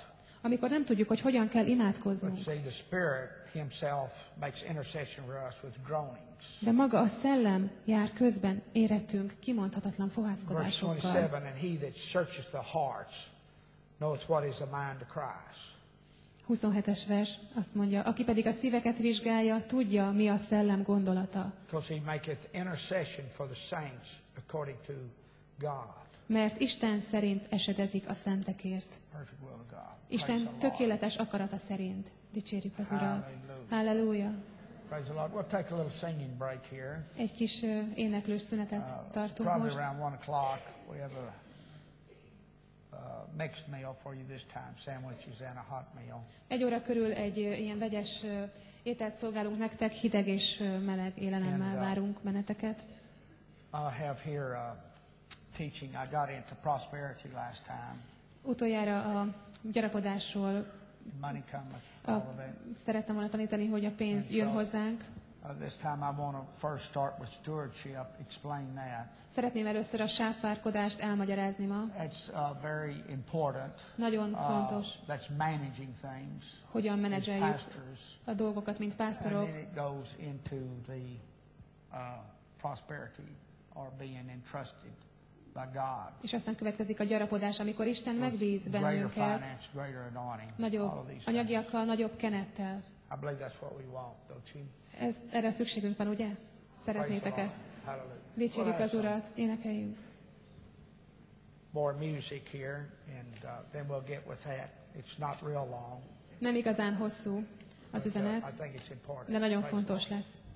[SPEAKER 3] amikor nem tudjuk, hogy hogyan kell
[SPEAKER 2] But
[SPEAKER 3] imádkoznunk.
[SPEAKER 2] see, the Spirit himself makes intercession for us with groanings.
[SPEAKER 3] De maga a szellem jár közben érettünk kimondhatatlan
[SPEAKER 2] Verse
[SPEAKER 3] fohászkodásokkal.
[SPEAKER 2] twenty-seven, and he that searcheth the hearts knoweth what is the mind of Christ.
[SPEAKER 3] huszonhetes vers azt mondja, aki pedig a szíveket vizsgálja, tudja, mi a szellem gondolata.
[SPEAKER 2] Because he maketh intercession for the saints according to God.
[SPEAKER 3] Mert Isten szerint esedezik a szentekért.
[SPEAKER 2] Perfect will of God. Praise
[SPEAKER 3] Isten
[SPEAKER 2] the Lord.
[SPEAKER 3] tökéletes akarata szerint. Dicsérjük az Urat.
[SPEAKER 2] Hallelujah.
[SPEAKER 3] Halleluja.
[SPEAKER 2] Praise the Lord. We'll take a little singing break here.
[SPEAKER 3] Egy kis ö, éneklős szünetet
[SPEAKER 2] Uh,
[SPEAKER 3] tartunk
[SPEAKER 2] probably
[SPEAKER 3] most.
[SPEAKER 2] around one o'clock. We have a uh, mixed meal for you this time, sandwiches and a hot meal.
[SPEAKER 3] Egy óra körül egy ö, ilyen vegyes ö, ételt szolgálunk nektek, hideg és ö, meleg élelemmel
[SPEAKER 2] And, uh,
[SPEAKER 3] várunk benneteket.
[SPEAKER 2] I have here a teaching. I got into prosperity last time.
[SPEAKER 3] Utoljára a gyarapodásról
[SPEAKER 2] Money cometh,
[SPEAKER 3] a,
[SPEAKER 2] all of that.
[SPEAKER 3] szerettem volna tanítani, hogy a pénz jön hozzánk.
[SPEAKER 2] Uh, this time I want to first start with stewardship, explain that.
[SPEAKER 3] Szeretném először a sáfárkodást elmagyarázni ma.
[SPEAKER 2] It's uh, very important.
[SPEAKER 3] Nagyon
[SPEAKER 2] Uh,
[SPEAKER 3] fontos,
[SPEAKER 2] that's managing things
[SPEAKER 3] hogyan
[SPEAKER 2] as
[SPEAKER 3] menedzseljük
[SPEAKER 2] pastors.
[SPEAKER 3] a dolgokat, mint
[SPEAKER 2] And
[SPEAKER 3] pásztorok,
[SPEAKER 2] then it goes into the uh, prosperity or being entrusted by God.
[SPEAKER 3] és aztán következik a gyarapodás, amikor Isten megbíz
[SPEAKER 2] Greater
[SPEAKER 3] bennünket
[SPEAKER 2] finance, greater anointing, all of
[SPEAKER 3] nagyobb
[SPEAKER 2] these things.
[SPEAKER 3] anyagiakkal, nagyobb kenettel.
[SPEAKER 2] I believe that's what we want, don't you?
[SPEAKER 3] Ez, erre szükségünk van, ugye? Szeretnétek
[SPEAKER 2] Praise
[SPEAKER 3] ezt?
[SPEAKER 2] the Lord. Hallelujah.
[SPEAKER 3] Dicsérjük
[SPEAKER 2] We'll
[SPEAKER 3] az
[SPEAKER 2] have some
[SPEAKER 3] Urat, énekeljünk.
[SPEAKER 2] more music here, and uh, then we'll get with that. It's not real long.
[SPEAKER 3] Nem igazán hosszú az
[SPEAKER 2] but, uh, I
[SPEAKER 3] üzenet,
[SPEAKER 2] think it's important.
[SPEAKER 3] de nagyon
[SPEAKER 2] Praise the
[SPEAKER 3] fontos
[SPEAKER 2] Lord.
[SPEAKER 3] lesz.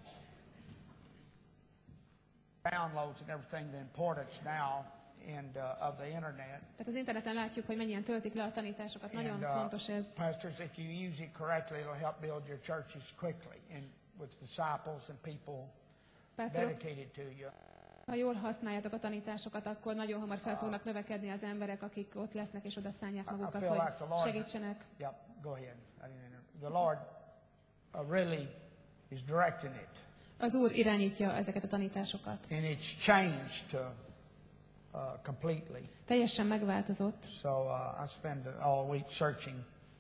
[SPEAKER 2] Downloads and everything, the importance now and uh, of the internet.
[SPEAKER 3] Tehát az interneten látjuk, hogy mennyien töltik le a tanításokat. Nagyon
[SPEAKER 2] And, uh,
[SPEAKER 3] fontos ez.
[SPEAKER 2] Pastors, if you use it correctly, it'll help build your churches quickly and with disciples and people
[SPEAKER 3] Pásztorok,
[SPEAKER 2] dedicated to you.
[SPEAKER 3] ha jól használjátok a tanításokat, akkor nagyon hamar fel fognak növekedni az emberek, akik ott lesznek és oda szánják
[SPEAKER 2] I- I
[SPEAKER 3] magukat,
[SPEAKER 2] feel like the
[SPEAKER 3] hogy
[SPEAKER 2] Lord-
[SPEAKER 3] segítsenek.
[SPEAKER 2] Yep, go ahead. I didn't inter- The Lord uh, really is directing it,
[SPEAKER 3] Az Úr irányítja ezeket a tanításokat.
[SPEAKER 2] and it's changed uh, uh, completely.
[SPEAKER 3] Teljesen megváltozott.
[SPEAKER 2] So uh, I spend all week searching.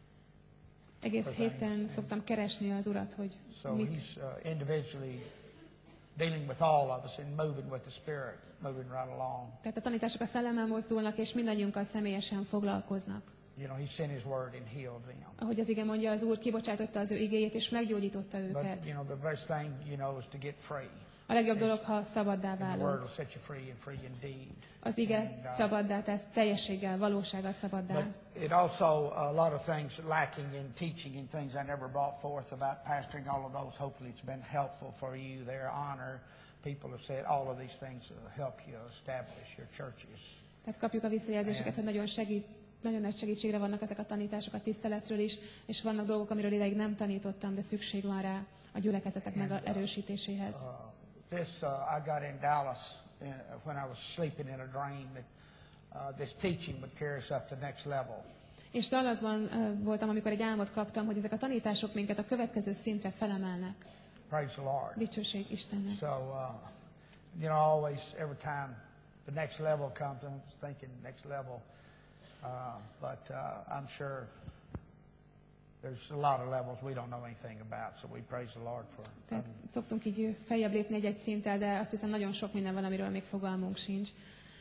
[SPEAKER 3] Egész héten szoktam keresni az Urat, hogy
[SPEAKER 2] So
[SPEAKER 3] mit.
[SPEAKER 2] He's uh, individually dealing with all of us and moving with the Spirit, moving right along.
[SPEAKER 3] Tehát a tanítások a szellemmel mozdulnak, és mindannyiunkkal személyesen foglalkoznak.
[SPEAKER 2] You know, He sent His word and healed them.
[SPEAKER 3] Ahogy az ige mondja, az Úr kibocsátotta az ő igéjét, és meggyógyította
[SPEAKER 2] But
[SPEAKER 3] őket.
[SPEAKER 2] you know, the best thing you know is to get free.
[SPEAKER 3] A legjobb dolog, ha szabaddá
[SPEAKER 2] And the word will
[SPEAKER 3] válunk.
[SPEAKER 2] set you free and free indeed.
[SPEAKER 3] Az ige
[SPEAKER 2] And, uh,
[SPEAKER 3] szabaddá tesz, teljességgel, valósággal szabaddá.
[SPEAKER 2] But it also, a lot of things lacking in teaching and things I never brought forth about pastoring, all of those, hopefully it's been helpful for you. Their honor, people have said all of these things will help you establish your churches.
[SPEAKER 3] Tehát kapjuk a visszajelzéseket, hogy nagyon segít, nagyon nagy segítségre vannak ezek a tanítások a tiszteletről is, és vannak dolgok, amiről ideig nem tanítottam, de szükség van rá a gyülekezetek meg a erősítéséhez.
[SPEAKER 2] Uh, this, uh, I got in Dallas uh, when I was sleeping in a dream that uh, this teaching would carry us up to the next level.
[SPEAKER 3] És Dallasban uh, voltam, amikor egy álmot kaptam, hogy ezek a tanítások minket a következő szintre felemelnek.
[SPEAKER 2] Praise the Lord.
[SPEAKER 3] Dicsőség Istennek.
[SPEAKER 2] So, uh, you know, always, every time the next level comes, I'm thinking next level. Uh, but uh, I'm sure there's a lot of levels we don't know anything about, so we praise the Lord for
[SPEAKER 3] Tehát szoktunk így feljebb lépni egy-egy szinttel, de azt hiszem nagyon sok minden van, amiről még fogalmunk sincs.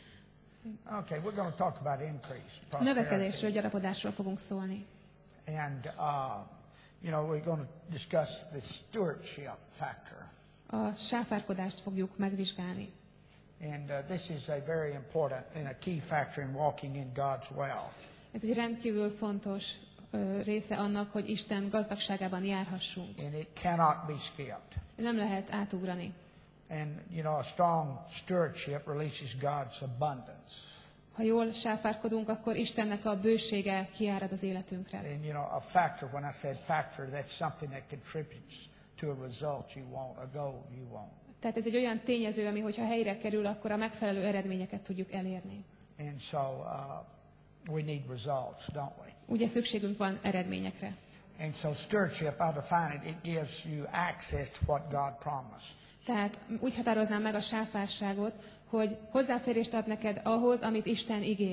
[SPEAKER 2] Okay, we're going to talk about increase.
[SPEAKER 3] A növekedésről, gyarapodásról fogunk szólni.
[SPEAKER 2] And, uh, you know, we're going to discuss the stewardship factor.
[SPEAKER 3] A sáfárkodást fogjuk megvizsgálni.
[SPEAKER 2] And uh, this is a very important and a key factor in walking in God's wealth.
[SPEAKER 3] Ez egy rendkívül fontos ö, része annak, hogy Isten gazdagságában járhassunk.
[SPEAKER 2] And it cannot be skipped.
[SPEAKER 3] Nem lehet átugrani.
[SPEAKER 2] And, you know, a strong stewardship releases God's abundance.
[SPEAKER 3] Ha jól sáfárkodunk, akkor Istennek a bősége kiárad az életünkre.
[SPEAKER 2] And, you know, a factor, when I said factor, that's something that contributes to a result you want, a goal you want.
[SPEAKER 3] Tehát ez egy olyan tényező, ami hogyha helyre kerül, akkor a megfelelő eredményeket tudjuk elérni.
[SPEAKER 2] And so uh, we need results, don't we?
[SPEAKER 3] Ugye szükségünk van eredményekre.
[SPEAKER 2] And so stewardship, I define it, it gives you access to what God promised.
[SPEAKER 3] Tehát úgy határoznám meg a sáfárságot, hogy hozzáférést ad neked ahhoz, amit Isten ígér.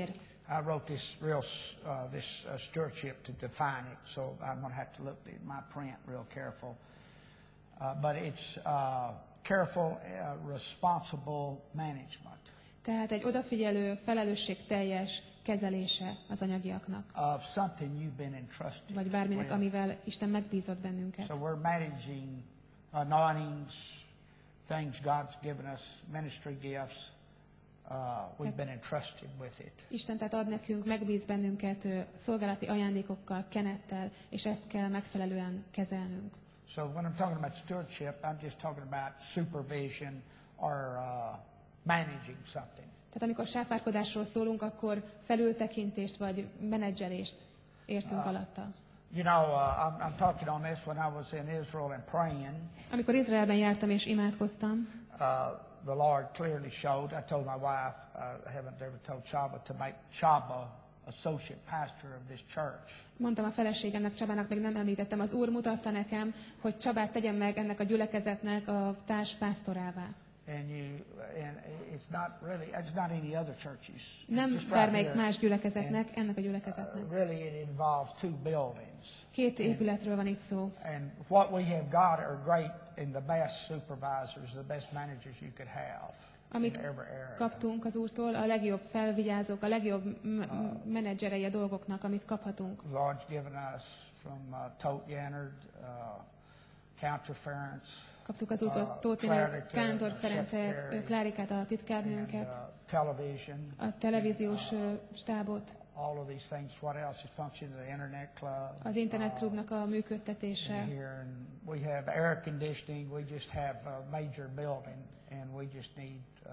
[SPEAKER 2] I wrote this real uh, this uh, stewardship to define it, so I'm going to have to look at my print real careful. Uh, but it's uh, careful, uh, responsible management.
[SPEAKER 3] Tehát egy odafigyelő, felelősségteljes kezelése az anyagiaknak.
[SPEAKER 2] Of something you've been entrusted
[SPEAKER 3] Vagy bárminek,
[SPEAKER 2] with.
[SPEAKER 3] amivel Isten megbízott bennünket.
[SPEAKER 2] So we're managing anointings, things God's given us, ministry gifts. Uh, we've been entrusted with it.
[SPEAKER 3] Isten tehát ad nekünk, megbíz bennünket ö, szolgálati ajándékokkal, kenettel, és ezt kell megfelelően kezelnünk.
[SPEAKER 2] So when I'm talking about stewardship, I'm just talking about supervision or uh, managing something.
[SPEAKER 3] Tehát amikor sáfárkodásról szólunk, akkor felültekintést vagy menedzselést értünk uh, alatta.
[SPEAKER 2] You know, uh, I'm, I'm talking on this when I was in Israel and praying.
[SPEAKER 3] Amikor Izraelben jártam és imádkoztam,
[SPEAKER 2] uh, the Lord clearly showed. I told my wife, uh, I haven't ever told Chaba to make Chaba associate pastor of this church.
[SPEAKER 3] Mondtam a feleségemnek, Csabának még nem említettem, az Úr mutatta nekem, hogy Csabát tegyem meg ennek a gyülekezetnek a társpásztorává.
[SPEAKER 2] And you, and it's not really, it's not any other churches.
[SPEAKER 3] Nem
[SPEAKER 2] Just
[SPEAKER 3] bármelyik
[SPEAKER 2] right here.
[SPEAKER 3] más gyülekezetnek,
[SPEAKER 2] And,
[SPEAKER 3] ennek a gyülekezetnek.
[SPEAKER 2] Uh, really it involves two buildings.
[SPEAKER 3] Két épületről van itt szó.
[SPEAKER 2] And what we have got are great and the best supervisors, the best managers you could have.
[SPEAKER 3] Amit kaptunk az Úrtól, a legjobb felvigyázók, a legjobb m- menedzserei a dolgoknak, amit kaphatunk.
[SPEAKER 2] Lord's given us from uh, Tote Yannard, uh, Counterference.
[SPEAKER 3] Kaptuk az Úrtól Tótnél, Kántor Ferencet, Klárikát, a titkárnőnket,
[SPEAKER 2] and, uh, television,
[SPEAKER 3] a televíziós uh, stábot,
[SPEAKER 2] all of these things. What else is functioning? The Internet Club.
[SPEAKER 3] az internetklubnak a működtetése.
[SPEAKER 2] And here, and we have air conditioning. We just have a major building, and we just need uh,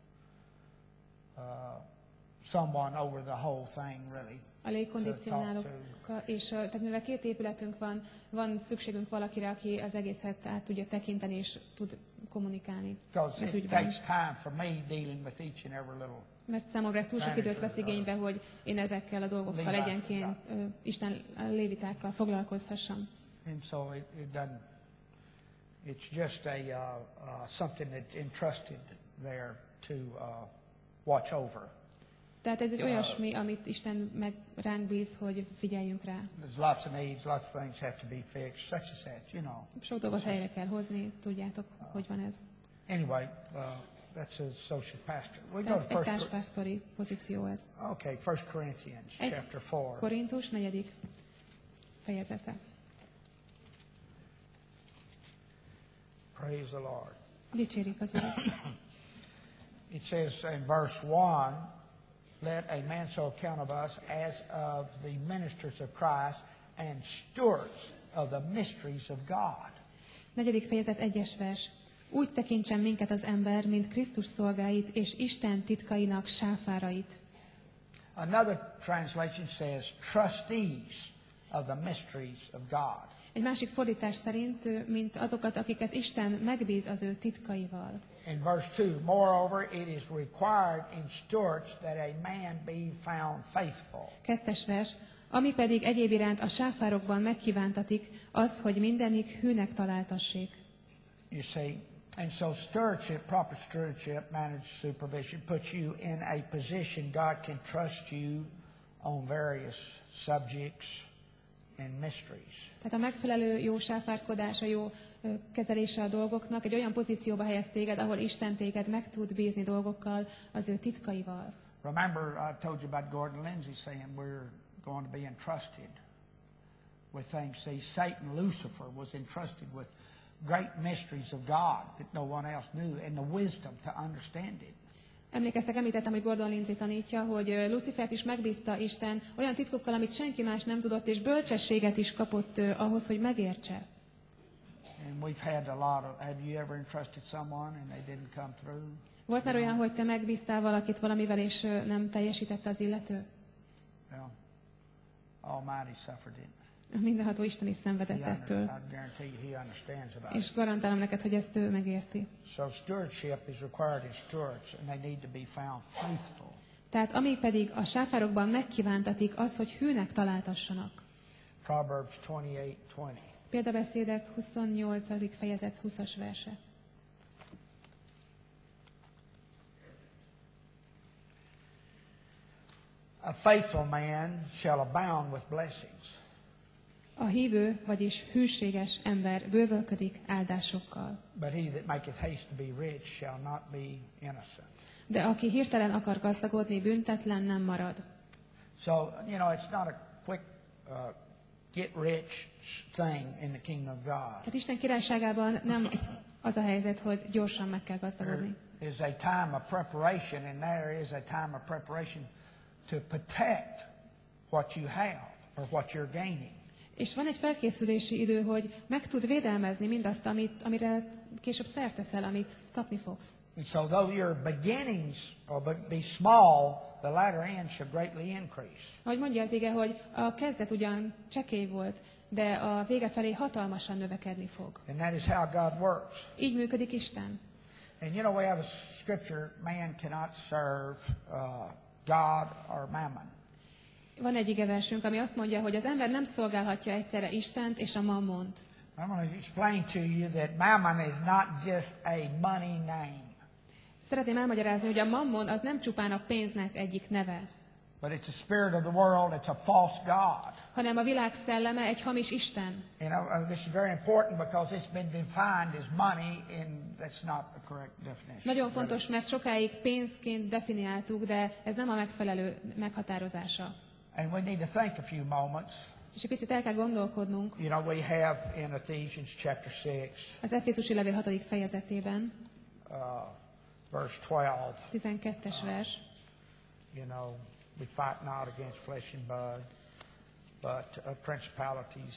[SPEAKER 2] uh, someone over the whole thing, really.
[SPEAKER 3] A légkondicionálókkal, és uh, tehát mivel két épületünk van, van szükségünk valakire, aki az egészet át tudja tekinteni és tud kommunikálni.
[SPEAKER 2] Because
[SPEAKER 3] Ez
[SPEAKER 2] it
[SPEAKER 3] ügyben.
[SPEAKER 2] takes time for me dealing with each and every little.
[SPEAKER 3] Mert számomra ez túl sok időt vesz igénybe, hogy én ezekkel a dolgokkal egyenként uh, Isten lévitákkal foglalkozhassam.
[SPEAKER 2] And so it, it doesn't. It's just a uh, uh, something that's entrusted there to uh, watch over.
[SPEAKER 3] Tehát ez egy olyasmi, amit Isten meg ránk bíz, hogy figyeljünk rá.
[SPEAKER 2] There's lots of needs, lots of things have to be fixed, such as that, you know.
[SPEAKER 3] Sok dolgot helyre kell hozni, tudjátok, hogy van ez.
[SPEAKER 2] Anyway, uh, that's a associate pastor. We go
[SPEAKER 3] Tehát
[SPEAKER 2] to
[SPEAKER 3] egy
[SPEAKER 2] first.
[SPEAKER 3] társpásztori pozíció ez.
[SPEAKER 2] Okay, First Corinthians
[SPEAKER 3] Egy
[SPEAKER 2] chapter four.
[SPEAKER 3] Korintus negyedik fejezete.
[SPEAKER 2] Praise the Lord.
[SPEAKER 3] Dicsérjük az Urat.
[SPEAKER 2] It says in verse one, let a man so account of us as of the ministers of Christ and stewards of the mysteries of God.
[SPEAKER 3] Negyedik fejezet egyes vers. Úgy tekintsen minket az ember, mint Krisztus szolgáit és Isten titkainak sáfárait.
[SPEAKER 2] Another translation says trustees of the mysteries of God.
[SPEAKER 3] Egy másik fordítás szerint, mint azokat, akiket Isten megbíz az ő titkaival.
[SPEAKER 2] In verse two, moreover, it is required in stewards that a man be found faithful.
[SPEAKER 3] Kettes vers. Ami pedig egyéb iránt a sáfárokban megkívántatik, az, hogy mindenik hűnek találtassék.
[SPEAKER 2] You see, and so stewardship, proper stewardship, managed supervision, puts you in a position God can trust you on various subjects and mysteries.
[SPEAKER 3] Tehát a megfelelő jó sáfárkodás, a jó ö, kezelése a dolgoknak egy olyan pozícióba helyez téged, ahol Isten téged meg tud bízni dolgokkal, az ő titkaival.
[SPEAKER 2] Remember, I told you about Gordon Lindsay saying we're going to be entrusted with things. See, Satan, Lucifer, was entrusted with great mysteries of God that no one else knew, and the wisdom to understand it.
[SPEAKER 3] Emlékeztek, említettem, hogy Gordon Lindsay tanítja, hogy ö, Lucifert is megbízta Isten olyan titkokkal, amit senki más nem tudott, és bölcsességet is kapott ö, ahhoz, hogy megértse.
[SPEAKER 2] And we've had a lot of, have you ever entrusted someone and they didn't come through?
[SPEAKER 3] Volt már olyan, hogy te megbíztál valakit valamivel, és ö, nem teljesítette az illető?
[SPEAKER 2] Well, Almighty suffered it.
[SPEAKER 3] A mindenható Isten is szenvedett
[SPEAKER 2] He under,
[SPEAKER 3] ettől.
[SPEAKER 2] I guarantee you he understands about
[SPEAKER 3] És
[SPEAKER 2] it.
[SPEAKER 3] garantálom neked, hogy ezt ő megérti.
[SPEAKER 2] So stewardship is required in stewards, and they need to be found faithful.
[SPEAKER 3] Tehát ami pedig a sáfárokban megkívántatik, az, hogy hűnek találtassanak.
[SPEAKER 2] Proverbs twenty-eight twenty.
[SPEAKER 3] Példabeszédek huszonnyolcadik fejezet huszas verse.
[SPEAKER 2] A faithful man shall abound with blessings.
[SPEAKER 3] A hívő, vagyis hűséges ember bővölködik áldásokkal.
[SPEAKER 2] But he that maketh haste to be rich shall not be innocent.
[SPEAKER 3] De aki hirtelen akar gazdagodni, büntetlen nem marad.
[SPEAKER 2] So, you know, it's not a quick uh, get rich thing in the kingdom of God.
[SPEAKER 3] Tehát Isten királyságában nem az a helyzet, hogy gyorsan meg kell gazdagodni.
[SPEAKER 2] There is a time of preparation, and there is a time of preparation to protect what you have or what you're gaining.
[SPEAKER 3] És van egy felkészülési idő, hogy meg tud védelmezni mindazt, amit, amire később szert teszel, amit kapni fogsz.
[SPEAKER 2] And so though your beginnings will be small, the latter end shall greatly increase.
[SPEAKER 3] Ahogy mondja az ige, hogy a kezdet ugyan csekély volt, de a vége felé hatalmasan növekedni fog.
[SPEAKER 2] And that is how God works.
[SPEAKER 3] Így működik Isten.
[SPEAKER 2] And you know, we have a scripture, man cannot serve uh, God or mammon.
[SPEAKER 3] Van egy igeversünk, ami azt mondja, hogy az ember nem szolgálhatja egyszerre Istent és a mammont.
[SPEAKER 2] I'm going to explain to you that mammon is not just a money name.
[SPEAKER 3] Szeretném elmagyarázni, hogy a mammon az nem csupán a pénznek egyik neve,
[SPEAKER 2] But it's a spirit of the world, it's a false god.
[SPEAKER 3] hanem a világ szelleme egy hamis Isten.
[SPEAKER 2] You know, this is very important because it's been defined as money, and that's not a correct definition.
[SPEAKER 3] Nagyon fontos, mert sokáig pénzként definiáltuk, de ez nem a megfelelő meghatározása.
[SPEAKER 2] And we need to think a few moments.
[SPEAKER 3] És egy picit el kell gondolkodnunk.
[SPEAKER 2] You know, we have in Ephesians chapter six,
[SPEAKER 3] Az Efézusi levél hatodik fejezetében,
[SPEAKER 2] uh, verse twelve,
[SPEAKER 3] tizenkettes vers,
[SPEAKER 2] you know, we fight not against flesh and blood, but uh, principalities,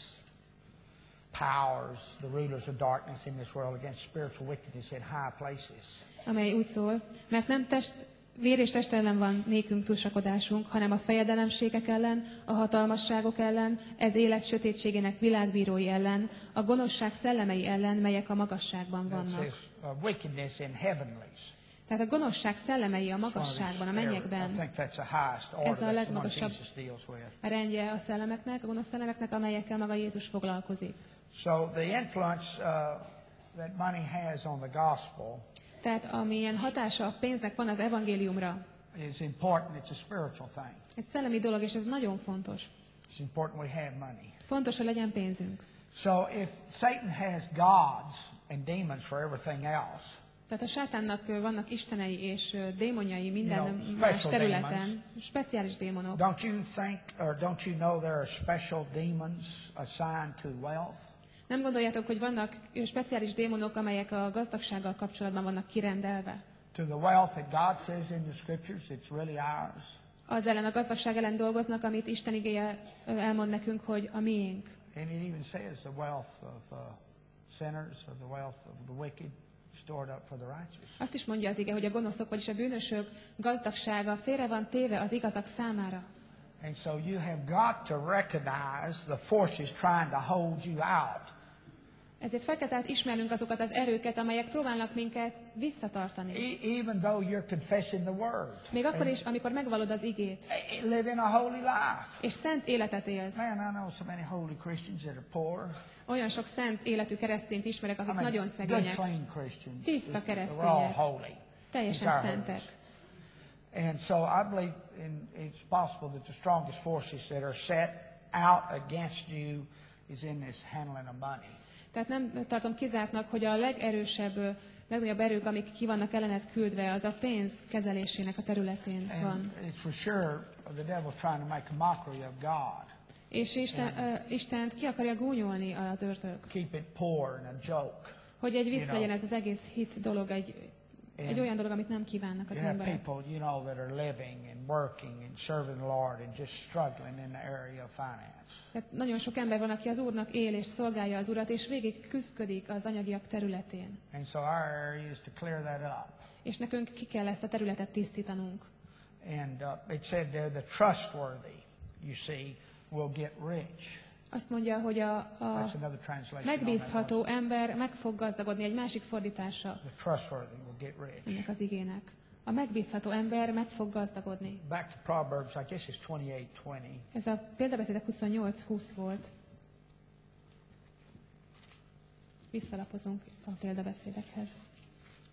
[SPEAKER 2] powers, the rulers of darkness in this world, against spiritual wickedness in high places.
[SPEAKER 3] amely úgy szól, mert nem test, vér és test ellen van nékünk túlsakodásunk, hanem a fejedelemségek ellen, a hatalmasságok ellen, ez élet sötétségének világbírói ellen, a gonoszság szellemei ellen, melyek a magasságban
[SPEAKER 2] It
[SPEAKER 3] vannak.
[SPEAKER 2] says uh, wickedness in heavenlies.
[SPEAKER 3] Tehát a gonoszság szellemei a magasságban, a
[SPEAKER 2] I
[SPEAKER 3] mennyekben.
[SPEAKER 2] think that's the highest order.
[SPEAKER 3] Ez a
[SPEAKER 2] That's the one
[SPEAKER 3] legmagasabb
[SPEAKER 2] Jesus deals with.
[SPEAKER 3] a rendje a szellemeknek, a gonosz szellemeknek, amelyekkel maga Jézus foglalkozik.
[SPEAKER 2] So the influence uh, that money has on the gospel
[SPEAKER 3] Tehát amilyen hatása a pénznek van az evangéliumra,
[SPEAKER 2] is important. It's a spiritual thing.
[SPEAKER 3] egy szellemi dolog, és ez nagyon fontos.
[SPEAKER 2] It's important we have money.
[SPEAKER 3] Fontos, hogy legyen pénzünk.
[SPEAKER 2] So if Satan has gods and demons for everything else,
[SPEAKER 3] Tehát a sátánnak ö, vannak istenei és ö, démonjai minden
[SPEAKER 2] You know,
[SPEAKER 3] más
[SPEAKER 2] special
[SPEAKER 3] területen,
[SPEAKER 2] demons.
[SPEAKER 3] speciális démonok.
[SPEAKER 2] don't you think or don't you know there are special demons assigned to wealth?
[SPEAKER 3] Nem gondoljátok, hogy vannak ö, speciális démonok, amelyek a gazdagsággal kapcsolatban vannak kirendelve?
[SPEAKER 2] To the wealth that God says in the scriptures, it's really ours.
[SPEAKER 3] Az ellen, a gazdagság ellen dolgoznak, amit Isten igéje ö, elmond nekünk, hogy a miénk.
[SPEAKER 2] And it even says the wealth of uh, sinners or the wealth of the wicked stored up for the righteous.
[SPEAKER 3] Azt is mondja az ige, hogy a gonoszok, vagyis a bűnösök gazdagsága félre van téve az igazak számára.
[SPEAKER 2] And so you have got to recognize the forces trying to hold you out.
[SPEAKER 3] Ezért fel kell tehát ismernünk azokat az erőket, amelyek próbálnak minket visszatartani.
[SPEAKER 2] E- even though you're confessing the word.
[SPEAKER 3] Még akkor is, amikor megvallod az igét,
[SPEAKER 2] And live in a holy life.
[SPEAKER 3] és szent életet élsz.
[SPEAKER 2] Man, I know so many holy Christians that are poor.
[SPEAKER 3] Olyan sok szent életű keresztényt ismerek,
[SPEAKER 2] I
[SPEAKER 3] akik
[SPEAKER 2] mean,
[SPEAKER 3] nagyon
[SPEAKER 2] good,
[SPEAKER 3] szegények,
[SPEAKER 2] clean Christians.
[SPEAKER 3] Tiszta
[SPEAKER 2] They're all
[SPEAKER 3] keresztények.
[SPEAKER 2] holy.
[SPEAKER 3] teljesen
[SPEAKER 2] These are
[SPEAKER 3] szentek.
[SPEAKER 2] holy. And so I believe in, it's possible that the strongest forces that are set out against you is in this handling of money.
[SPEAKER 3] Tehát nem tartom kizártnak, hogy a legerősebb, ö, legnagyobb erők, amik ki vannak ellenet küldve, az a pénz kezelésének a területén van.
[SPEAKER 2] And it's for sure the devil's trying to make a mockery of God.
[SPEAKER 3] És Isten, ö, Istent ki akarja gúnyolni az ördög.
[SPEAKER 2] Keep it poor and a joke.
[SPEAKER 3] Hogy egy vicc
[SPEAKER 2] You know.
[SPEAKER 3] legyen ez az egész hit dolog, egy, egy
[SPEAKER 2] And
[SPEAKER 3] olyan dolog, amit nem kívánnak az
[SPEAKER 2] You have
[SPEAKER 3] emberek.
[SPEAKER 2] people, you know, that are living and working and serving the Lord and just struggling in the area of finance.
[SPEAKER 3] Tehát nagyon sok ember van, aki az Úrnak él és szolgálja az Urat, és végig küszködik az anyagiak területén.
[SPEAKER 2] And so our area is to clear that up.
[SPEAKER 3] És nekünk ki kell ezt a területet tisztítanunk.
[SPEAKER 2] And uh, it said there, the trustworthy, you see, will get rich.
[SPEAKER 3] Azt mondja, hogy a, a
[SPEAKER 2] That's another translation. on that
[SPEAKER 3] megbízható
[SPEAKER 2] verse.
[SPEAKER 3] ember meg fog gazdagodni, egy másik fordítása
[SPEAKER 2] The trustworthy will get rich.
[SPEAKER 3] ennek az igének. A megbízható ember meg fog gazdagodni.
[SPEAKER 2] Back to Proverbs, I guess it's twenty-eight twenty.
[SPEAKER 3] Ez a példabeszédek huszonnyolc húsz volt. Visszalapozunk a példabeszédekhez.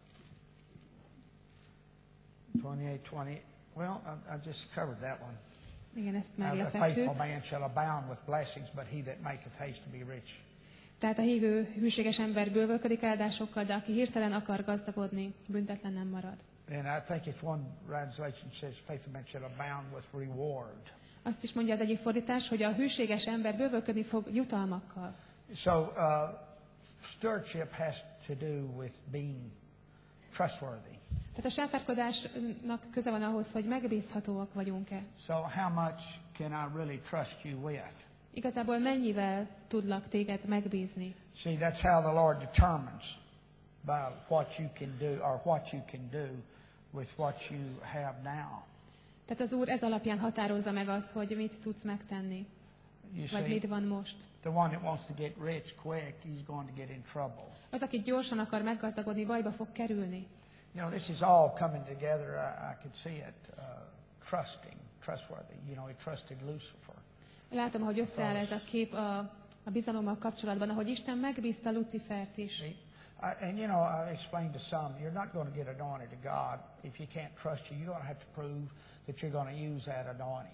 [SPEAKER 2] twenty-eight twenty. Well, I, I just covered that one.
[SPEAKER 3] Igen, ezt
[SPEAKER 2] Uh, the
[SPEAKER 3] meglepettük.
[SPEAKER 2] faithful man shall abound with blessings, but he that maketh haste to be rich.
[SPEAKER 3] Tehát a hívő, hűséges ember bővölködik áldásokkal, de aki hirtelen akar gazdagodni, büntetlen nem marad.
[SPEAKER 2] And I think it's one translation says, faithful man shall abound with reward.
[SPEAKER 3] Azt is mondja az egyik fordítás, hogy a hűséges ember bővölködni fog jutalmakkal.
[SPEAKER 2] So uh, stewardship has to do with being trustworthy.
[SPEAKER 3] Tehát a sáfárkodásnak köze van ahhoz, hogy megbízhatóak vagyunk-e.
[SPEAKER 2] So how much can I really trust you with?
[SPEAKER 3] Igazából mennyivel tudlak téged megbízni?
[SPEAKER 2] See, that's how the Lord determines by what you can do or what you can do with what you have now.
[SPEAKER 3] Tehát az Úr ez alapján határozza meg azt, hogy mit tudsz megtenni,
[SPEAKER 2] You
[SPEAKER 3] vagy
[SPEAKER 2] see,
[SPEAKER 3] mit van most.
[SPEAKER 2] the one that wants to get rich quick, he's going to get in trouble.
[SPEAKER 3] Az, aki gyorsan akar meggazdagodni, bajba fog kerülni.
[SPEAKER 2] You know, this is all coming together. I, I could see it. Uh, trusting, trustworthy. You know, he trusted Lucifer.
[SPEAKER 3] Látom, hogy összeáll ez a kép a, a bizalommal kapcsolatban, ahogy Isten megbízta Lucifert is.
[SPEAKER 2] See, I, and you know, I explained to some, you're not going to get anointed to God if you can't trust you. You're going to have to prove that you're going to use that anointing.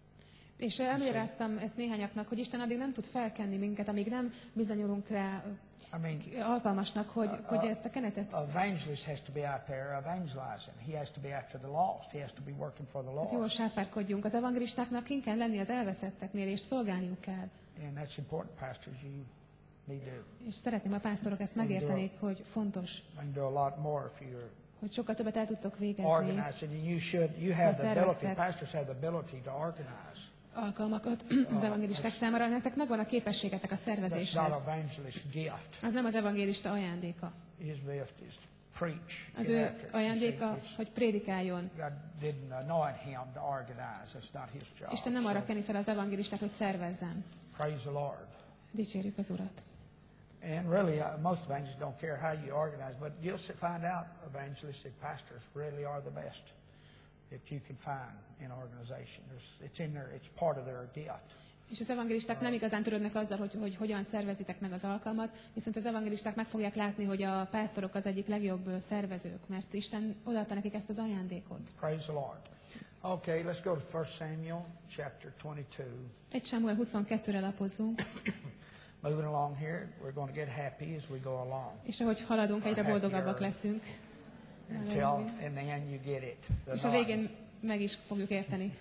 [SPEAKER 3] És elmagyaráztam ezt néhányaknak, hogy Isten addig nem tud felkenni minket, amíg nem bizonyulunk rá
[SPEAKER 2] I mean,
[SPEAKER 3] alkalmasnak, hogy,
[SPEAKER 2] a-
[SPEAKER 3] hogy ezt a kenetet.
[SPEAKER 2] An evangelist has to be out there evangelizing. He has to be after the lost. He has to be working for the
[SPEAKER 3] Hát jól
[SPEAKER 2] lost.
[SPEAKER 3] sáfárkodjunk. Az evangelistáknak kint kell lenni az elveszetteknél, és szolgálniuk kell.
[SPEAKER 2] And that's important, pastors. You need to
[SPEAKER 3] És szeretném, a pásztorok ezt megértenék, hogy fontos,
[SPEAKER 2] you can do a lot more if you're
[SPEAKER 3] hogy sokkal többet el tudtok végezni
[SPEAKER 2] organizing. And you should. You have the ability.
[SPEAKER 3] szerveztek.
[SPEAKER 2] Pastors have the ability to organize.
[SPEAKER 3] alkalmakat az evangelisták számára. Nektek megvan a képességetek a
[SPEAKER 2] That's not
[SPEAKER 3] szervezéshez.
[SPEAKER 2] evangelist gift.
[SPEAKER 3] Az nem az evangelista ajándéka.
[SPEAKER 2] His gift is to preach.
[SPEAKER 3] Az
[SPEAKER 2] Get
[SPEAKER 3] ő
[SPEAKER 2] after it. You
[SPEAKER 3] ajándéka,
[SPEAKER 2] see, it's-
[SPEAKER 3] hogy prédikáljon.
[SPEAKER 2] God didn't anoint him to organize. That's not his job.
[SPEAKER 3] Isten nem arra
[SPEAKER 2] So,
[SPEAKER 3] kenni fel az evangelistát, hogy szervezzen.
[SPEAKER 2] praise the Lord.
[SPEAKER 3] Dicsérjük az Urat.
[SPEAKER 2] And really, uh, most evangelists don't care how you organize, but you'll s- find out evangelistic pastors really are the best that you can find in organization. There's, it's in there. It's part of their gift.
[SPEAKER 3] És az evangelisták nem igazán törődnek azzal, hogy, hogy hogyan szervezitek meg az alkalmat, viszont az evangelisták meg fogják látni, hogy a pásztorok az egyik legjobb ö, szervezők, mert Isten odaadta nekik ezt az ajándékot.
[SPEAKER 2] Praise the Lord. Okay, let's go to First Samuel chapter twenty-two.
[SPEAKER 3] Egy Sámuel huszonkettőre lapozzunk,
[SPEAKER 2] Moving along here, we're going to get happy as we go along
[SPEAKER 3] és ahogy haladunk, egyre boldogabbak leszünk.
[SPEAKER 2] until in the end you get it. The
[SPEAKER 3] És a
[SPEAKER 2] knowledge.
[SPEAKER 3] végén meg is fogjuk érteni.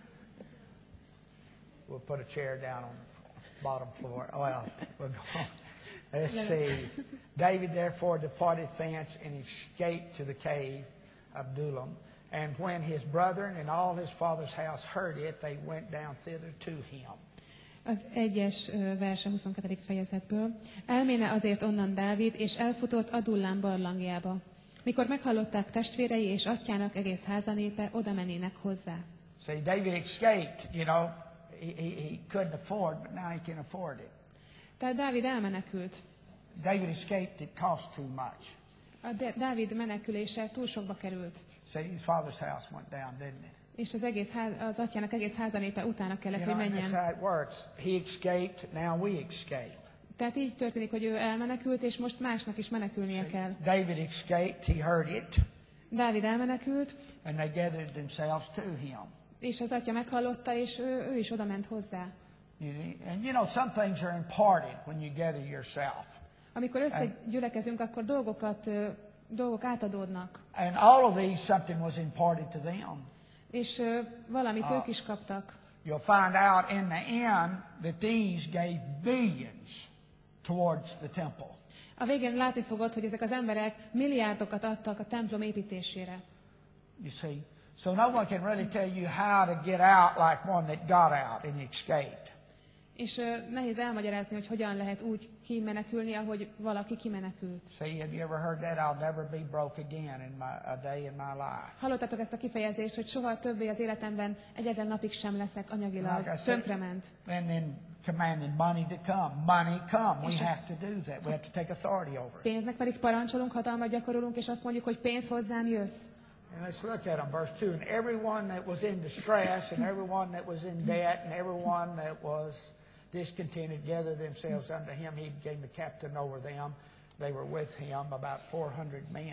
[SPEAKER 2] We'll put a chair down on the bottom floor. Well, we'll go on. Let's see. David therefore departed thence and escaped to the cave of Adullam. And when his brethren and all his father's house heard it, they went down thither to him.
[SPEAKER 3] Az egyes ö, verse huszonkettedik fejezetből. Elméne azért onnan Dávid, és elfutott Adullám barlangjába. Mikor meghallották testvérei és atyának egész házanépe, oda mennének hozzá.
[SPEAKER 2] See, David escaped, you know. He, he, he couldn't afford, but now he can afford it.
[SPEAKER 3] Tehát Dávid elmenekült.
[SPEAKER 2] David escaped, it cost too much.
[SPEAKER 3] A De- Dávid menekülése túl sokba került.
[SPEAKER 2] See, his father's house went down, didn't it?
[SPEAKER 3] És az, egész ház, az atyának egész házanépe utána kellett,
[SPEAKER 2] You
[SPEAKER 3] hogy
[SPEAKER 2] know, and that's
[SPEAKER 3] menjen.
[SPEAKER 2] how it works. He escaped, now we escape.
[SPEAKER 3] Tehát így történik, hogy ő elmenekült, és most másnak is menekülnie kell.
[SPEAKER 2] David escaped, he heard it,
[SPEAKER 3] Dávid elmenekült,
[SPEAKER 2] and they gathered themselves to him.
[SPEAKER 3] és az atya meghallotta, és ő, ő is oda ment hozzá.
[SPEAKER 2] You- And you know, some things are imparted when you gather yourself.
[SPEAKER 3] Amikor összegyülekezünk, akkor dolgokat, ö, dolgok átadódnak.
[SPEAKER 2] And all of these, something was imparted to them.
[SPEAKER 3] És ö, valamit ők is kaptak.
[SPEAKER 2] You'll find out in the end that these gave billions towards the temple.
[SPEAKER 3] A végén látni fogod, hogy ezek az emberek milliárdokat adtak a templom építésére.
[SPEAKER 2] You see? So no one can really tell you how to get out like one that got out and escaped.
[SPEAKER 3] És ö, nehéz elmagyarázni, hogy hogyan lehet úgy kimenekülni, ahogy valaki kimenekült.
[SPEAKER 2] See, have you ever heard that? I'll never be broke again in my, a day in my life.
[SPEAKER 3] Hallottatok ezt a kifejezést, hogy soha többé az életemben egyetlen napig sem leszek anyagilag
[SPEAKER 2] Like I said-
[SPEAKER 3] tönkrement.
[SPEAKER 2] And then commanded money to come. Money come. We have to do that. We have to take authority over it.
[SPEAKER 3] Pénznek pedig parancsolunk, hatalmat gyakorolunk, és azt mondjuk, hogy pénz hozzám jössz.
[SPEAKER 2] And let's look at them, verse two. And everyone that was in distress, and everyone that was in debt, and everyone that was discontented gathered themselves unto him. He became the captain over them. They were with him, about four hundred men.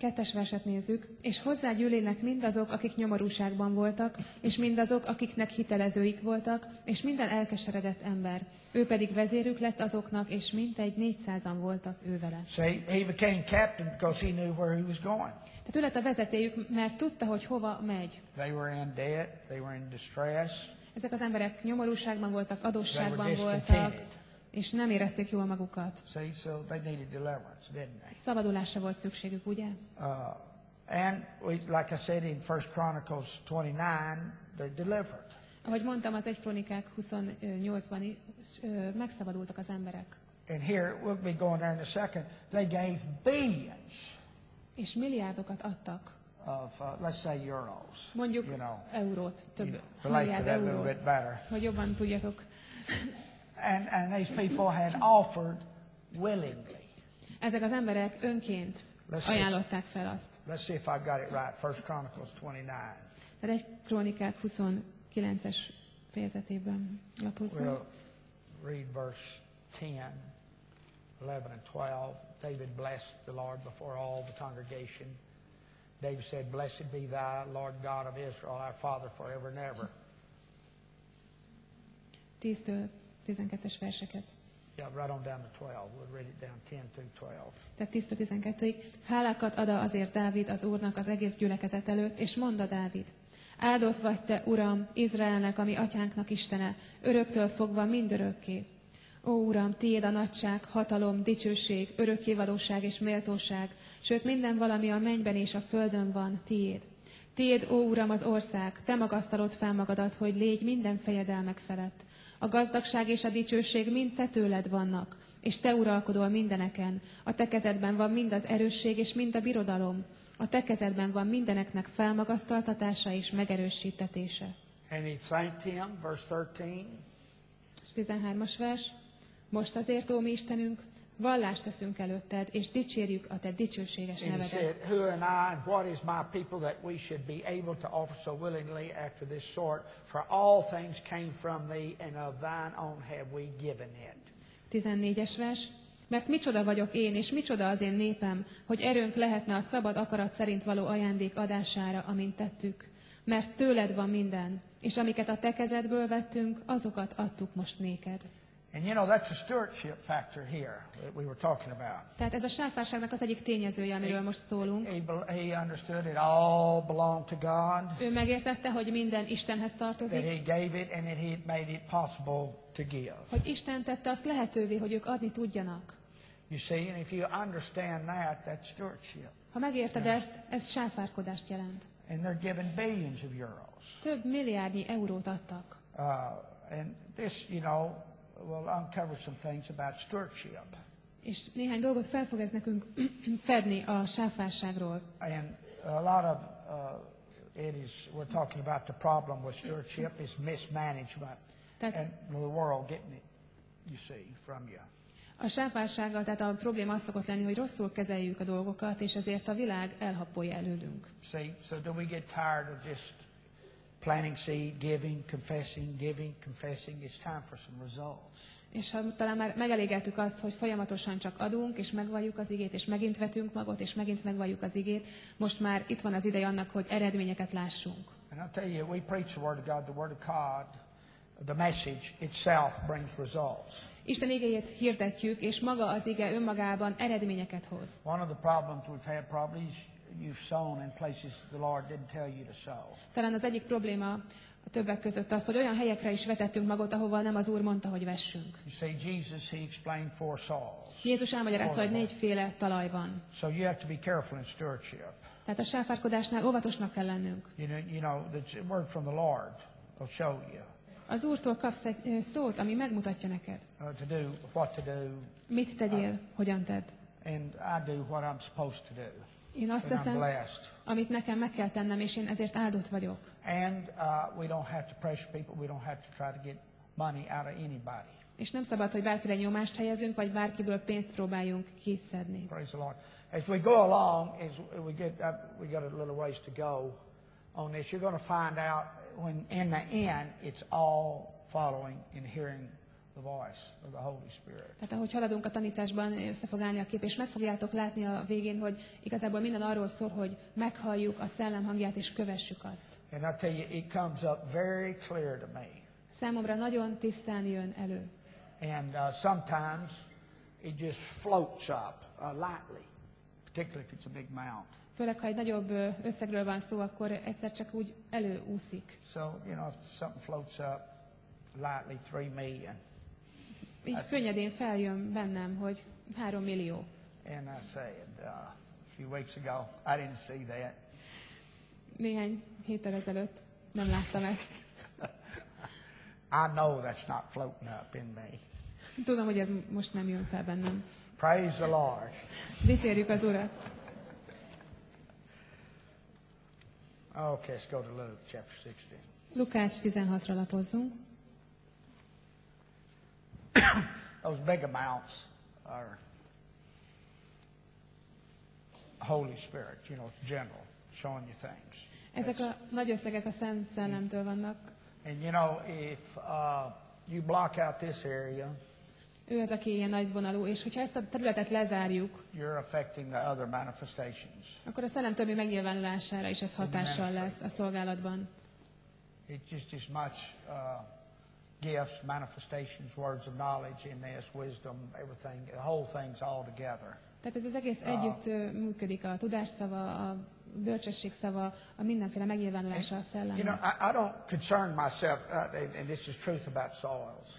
[SPEAKER 3] Kettes verset nézzük. És hozzá gyűlének mindazok, akik nyomorúságban voltak, és mindazok, akiknek hitelezőik voltak, és minden elkeseredett ember. Ő pedig vezérük lett azoknak, és mintegy négyszázan voltak ő vele.
[SPEAKER 2] See, he became captain because he knew where he was going.
[SPEAKER 3] Tehát ő lett a vezetőjük, mert tudta, hogy hova megy.
[SPEAKER 2] They were in debt, they were in distress,
[SPEAKER 3] Ezek az emberek nyomorúságban voltak,
[SPEAKER 2] they
[SPEAKER 3] adósságban
[SPEAKER 2] were
[SPEAKER 3] voltak,
[SPEAKER 2] discontented.
[SPEAKER 3] és nem érezték jól magukat.
[SPEAKER 2] See, so they needed deliverance, didn't they?
[SPEAKER 3] Szabadulásra volt szükségük, ugye?
[SPEAKER 2] Uh, and we, like I said in First Chronicles twenty-nine, they're delivered.
[SPEAKER 3] Ahogy mondtam, az egy Krónikák huszonnyolcban is, ö, megszabadultak az emberek.
[SPEAKER 2] And here, we'll be going there in a second, they gave billions
[SPEAKER 3] És milliárdokat adtak.
[SPEAKER 2] of, uh, let's say, euros.
[SPEAKER 3] Mondjuk
[SPEAKER 2] You know,
[SPEAKER 3] eurót, több
[SPEAKER 2] you relate to
[SPEAKER 3] milliárd
[SPEAKER 2] that a little
[SPEAKER 3] eurót,
[SPEAKER 2] bit better.
[SPEAKER 3] hogy jobban tudjatok.
[SPEAKER 2] And, and these people had offered willingly.
[SPEAKER 3] Ezek az emberek önként
[SPEAKER 2] Let's see.
[SPEAKER 3] ajánlották fel azt.
[SPEAKER 2] Let's see if I got it right. First Chronicles twenty-nine.
[SPEAKER 3] Tehát egy Krónikák huszonkilences fejezetében lapozzunk.
[SPEAKER 2] We'll read verse ten, eleven, and twelve. David blessed the Lord before all the congregation. David said, "Blessed be thy Lord God of Israel, our Father, forever and ever."
[SPEAKER 3] tíztől tizenkettes verseket.
[SPEAKER 2] Yeah, right on down to twelve. We'll read it down ten through twelve.
[SPEAKER 3] Tehát tíztől tizenkettőig. Hálákat ad azért Dávid az Úrnak az egész gyülekezet előtt, és mondta Dávid: Áldott vagy te, Uram, Izraelnek, ami atyánknak Istene, öröktől fogva mindörökké. Ó, Uram, tiéd a nagyság, hatalom, dicsőség, örökkévalóság és méltóság, sőt minden valami a mennyben és a földön van, tiéd. Tiéd, ó Uram, az ország, te magasztalod fel magadat, hogy légy minden fejedelmek felett. A gazdagság és a dicsőség mind te tőled vannak, és te uralkodol mindeneken. A te kezedben van mind az erősség és mind a birodalom. A te kezedben van mindeneknek felmagasztaltatása és megerősítetése.
[SPEAKER 2] And he thanked him, verse thirteen.
[SPEAKER 3] És tizenhármas vers. Most azért, ó mi Istenünk, vallást teszünk előtted, és dicsérjük a te dicsőséges
[SPEAKER 2] And he
[SPEAKER 3] nevedet.
[SPEAKER 2] said, "Who am I, and what is my people that we should be able to offer so willingly after this sort? For all things came from thee, and of thine own have we given it."
[SPEAKER 3] tizennégyes vers. Mert micsoda vagyok én, és micsoda az én népem, hogy erőnk lehetne a szabad akarat szerint való ajándék adására, amint tettük. Mert tőled van minden, és amiket a te kezedből vettünk, azokat adtuk most néked.
[SPEAKER 2] And you know, that's a stewardship factor here that we were talking about.
[SPEAKER 3] Tehát ez a sáfárságnak az egyik tényezője, amiről most szólunk.
[SPEAKER 2] He, he understood it all belonged to God,
[SPEAKER 3] Ő megértette, hogy minden Istenhez
[SPEAKER 2] that
[SPEAKER 3] tartozik,
[SPEAKER 2] he gave it and that he had made it possible to give.
[SPEAKER 3] hogy Isten tette azt lehetővé, hogy ők adni tudjanak.
[SPEAKER 2] You see, and if you understand that, that's stewardship.
[SPEAKER 3] Ha megérted ezt, ez sáfárkodást jelent.
[SPEAKER 2] And they're given billions of euros.
[SPEAKER 3] Több milliárdnyi eurót adtak.
[SPEAKER 2] Uh, and this, you know, will uncover some things about stewardship.
[SPEAKER 3] És néhány dolgot fel fog ez nekünk fedni a sáfárságról.
[SPEAKER 2] And a lot of uh, it is, we're talking about the problem with stewardship is mismanagement.
[SPEAKER 3] Tehát-
[SPEAKER 2] And the world getting it, you see, from you.
[SPEAKER 3] A sáfársággal, tehát a probléma az szokott lenni, hogy rosszul kezeljük a dolgokat, és ezért a világ elhappolja előlünk.
[SPEAKER 2] See, so do we get tired of just planting seed, giving, confessing, giving, confessing? It's time for some results.
[SPEAKER 3] És ha talán már megelégeltük azt, hogy folyamatosan csak adunk, és megvalljuk az igét, és megint vetünk magot, és megint megvalljuk az igét, most már itt van az ideje annak, hogy eredményeket lássunk.
[SPEAKER 2] And I'll tell you, we preach the Word of God. The Word of God, the message itself brings results.
[SPEAKER 3] Isten igéjét hirdetjük, és maga az ige önmagában eredményeket hoz.
[SPEAKER 2] One of the problems we've had probably is you've sown in places the Lord didn't tell you to sow.
[SPEAKER 3] Talán az egyik probléma a többek között az, hogy olyan helyekre is vetettünk magot, ahova nem az Úr mondta, hogy vessünk.
[SPEAKER 2] You see, Jesus, he explained four soils.
[SPEAKER 3] Jézus elmagyarázta, hogy négyféle talaj van.
[SPEAKER 2] So you have to be careful in stewardship.
[SPEAKER 3] Tehát a sáfárkodásnál óvatosnak kell lennünk.
[SPEAKER 2] You know, you know, the word from the Lord will show you
[SPEAKER 3] Az Úrtól kapsz egy ö, szót, ami megmutatja neked.
[SPEAKER 2] uh, to do, what to do,
[SPEAKER 3] Mit tegyél, hogyan tedd.
[SPEAKER 2] and I do what I'm supposed to do.
[SPEAKER 3] Én azt
[SPEAKER 2] And I'm
[SPEAKER 3] teszem,
[SPEAKER 2] blessed.
[SPEAKER 3] amit nekem meg kell tennem, és én ezért áldott vagyok.
[SPEAKER 2] And uh, we don't have to pressure people. We don't have to try to get money out of anybody.
[SPEAKER 3] És nem szabad, hogy bárkire nyomást helyezünk, vagy bárkiből pénzt próbáljunk kiszedni.
[SPEAKER 2] Praise the Lord. As we go along, as we get up, we got a little ways to go on this. You're going to find out when in the end, it's all following and hearing the voice of the Holy Spirit.
[SPEAKER 3] Tehát ahogy haladunk a tanításban, össze fog állni a kép, és meg fogjátok látni a végén, hogy igazából minden arról szól, hogy meghalljuk a szellem hangját, és kövessük azt.
[SPEAKER 2] And I tell you, it comes up very clear to me.
[SPEAKER 3] Számomra nagyon tisztán jön elő.
[SPEAKER 2] And uh, sometimes it just floats up uh, lightly, particularly if it's a big mount.
[SPEAKER 3] Főleg, ha egy nagyobb ö, összegről van szó, akkor egyszer csak úgy előúszik.
[SPEAKER 2] So, you know, if something floats up lightly, three million.
[SPEAKER 3] Így könnyedén feljön bennem, hogy három millió.
[SPEAKER 2] And I said, uh, a few weeks ago, I didn't see that.
[SPEAKER 3] Néhány héttel ezelőtt nem láttam ezt.
[SPEAKER 2] I know that's not floating up in me.
[SPEAKER 3] Tudom, hogy ez most nem jön fel bennem.
[SPEAKER 2] Praise the Lord.
[SPEAKER 3] Dicsérjük az Urat.
[SPEAKER 2] Okay, let's go to Luke chapter sixteen.
[SPEAKER 3] Lukács tizenhatra lapozzunk.
[SPEAKER 2] Those big amounts are Holy Spirit, you know, it's general, showing you things.
[SPEAKER 3] Ezek a nagy összegek a Szent Szellemtől vannak.
[SPEAKER 2] And you know, if uh, you block out this area,
[SPEAKER 3] Ő az, aki ilyen nagyvonalú, és hogyha ezt a területet lezárjuk,
[SPEAKER 2] you're affecting the other manifestations.
[SPEAKER 3] akkor a szellem többi megnyilvánulására is ez hatással lesz a szolgálatban.
[SPEAKER 2] It's just as much uh, gifts, manifestations, words of knowledge in this, wisdom, everything, the whole thing's all together.
[SPEAKER 3] Tehát ez az egész együtt ö, működik, a tudásszava, a bölcsesség szava, a mindenféle megnyilvánulása a
[SPEAKER 2] You know,
[SPEAKER 3] szellemnek.
[SPEAKER 2] I, I don't concern myself, uh, and, and this is truth about soils.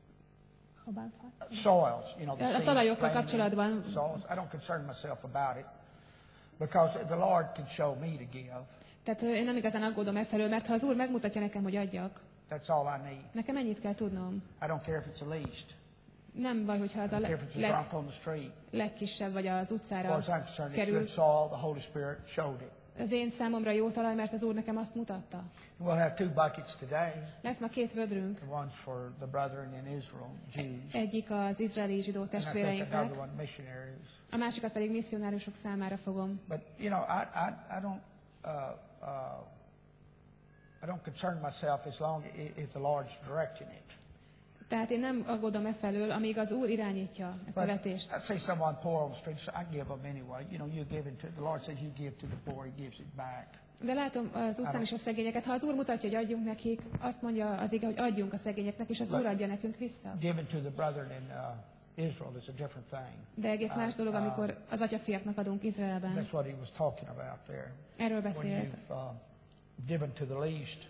[SPEAKER 2] Soils, you know, the
[SPEAKER 3] A
[SPEAKER 2] seeds
[SPEAKER 3] talajokkal
[SPEAKER 2] planted in
[SPEAKER 3] kapcsolatban
[SPEAKER 2] soils. I don't concern myself about it because the Lord can show me to give.
[SPEAKER 3] Tehát ö, én nem igazán aggódom e felől, mert ha az Úr megmutatja nekem, hogy adjak,
[SPEAKER 2] That's all I need.
[SPEAKER 3] nekem ennyit kell tudnom.
[SPEAKER 2] I don't care if it's the least.
[SPEAKER 3] Nem baj, hogyha az
[SPEAKER 2] I
[SPEAKER 3] a
[SPEAKER 2] don't care
[SPEAKER 3] le-
[SPEAKER 2] if it's a
[SPEAKER 3] leg,
[SPEAKER 2] drunk on the street.
[SPEAKER 3] legkisebb, vagy az
[SPEAKER 2] As
[SPEAKER 3] utcára
[SPEAKER 2] far as I'm concerned, it's
[SPEAKER 3] kerül.
[SPEAKER 2] good soil. The Holy Spirit showed it.
[SPEAKER 3] Az én számomra jó talaj, mert az Úr nekem azt mutatta.
[SPEAKER 2] We'll have two buckets today.
[SPEAKER 3] Lesz ma két vödrünk.
[SPEAKER 2] The one's for the brethren in Israel, Jews.
[SPEAKER 3] Egyik az izraeli zsidó
[SPEAKER 2] And I think
[SPEAKER 3] testvéreinknek,
[SPEAKER 2] another one missionaries.
[SPEAKER 3] a másikat pedig misszionárusok számára fogom.
[SPEAKER 2] But you know, I I, I don't uh, uh, I don't concern myself as long i- if the Lord's directing it.
[SPEAKER 3] Tehát én nem aggódom e felől, amíg az Úr irányítja ezt a
[SPEAKER 2] But
[SPEAKER 3] vetést.
[SPEAKER 2] I'd say someone poor on the street, so I give them anyway. You know, you give it to the Lord says you give to the poor, He gives it back.
[SPEAKER 3] De látom az utcán is a szegényeket. Ha az Úr mutatja, hogy adjunk nekik, azt mondja az ige, hogy adjunk a szegényeknek, és az Úr adja nekünk vissza.
[SPEAKER 2] Giving to the brethren in uh, Israel is a different thing.
[SPEAKER 3] De egész más dolog,
[SPEAKER 2] Uh,
[SPEAKER 3] amikor az atyafiaknak adunk Izraelben.
[SPEAKER 2] That's what He was talking about there.
[SPEAKER 3] Erről
[SPEAKER 2] When
[SPEAKER 3] beszélt.
[SPEAKER 2] you've uh, given to the least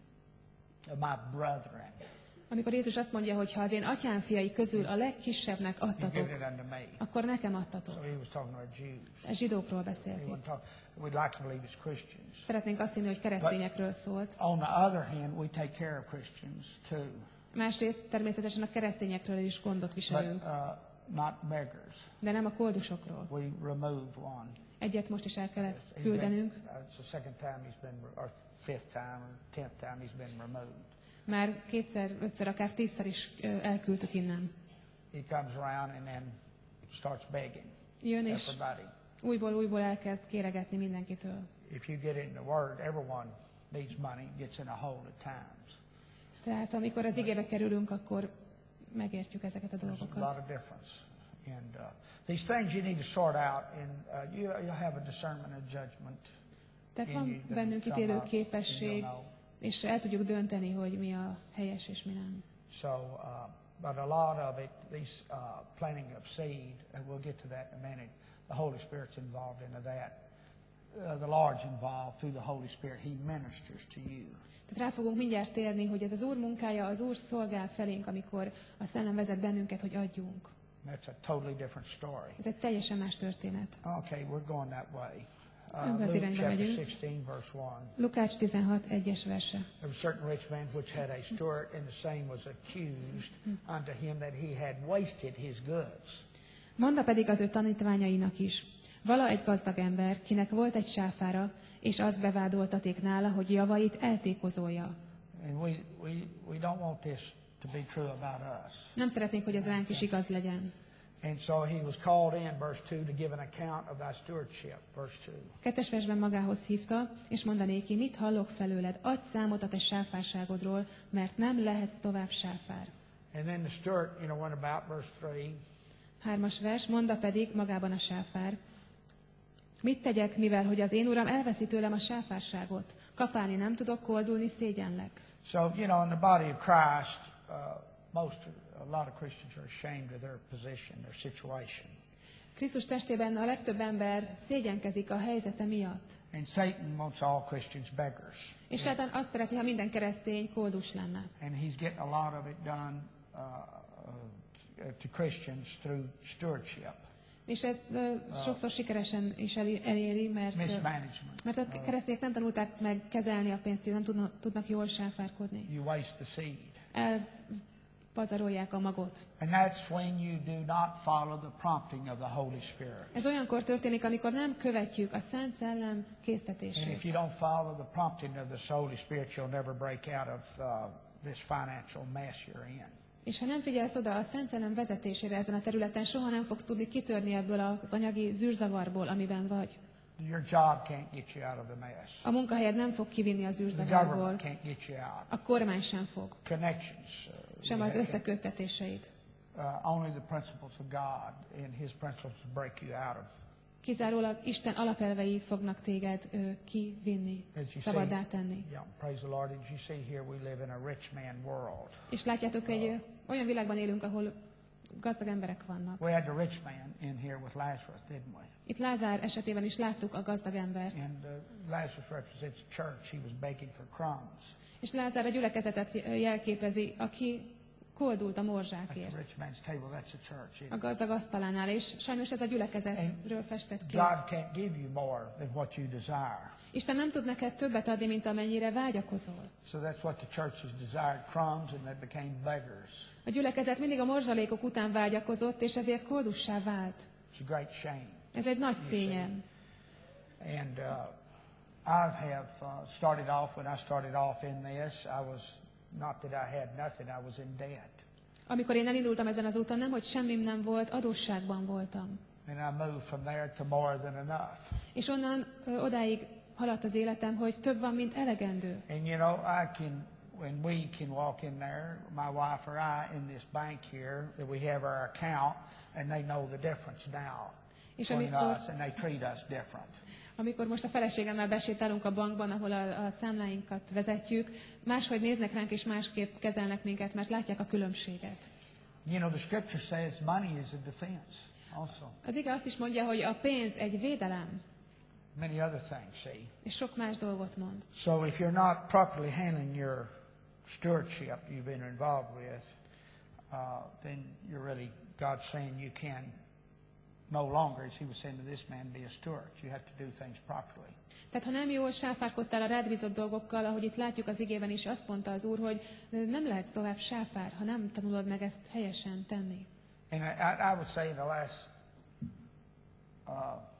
[SPEAKER 2] of my brethren,
[SPEAKER 3] Amikor Jézus azt mondja, hogy ha az én atyám fiai közül a legkisebbnek
[SPEAKER 2] you've given
[SPEAKER 3] adtatok,
[SPEAKER 2] it unto me.
[SPEAKER 3] akkor nekem
[SPEAKER 2] So
[SPEAKER 3] adtatok.
[SPEAKER 2] He was talking about Jews.
[SPEAKER 3] A zsidókról beszélt
[SPEAKER 2] He
[SPEAKER 3] itt.
[SPEAKER 2] wasn't talk, we'd like to believe it's Christians.
[SPEAKER 3] Szeretnénk azt hinni, hogy keresztényekről szólt.
[SPEAKER 2] On the other hand, we take care of Christians too,
[SPEAKER 3] Másrészt természetesen a keresztényekről is gondot
[SPEAKER 2] but
[SPEAKER 3] viselünk,
[SPEAKER 2] uh, not beggars.
[SPEAKER 3] de nem a koldusokról.
[SPEAKER 2] We removed one.
[SPEAKER 3] Egyet most is el kellett
[SPEAKER 2] He's been-
[SPEAKER 3] küldenünk.
[SPEAKER 2] uh, It's the second time he's been, or fifth time, or tenth time he's been removed.
[SPEAKER 3] Már kétszer, ötször, akár tízszer is ö, elküldtük innen.
[SPEAKER 2] He comes around and then starts begging
[SPEAKER 3] Jön és
[SPEAKER 2] everybody.
[SPEAKER 3] újból, újból elkezd kéregetni mindenkitől.
[SPEAKER 2] If you get in the Word, everyone needs money, gets in a hole at times.
[SPEAKER 3] Tehát amikor az igébe kerülünk, akkor megértjük ezeket a
[SPEAKER 2] There's a
[SPEAKER 3] dolgokat.
[SPEAKER 2] lot of difference. And uh, these things you need to sort out, and uh, you, you'll have a discernment and judgment.
[SPEAKER 3] Tehát
[SPEAKER 2] in you
[SPEAKER 3] van
[SPEAKER 2] that
[SPEAKER 3] bennünk
[SPEAKER 2] come
[SPEAKER 3] ítélő
[SPEAKER 2] up, and you'll
[SPEAKER 3] képesség,
[SPEAKER 2] know.
[SPEAKER 3] és el tudjuk dönteni, hogy mi a helyes és mi nem.
[SPEAKER 2] So, uh, but a lot of it, these uh, planting of seed, and we'll get to that in a minute. The Holy Spirit's involved into that. Uh, the Lord's involved through the Holy Spirit. He ministers to you.
[SPEAKER 3] Tehát rá fogunk mindjárt térni, hogy ez az Úr munkája, az Úr szolgál felénk, amikor a Szellem vezet bennünket, hogy adjunk.
[SPEAKER 2] That's a totally different story.
[SPEAKER 3] Ez egy teljesen más történet.
[SPEAKER 2] Okay, we're going that way. Uh,
[SPEAKER 3] Ebbe az
[SPEAKER 2] Luke
[SPEAKER 3] irányba
[SPEAKER 2] chapter
[SPEAKER 3] megyünk.
[SPEAKER 2] sixteen, verse one.
[SPEAKER 3] Lukács tizenhat, egyes verse.
[SPEAKER 2] There was a certain rich man which had a steward, and the same was accused unto him that he had wasted his goods.
[SPEAKER 3] Mondta pedig az ő tanítványainak is. Vala egy gazdag ember, kinek volt egy sáfára, és azt bevádoltaték nála, hogy javait eltékozolja.
[SPEAKER 2] And we, we, we don't want this to be true about us.
[SPEAKER 3] Nem szeretnénk, hogy ez ránk is igaz legyen.
[SPEAKER 2] And so he was called in, verse two, to give an account of thy stewardship, verse two.
[SPEAKER 3] Kettes versben magához hívta, és mondanéki, mit hallok felőled, adj számot a te sáfárságodról, mert nem lehetsz tovább sáfár.
[SPEAKER 2] And then the steward, you know, went about, verse three.
[SPEAKER 3] Hármas vers, mondta pedig magában a sáfár. Mit tegyek, mivel hogy az én uram elveszi tőlem a sáfárságot? Kapálni nem tudok, koldulni szégyenlek.
[SPEAKER 2] So, you know, in the body of Christ, uh, most, a lot of Christians are ashamed of their position, their situation.
[SPEAKER 3] Krisztus testében a legtöbb ember szégyenkezik a helyzete miatt.
[SPEAKER 2] And Satan wants all Christians beggars.
[SPEAKER 3] És sátán azt szeretné, ha minden keresztény koldus lenne.
[SPEAKER 2] And he's getting a lot of it done uh, uh, to Christians through stewardship.
[SPEAKER 3] És ez uh, sokszor sikeresen is eléri, mert,
[SPEAKER 2] Mismanagement.
[SPEAKER 3] mert a keresztények nem tanulták meg kezelni a pénzt, nem tudnak, tudnak jól sáfárkodni.
[SPEAKER 2] You waste the seed.
[SPEAKER 3] Elpazarolják a magot.
[SPEAKER 2] And that's when you do not follow the prompting of the Holy Spirit.
[SPEAKER 3] Ez olyankor történik, amikor nem követjük a Szent Szellem
[SPEAKER 2] And
[SPEAKER 3] késztetését.
[SPEAKER 2] if you don't follow the prompting of the Holy Spirit, you'll never break out of uh, this financial mess you're in.
[SPEAKER 3] És ha nem figyelsz oda a Szent Szellem vezetésére ezen a területen, soha nem fogsz tudni kitörni ebből az anyagi zűrzavarból, amiben vagy.
[SPEAKER 2] Your job can't get you out of the mess.
[SPEAKER 3] A munkahelyed nem fog kivinni a
[SPEAKER 2] The
[SPEAKER 3] zűrzavarból.
[SPEAKER 2] government can't get you out.
[SPEAKER 3] A kormány sem fog.
[SPEAKER 2] Connections. Uh,
[SPEAKER 3] Sem az összeköttetéseid.
[SPEAKER 2] uh, only the principles of God and His principles will break you out of.
[SPEAKER 3] Kizárólag Isten alapelvei fognak téged ö, kivinni,
[SPEAKER 2] As you
[SPEAKER 3] szabaddá
[SPEAKER 2] see-
[SPEAKER 3] tenni.
[SPEAKER 2] Yeah, praise the Lord. As you see here, we live in a rich man world.
[SPEAKER 3] És látjátok, egy ö, olyan világban élünk, ahol gazdag emberek vannak.
[SPEAKER 2] We had the rich man in here with Lazarus, didn't we?
[SPEAKER 3] Itt Lázár esetében is láttuk a gazdag embert.
[SPEAKER 2] And uh, Lazarus represents the church. He was begging for crumbs
[SPEAKER 3] És Lázár a gyülekezetet jelképezi, aki koldult a
[SPEAKER 2] at the
[SPEAKER 3] morzsákért.
[SPEAKER 2] rich man's table. That's the church.
[SPEAKER 3] A gazdag asztalánál, és sajnos ez a gyülekezetről festett ki.
[SPEAKER 2] God can't give you more than what you desire.
[SPEAKER 3] Isten nem tud neked többet adni, mint amennyire vágyakozol.
[SPEAKER 2] So that's what the church has desired, crumbs, and they became beggars.
[SPEAKER 3] A gyülekezet mindig a morzsalékok után vágyakozott, és ezért koldussá vált.
[SPEAKER 2] It's a great shame.
[SPEAKER 3] Ez egy nagy szégyen.
[SPEAKER 2] And uh, I have uh, started off, when I started off in this, I was, not that I had nothing, I was in debt.
[SPEAKER 3] Amikor én elindultam ezen az úton, nem, hogy semmim nem volt, adósságban voltam.
[SPEAKER 2] And I moved from there to more than enough.
[SPEAKER 3] És onnan ö, odáig haladt az életem, hogy több van, mint elegendő.
[SPEAKER 2] And you know, I can, when we can walk in there, my wife or I, in this bank here, that we have our account, and they know the difference now
[SPEAKER 3] És
[SPEAKER 2] between
[SPEAKER 3] amikor,
[SPEAKER 2] us, and they treat us different.
[SPEAKER 3] amikor most a feleségemmel besétálunk a bankban, ahol a, a számláinkat vezetjük, máshogy néznek ránk, és másképp kezelnek minket, mert látják a különbséget.
[SPEAKER 2] You know, the scripture says money is a defense also.
[SPEAKER 3] Az ige azt is mondja, hogy a pénz egy védelem,
[SPEAKER 2] Many other things, see.
[SPEAKER 3] és sok más dolgot mond.
[SPEAKER 2] So if you're not properly handling your stewardship you've been involved with, uh, then you're really, God's saying you can no longer, as he was saying to this man, be a steward. You have to do things properly.
[SPEAKER 3] Tehát ha nem jól sáfárkodtál a rád bízott dolgokkal, ahogy itt látjuk az igében is, azt mondta az Úr, hogy nem lehetsz tovább sáfár, ha nem tanulod meg ezt helyesen tenni.
[SPEAKER 2] And I, I I would say in the last, uh,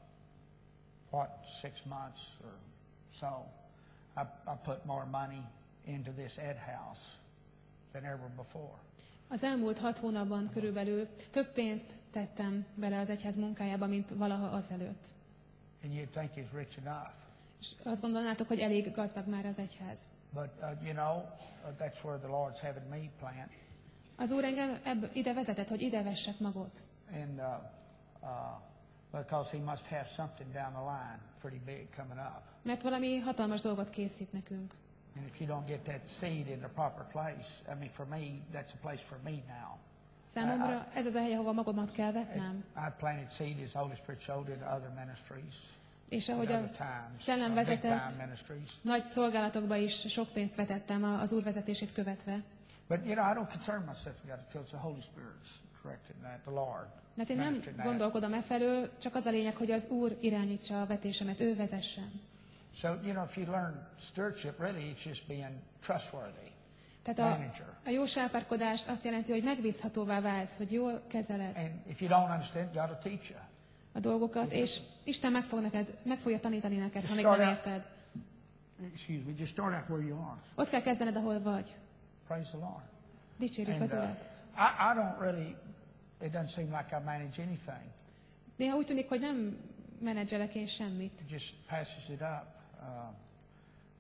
[SPEAKER 2] what, six months or so, I, I put more money into this Ed House than ever before.
[SPEAKER 3] Az elmúlt hat hónapban körülbelül több pénzt tettem bele az egyház munkájába, mint valaha azelőtt.
[SPEAKER 2] And you'd think he's rich enough.
[SPEAKER 3] És azt gondolnátok, hogy elég gazdag már az egyház.
[SPEAKER 2] But, uh, you know, uh, that's where the Lord's having me plant.
[SPEAKER 3] Az Úr engem ebb, ide vezetett, hogy ide vessek magot.
[SPEAKER 2] And uh, uh, because he must have something down the line pretty big coming up.
[SPEAKER 3] Mert valami hatalmas dolgot készít nekünk.
[SPEAKER 2] And if you don't get that seed in the proper place, I mean, for me, that's a place for me now.
[SPEAKER 3] Számomra ez az a hely, ahova magamat kell vetnem.
[SPEAKER 2] I planted seed as the Holy Spirit showed in other ministries.
[SPEAKER 3] És
[SPEAKER 2] At
[SPEAKER 3] ahogy a
[SPEAKER 2] other times,
[SPEAKER 3] Szellem
[SPEAKER 2] uh, big
[SPEAKER 3] vezetett,
[SPEAKER 2] time ministries.
[SPEAKER 3] nagy szolgálatokba is sok pénzt vetettem a- az Úr vezetését követve.
[SPEAKER 2] But, you know, I don't concern myself with that until the Holy Spirit's correcting that, the Lord.
[SPEAKER 3] Mert én nem
[SPEAKER 2] ministering that.
[SPEAKER 3] gondolkodom e felől, csak az a lényeg, hogy az Úr irányítsa a vetésemet, ő vezessen.
[SPEAKER 2] So, you know, if you learn stewardship, really it's just being trustworthy.
[SPEAKER 3] Tehát a,
[SPEAKER 2] Manager.
[SPEAKER 3] a jó sáfárkodást azt jelenti, hogy megbízhatóvá válsz, hogy jól kezeled
[SPEAKER 2] And if you don't understand, God will teach you.
[SPEAKER 3] a dolgokat, és Isten meg, fog neked, meg fogja tanítani neked, ha még
[SPEAKER 2] Start
[SPEAKER 3] nem
[SPEAKER 2] out-
[SPEAKER 3] érted.
[SPEAKER 2] Excuse me, just start out where you are.
[SPEAKER 3] Ott kell kezdened, ahol vagy.
[SPEAKER 2] Praise the Lord.
[SPEAKER 3] Dicsérjük
[SPEAKER 2] And
[SPEAKER 3] az
[SPEAKER 2] uh,
[SPEAKER 3] Urat.
[SPEAKER 2] I, I don't really, it doesn't seem like I manage anything.
[SPEAKER 3] Néha úgy tűnik, hogy nem menedzselek én semmit.
[SPEAKER 2] It just passes it up. Uh,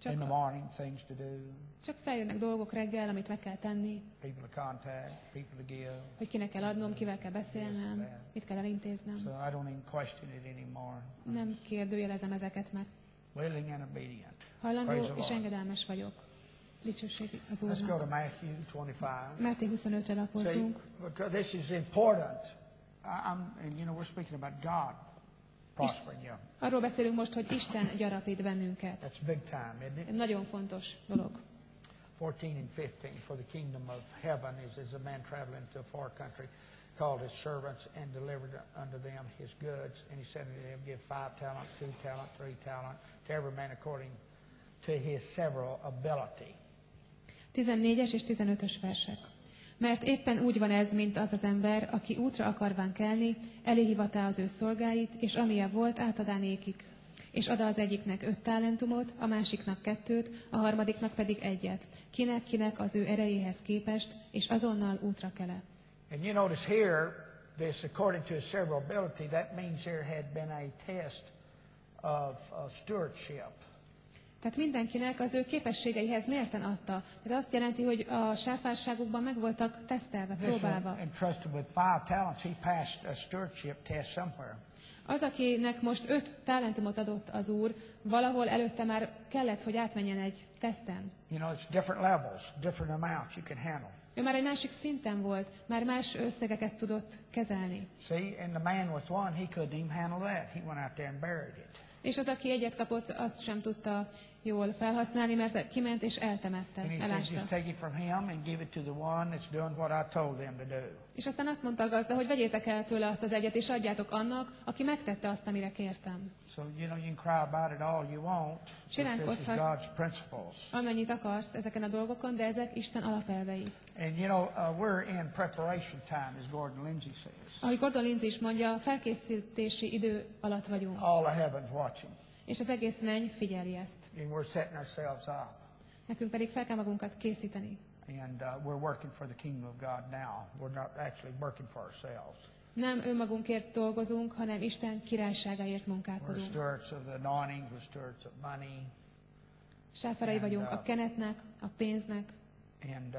[SPEAKER 2] In the morning, things to do,
[SPEAKER 3] Csak feljönnek dolgok reggel, amit meg kell tenni,
[SPEAKER 2] people to contact, people to give.
[SPEAKER 3] hogy kinek kell adnom, kivel kell beszélnem, mit kell elintéznem.
[SPEAKER 2] So I don't even question it anymore.
[SPEAKER 3] Nem kérdőjelezem ezeket meg.
[SPEAKER 2] Willing and obedient.
[SPEAKER 3] Hajlandó
[SPEAKER 2] Praise the
[SPEAKER 3] és
[SPEAKER 2] Lord.
[SPEAKER 3] engedelmes vagyok. Dicsőség az
[SPEAKER 2] Let's go to
[SPEAKER 3] Úrnak.
[SPEAKER 2] Matthew twenty-five.
[SPEAKER 3] Máté huszonötre
[SPEAKER 2] See,
[SPEAKER 3] lapozzunk.
[SPEAKER 2] because this is important. I- I'm, and you know, we're speaking about God prospering you.
[SPEAKER 3] Arról beszélünk most, hogy Isten gyarapít bennünket.
[SPEAKER 2] That's big time, isn't it?
[SPEAKER 3] Egy nagyon fontos dolog.
[SPEAKER 2] fourteen and fifteen. For the kingdom of heaven is as a man traveling to a far country, called his servants and delivered unto them his goods. And he said unto them, give five talent, two talent, three talent, to every man according to his several ability.
[SPEAKER 3] tizennégyes és tizenötös versek. Mert éppen úgy van ez, mint az az ember, aki útra akarván kelni, eléhivatá az ő szolgáit, és amilyen volt, átadá nékik. És ad az egyiknek öt talentumot, a másiknak kettőt, a harmadiknak pedig egyet. Kinek-kinek az ő erejéhez képest, és azonnal útra kele.
[SPEAKER 2] And you notice here, this according to his several ability, that means there had been a test of, of stewardship.
[SPEAKER 3] Tehát mindenkinek az ő képességeihez mérten adta. Tehát azt jelenti, hogy a sáfárságukban meg voltak tesztelve,
[SPEAKER 2] This
[SPEAKER 3] próbálva.
[SPEAKER 2] one entrusted with five talents, he passed a stewardship test somewhere.
[SPEAKER 3] Az, akinek most öt talentumot adott az Úr, valahol előtte már kellett, hogy átmenjen egy teszten.
[SPEAKER 2] You know, it's different levels, different amounts you can handle.
[SPEAKER 3] Ő már egy másik szinten volt, már más összegeket tudott kezelni.
[SPEAKER 2] See, and the man with one, he couldn't even handle that. He went out there and buried it.
[SPEAKER 3] És az, aki egyet kapott, azt sem tudta jól felhasználni, mert kiment és eltemette,
[SPEAKER 2] And he says,
[SPEAKER 3] elásta.
[SPEAKER 2] just take it from him and give it to the one that's doing what I told them to do.
[SPEAKER 3] És aztán azt mondta a gazda, hogy vegyétek el tőle azt az egyet, és adjátok annak, aki megtette azt, amire kértem.
[SPEAKER 2] So, you know, you can cry about it all you want, but this is
[SPEAKER 3] Csodálkozhatsz.
[SPEAKER 2] God's principles.
[SPEAKER 3] Amennyit akarsz ezeken a dolgokon, de ezek Isten alapelvei.
[SPEAKER 2] And, you know, uh, we're in preparation time, as Gordon Lindsay says.
[SPEAKER 3] Ahogy Gordon Lindsay is mondja, felkészítési idő alatt vagyunk.
[SPEAKER 2] All the heavens watching.
[SPEAKER 3] És az egész menny figyeli ezt.
[SPEAKER 2] And we're setting ourselves up.
[SPEAKER 3] Nekünk pedig fel kell magunkat készíteni.
[SPEAKER 2] And uh, we're working for the kingdom of God now. We're not actually working for ourselves.
[SPEAKER 3] Nem önmagunkért dolgozunk, hanem Isten királyságáért
[SPEAKER 2] We're
[SPEAKER 3] munkálkodunk.
[SPEAKER 2] stewards of the anointing, we're stewards of money.
[SPEAKER 3] Sáfarai vagyunk a kenetnek, a pénznek,
[SPEAKER 2] And, uh,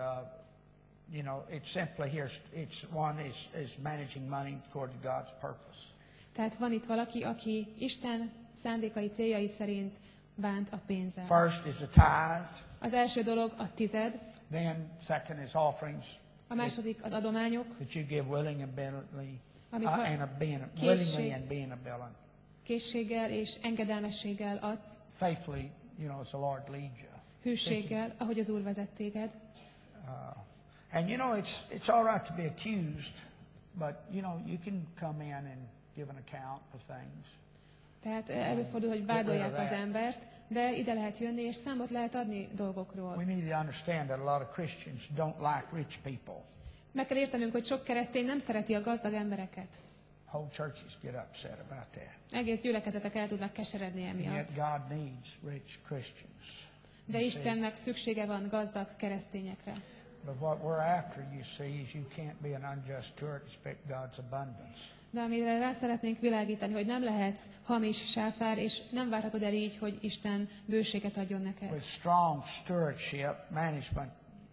[SPEAKER 2] you know, it's simply here, it's one is, is managing money according to God's purpose.
[SPEAKER 3] tehát van itt valaki, aki Isten szándékai céljai szerint bánt a pénzzel.
[SPEAKER 2] First is the tithe,
[SPEAKER 3] Az első dolog a tized,
[SPEAKER 2] then second is offerings
[SPEAKER 3] a második az adományok,
[SPEAKER 2] that you give willing and willingly,
[SPEAKER 3] Amit
[SPEAKER 2] uh,
[SPEAKER 3] ha-
[SPEAKER 2] and a being,
[SPEAKER 3] készség-
[SPEAKER 2] willingly and being a willing.
[SPEAKER 3] készséggel és engedelmességgel adsz,
[SPEAKER 2] Faithfully, you know, as the Lord leads you.
[SPEAKER 3] hűséggel, ahogy az Úr vezet téged.
[SPEAKER 2] Uh, and you know, it's it's all right to be accused, but you know, you can come in and give an account of things.
[SPEAKER 3] Tehát előfordul, hogy vádolják az embert, de ide lehet jönni, és számot lehet adni dolgokról.
[SPEAKER 2] We need to understand that a lot of Christians don't like rich people.
[SPEAKER 3] Meg kell értenünk, hogy sok keresztény nem szereti a gazdag embereket.
[SPEAKER 2] Whole churches get upset about that.
[SPEAKER 3] Egész gyülekezetek el tudnak keseredni
[SPEAKER 2] And
[SPEAKER 3] emiatt.
[SPEAKER 2] yet God needs rich Christians.
[SPEAKER 3] De
[SPEAKER 2] You see?
[SPEAKER 3] Istennek szüksége van gazdag keresztényekre.
[SPEAKER 2] But what we're after, you see, is you can't be an unjust steward and expect God's abundance.
[SPEAKER 3] De amire rá szeretnénk világítani, hogy nem lehetsz hamis sáfár, és nem várhatod el így, hogy Isten bőséget adjon neked.
[SPEAKER 2] With strong stewardship, management,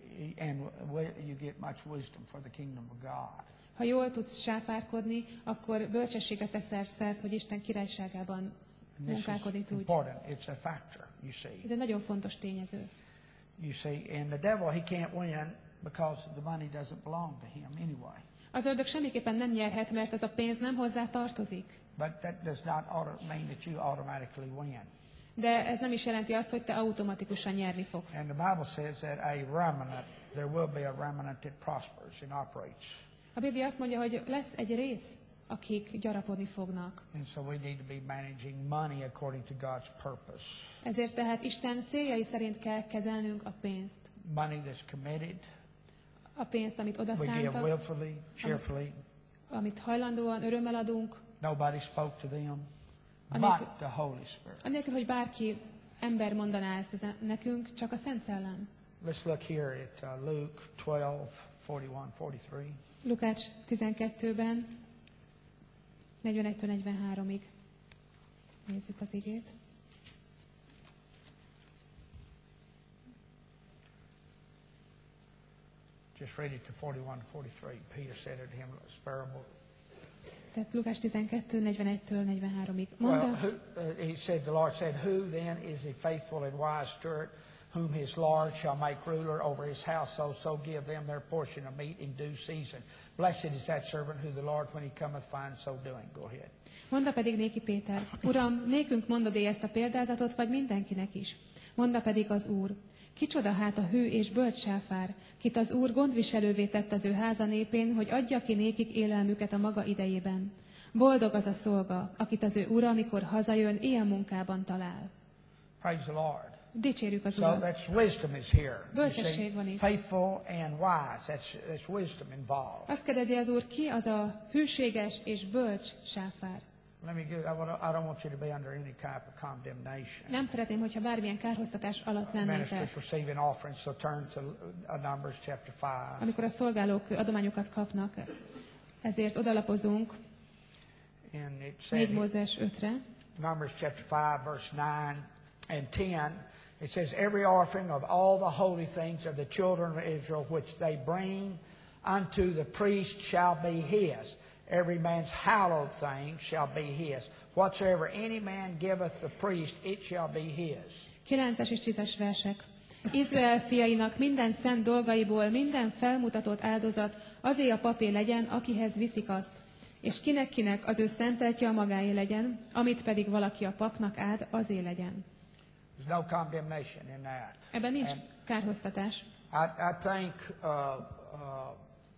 [SPEAKER 2] and you get much wisdom for the kingdom of God.
[SPEAKER 3] Ha jól tudsz sáfárkodni, akkor bölcsességre teszel szert, hogy Isten királyságában
[SPEAKER 2] And this
[SPEAKER 3] munkálkodni
[SPEAKER 2] is
[SPEAKER 3] tudj.
[SPEAKER 2] important. It's a factor, you see.
[SPEAKER 3] Ez egy nagyon fontos tényező.
[SPEAKER 2] You see, and the devil, he can't win because the money doesn't belong to him anyway.
[SPEAKER 3] Az ördög semmiképpen nem nyerhet, mert ez a pénz nem hozzá tartozik.
[SPEAKER 2] But that does not auto- mean that you automatically win.
[SPEAKER 3] De ez nem is jelenti azt, hogy te automatikusan nyerni fogsz.
[SPEAKER 2] And the Bible says that a remnant, there will be a remnant that prospers and operates.
[SPEAKER 3] A Biblia azt mondja, hogy lesz egy rész, akik gyarapodni fognak.
[SPEAKER 2] And so we need to be managing money according to God's purpose.
[SPEAKER 3] Ezért tehát Isten céljai szerint kell kezelnünk a pénzt.
[SPEAKER 2] Money that's committed,
[SPEAKER 3] A pénzt, amit
[SPEAKER 2] we give
[SPEAKER 3] odaszántak,
[SPEAKER 2] willfully, cheerfully.
[SPEAKER 3] amit hajlandóan, örömmel adunk,
[SPEAKER 2] Nobody spoke to them,
[SPEAKER 3] Anélkül-
[SPEAKER 2] but the Holy Spirit.
[SPEAKER 3] anélkül, hogy bárki ember mondaná ezt ezen- nekünk, csak a Szent Szellem.
[SPEAKER 2] Let's look here at uh, Luke twelve, forty-one, forty-three.
[SPEAKER 3] Lukács tizenkettőben, negyvenegytől negyvenháromig nézzük az igét.
[SPEAKER 2] Just read it to forty-one to forty-three. Peter said it to him, this parable.
[SPEAKER 3] Tehát Lukás tizenkettő, negyvenegytől negyvenháromig.
[SPEAKER 2] Well,
[SPEAKER 3] Mondta,
[SPEAKER 2] who, uh, he said, the Lord said, who then is a faithful and wise steward, whom his Lord shall make ruler over his household, so give them their portion of meat in due season. Blessed is that servant who the Lord, when he cometh, finds so doing. Go ahead.
[SPEAKER 3] Mondta pedig néki Péter, Uram, nékünk mondod-e ezt a példázatot, vagy mindenkinek is? Mondta pedig az Úr, kicsoda hát a hű és bölcs sáfár, kit az Úr gondviselővé tett az ő háza népén, hogy adja ki nékik élelmüket a maga idejében. Boldog az a szolga, akit az ő ura, amikor hazajön, ilyen munkában talál.
[SPEAKER 2] Praise the Lord.
[SPEAKER 3] Dicsérjük az
[SPEAKER 2] So
[SPEAKER 3] Urat.
[SPEAKER 2] that's wisdom is here. You
[SPEAKER 3] Bölcsesség van
[SPEAKER 2] see,
[SPEAKER 3] itt.
[SPEAKER 2] faithful and wise. That's, that's wisdom involved.
[SPEAKER 3] Azt kérdezi az Úr, ki az a hűséges és bölcs sáfár?
[SPEAKER 2] Let me give, I, wanna, I don't want you to be under any type of condemnation.
[SPEAKER 3] Nem szeretném, hogyha bármilyen kárhoztatás alatt lennétek.
[SPEAKER 2] Ministers receiving offerings, so turn to uh, Numbers chapter five.
[SPEAKER 3] Amikor a szolgálók adományokat kapnak, ezért odalapozunk
[SPEAKER 2] And it said,
[SPEAKER 3] négy Mózes ötre.
[SPEAKER 2] Numbers chapter five, verse nine and ten, it says, every offering of all the holy things of the children of Israel, which they bring unto the priest, shall be his. Every man's hallowed thing shall be his. Whatsoever any man giveth the priest, it shall be his.
[SPEAKER 3] kilences és tízes versek. Izrael fiainak minden szent dolgaiból minden felmutatott áldozat azé a papé legyen, akihez viszik azt, és kinek-kinek az ő szenteltje a magáé legyen, amit pedig valaki a papnak ad, azé legyen.
[SPEAKER 2] There's no condemnation in that.
[SPEAKER 3] Ebben nincs
[SPEAKER 2] And
[SPEAKER 3] kárhoztatás.
[SPEAKER 2] I, I think uh, uh,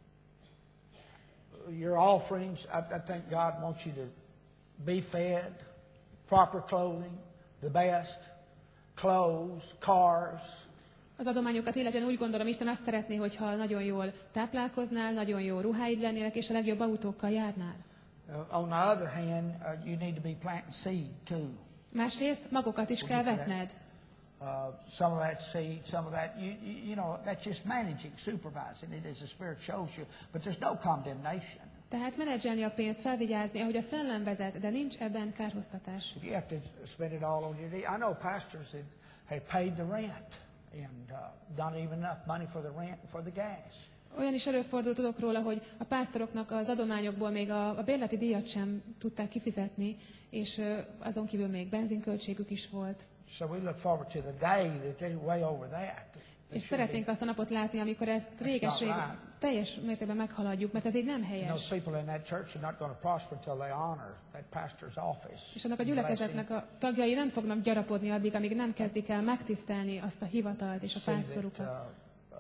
[SPEAKER 2] your offerings, I, I think God wants you to be fed, proper clothing, the best, clothes, cars.
[SPEAKER 3] Az adományokat illetően úgy gondolom, Isten azt szeretné, hogyha nagyon jól táplálkoznál, nagyon jó ruháid lennének, és a legjobb autókkal járnál.
[SPEAKER 2] Uh, on the other hand, uh, you need to be planting seed too.
[SPEAKER 3] Másrészt magokat is kell vetned.
[SPEAKER 2] Uh, some of that seed, some of that, you, you, you know, that's just managing, supervising it as the Spirit shows you. But there's no condemnation.
[SPEAKER 3] Tehát menedzselni a pénzt, felvigyázni, ahogy a szellem vezet, de nincs ebben kárhoztatás.
[SPEAKER 2] You have to spend it all on your needs. I know pastors that have paid the rent and uh, not even enough money for the rent and for the gas.
[SPEAKER 3] Olyan is előfordul, tudok róla, hogy a pásztoroknak az adományokból még a, a bérleti díjat sem tudták kifizetni, és uh, azon kívül még benzinköltségük is volt.
[SPEAKER 2] So we look forward to the day that they're way over that.
[SPEAKER 3] És szeretnénk azt a napot látni, amikor ezt réges-rég
[SPEAKER 2] right.
[SPEAKER 3] teljes mértékben meghaladjuk, mert ez így nem
[SPEAKER 2] And
[SPEAKER 3] helyes.
[SPEAKER 2] those people in that church are not going to prosper until they honor that pastor's office.
[SPEAKER 3] És annak a gyülekezetnek a tagjai nem fognak gyarapodni addig, amíg nem kezdik el megtisztelni azt a hivatalt és a
[SPEAKER 2] See that,
[SPEAKER 3] pásztorukat.
[SPEAKER 2] uh, uh,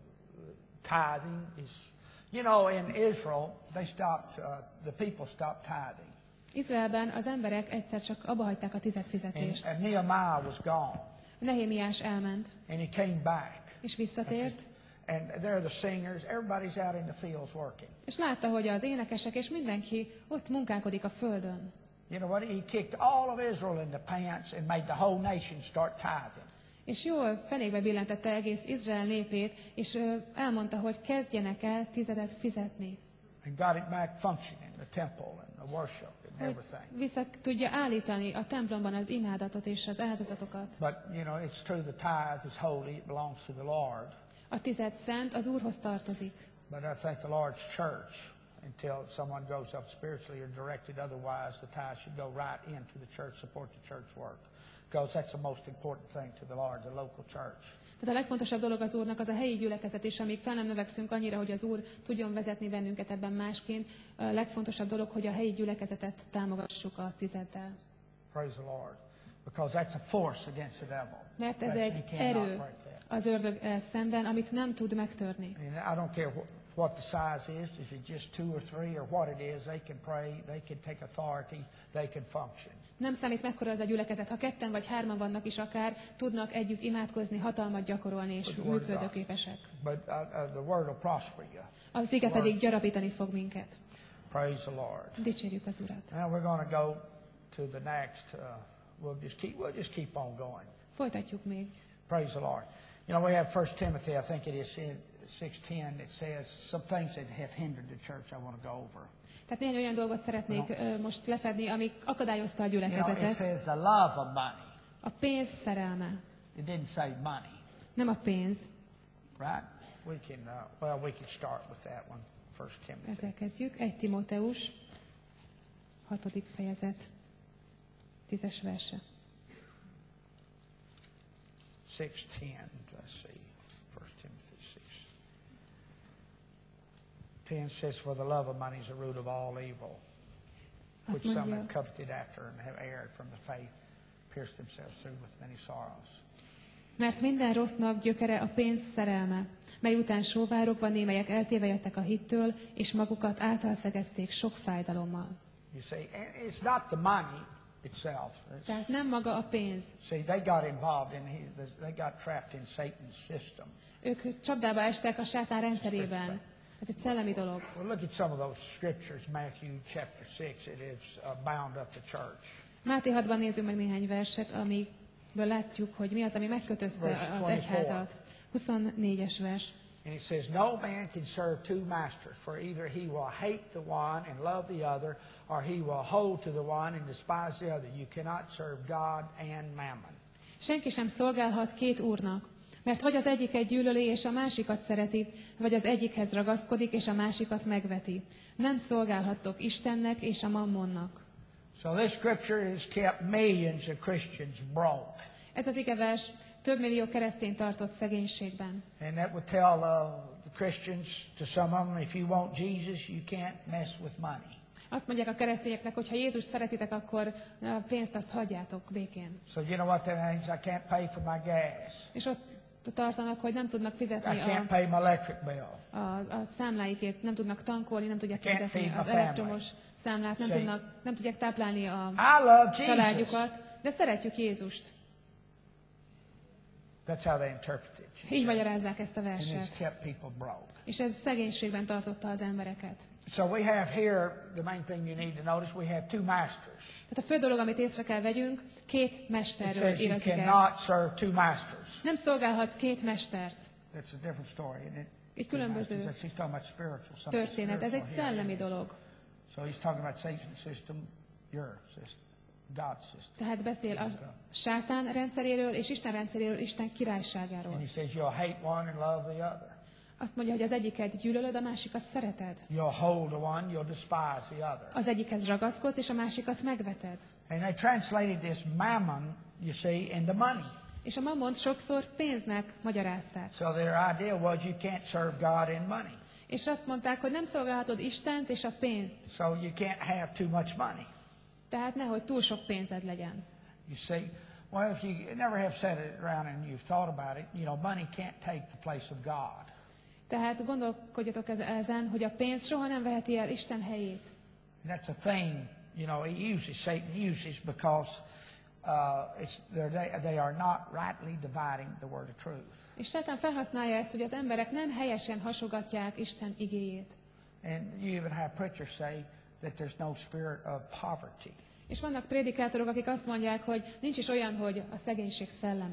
[SPEAKER 2] tithing is, you know, in Israel, they stopped, uh, the people stopped tithing.
[SPEAKER 3] Izraelben az emberek egyszer csak abba hagyták a
[SPEAKER 2] And,
[SPEAKER 3] tizetfizetést.
[SPEAKER 2] and Nehemiah was gone.
[SPEAKER 3] Nehémiás elment,
[SPEAKER 2] And he came back.
[SPEAKER 3] és visszatért,
[SPEAKER 2] And there the singers, everybody's out in the fields working.
[SPEAKER 3] és látta, hogy az énekesek és mindenki ott munkálkodik a földön.
[SPEAKER 2] You know what? He kicked all of Israel in the pants and made the whole nation start tithing.
[SPEAKER 3] És jól fenékbe billentette egész Izrael népét, és ö, elmondta, hogy kezdjenek el tizedet fizetni.
[SPEAKER 2] And got it back functioning, the temple and the worship and
[SPEAKER 3] Hogy
[SPEAKER 2] everything.
[SPEAKER 3] vissza tudja állítani a templomban az imádatot és az áldozatokat.
[SPEAKER 2] But, you know, it's true the tithe is holy, it belongs to the Lord.
[SPEAKER 3] A tized szent az Úrhoz tartozik.
[SPEAKER 2] But I think the Lord's church, until someone grows up spiritually or directed otherwise, the tithe should go right into the church, support the church work. Because that's the most important thing to the Lord, the local church.
[SPEAKER 3] Tehát a legfontosabb dolog az Úrnak az a helyi gyülekezet, és amíg fel nem növekszünk annyira, hogy az Úr tudjon vezetni bennünket ebben másként, a legfontosabb dolog, hogy a helyi gyülekezetet támogassuk a tizeddel.
[SPEAKER 2] Praise the Lord. Because that's a force against the devil.
[SPEAKER 3] Mert ez
[SPEAKER 2] That
[SPEAKER 3] egy
[SPEAKER 2] he cannot
[SPEAKER 3] erő
[SPEAKER 2] break that.
[SPEAKER 3] az ördög szemben, amit nem tud megtörni.
[SPEAKER 2] And I don't care wh- what the size is, is it just two or three or what it is, they can pray, they can take authority, they can function.
[SPEAKER 3] Nem számít, mekkora az a gyülekezet. Ha ketten vagy hárman vannak is akár, tudnak együtt imádkozni, hatalmat gyakorolni, és működőképesek.
[SPEAKER 2] But uh, uh, the word will prosper you.
[SPEAKER 3] Az ige pedig gyarapítani fog minket.
[SPEAKER 2] Praise the Lord.
[SPEAKER 3] Dicsérjük az Urat.
[SPEAKER 2] Now we're going to go to the next. Uh, we'll just keep. We'll just keep on going.
[SPEAKER 3] Folytatjuk még.
[SPEAKER 2] Praise the Lord. You know, we have First Timothy. I think it is six ten. It says some things that have hindered the church. I want to go over.
[SPEAKER 3] Tehát néhány olyan dolgot szeretnék ö, most lefedni, amik akadályozta a
[SPEAKER 2] You know, it
[SPEAKER 3] gyülekezetet.
[SPEAKER 2] says the love of money.
[SPEAKER 3] A pénz szerelme.
[SPEAKER 2] It didn't say money,
[SPEAKER 3] Nem a pénz.
[SPEAKER 2] right? we can, uh, well, we can start with that one, First Timothy.
[SPEAKER 3] Ezzel kezdjük. egy Timóteus, hatodik fejezet, tízes verse.
[SPEAKER 2] six ten, let's see, First Timothy six. ten says, for the love of money is the root of all evil, which
[SPEAKER 3] Azt
[SPEAKER 2] some
[SPEAKER 3] mondja,
[SPEAKER 2] have coveted after and have erred from the faith, pierced themselves through with many sorrows.
[SPEAKER 3] mert minden rossznak gyökere a pénz szerelme, mely után sóvárokban némelyek eltéve jöttek a hittől, és magukat általszegezték sok fájdalommal.
[SPEAKER 2] You see, and it's not the money itself. It's-
[SPEAKER 3] Tehát nem maga a pénz.
[SPEAKER 2] see, they got involved in, he- they got trapped in Satan's system.
[SPEAKER 3] Ők csapdába estek a sátán rendszerében. Ez egy szellemi dolog.
[SPEAKER 2] Well, look at some of those scriptures. Matthew chapter six, it is uh, bound up the church.
[SPEAKER 3] Máté hatban nézzünk meg néhány verset, amiből látjuk, hogy mi az, ami megkötözte az egyházat. huszonnégyes vers.
[SPEAKER 2] And it says, no man can serve two masters, for either he will hate the one and love the other, or he will hold to the one and despise the other. You cannot serve God and mammon.
[SPEAKER 3] Senki sem szolgálhat két úrnak, mert vagy az egyiket gyűlöli, és a másikat szereti, vagy az egyikhez ragaszkodik, és a másikat megveti. Nem szolgálhattok Istennek és a mammonnak.
[SPEAKER 2] So this scripture has kept millions of Christians broke.
[SPEAKER 3] Ez az igevers több millió keresztény tartott szegénységben.
[SPEAKER 2] And that would tell uh, the Christians, to some of them, if you want Jesus, you can't mess with money.
[SPEAKER 3] Azt mondják a keresztényeknek, hogy ha Jézus szeretitek, akkor a pénzt azt hagyjátok békén.
[SPEAKER 2] So you know what that means? I can't pay for my gas.
[SPEAKER 3] És ott tartanak, hogy nem tudnak
[SPEAKER 2] I
[SPEAKER 3] fizetni
[SPEAKER 2] can't
[SPEAKER 3] a,
[SPEAKER 2] pay my electric bill.
[SPEAKER 3] a, a számláikért, nem tudnak tankolni, nem tudják
[SPEAKER 2] I can't
[SPEAKER 3] fizetni
[SPEAKER 2] feed my
[SPEAKER 3] az
[SPEAKER 2] family.
[SPEAKER 3] elektromos számlát, nem,
[SPEAKER 2] See?
[SPEAKER 3] tudnak, nem tudják táplálni a
[SPEAKER 2] I love Jesus.
[SPEAKER 3] családjukat, de szeretjük Jézust.
[SPEAKER 2] That's how they interpret it.
[SPEAKER 3] Így magyarázzák ezt a
[SPEAKER 2] And it's
[SPEAKER 3] verset.
[SPEAKER 2] kept people broke.
[SPEAKER 3] És ez szegénységben tartotta az embereket.
[SPEAKER 2] So we have here, the main thing you need to notice, we have two masters.
[SPEAKER 3] Tehát a fő dolog, amit észre kell vegyünk, két
[SPEAKER 2] It
[SPEAKER 3] mesterről
[SPEAKER 2] says you
[SPEAKER 3] írazik el.
[SPEAKER 2] cannot serve two masters.
[SPEAKER 3] Nem szolgálhatsz két mestert.
[SPEAKER 2] That's a different story, isn't it?
[SPEAKER 3] Egy
[SPEAKER 2] Two
[SPEAKER 3] különböző
[SPEAKER 2] masters. That's- He's talking about spiritual. something
[SPEAKER 3] történet. Ez egy
[SPEAKER 2] spiritual here.
[SPEAKER 3] szellemi dolog.
[SPEAKER 2] So he's talking about Satan's system, your system, God's system.
[SPEAKER 3] Tehát beszél a sátán rendszeréről és Isten rendszeréről, Isten királyságáról.
[SPEAKER 2] And he says you'll hate one and love the other.
[SPEAKER 3] Azt mondja, hogy az egyiket gyűlölöd, a másikat szereted.
[SPEAKER 2] You'll hold the one, you'll despise the other.
[SPEAKER 3] Az egyikhez ragaszkodsz, és a másikat megveted.
[SPEAKER 2] And they translated this mammon, you see, into money.
[SPEAKER 3] És a mammont sokszor pénznek magyarázták.
[SPEAKER 2] So their idea was you can't serve God in money.
[SPEAKER 3] És azt mondták, hogy nem szolgálhatod Istent és a pénzt.
[SPEAKER 2] So you can't have too much money.
[SPEAKER 3] Tehát nehogy túl sok pénzed legyen.
[SPEAKER 2] You see, well, if you never have sat it around and you've thought about it, you know, money can't take the place of God.
[SPEAKER 3] Tehát gondolkodjatok ez- ezen, hogy a pénz soha nem veheti el Isten helyét.
[SPEAKER 2] And that's a thing, you know, he uses, Satan uses because uh, it's, they're, they, they are not rightly dividing the word of truth.
[SPEAKER 3] És Sátán felhasználja ezt, hogy az emberek nem helyesen hasogatják Isten igéjét.
[SPEAKER 2] And you even have preachers say that there's no spirit of poverty.
[SPEAKER 3] És vannak prédikátorok, akik azt mondják, hogy nincs is olyan, hogy a szegénység szelleme.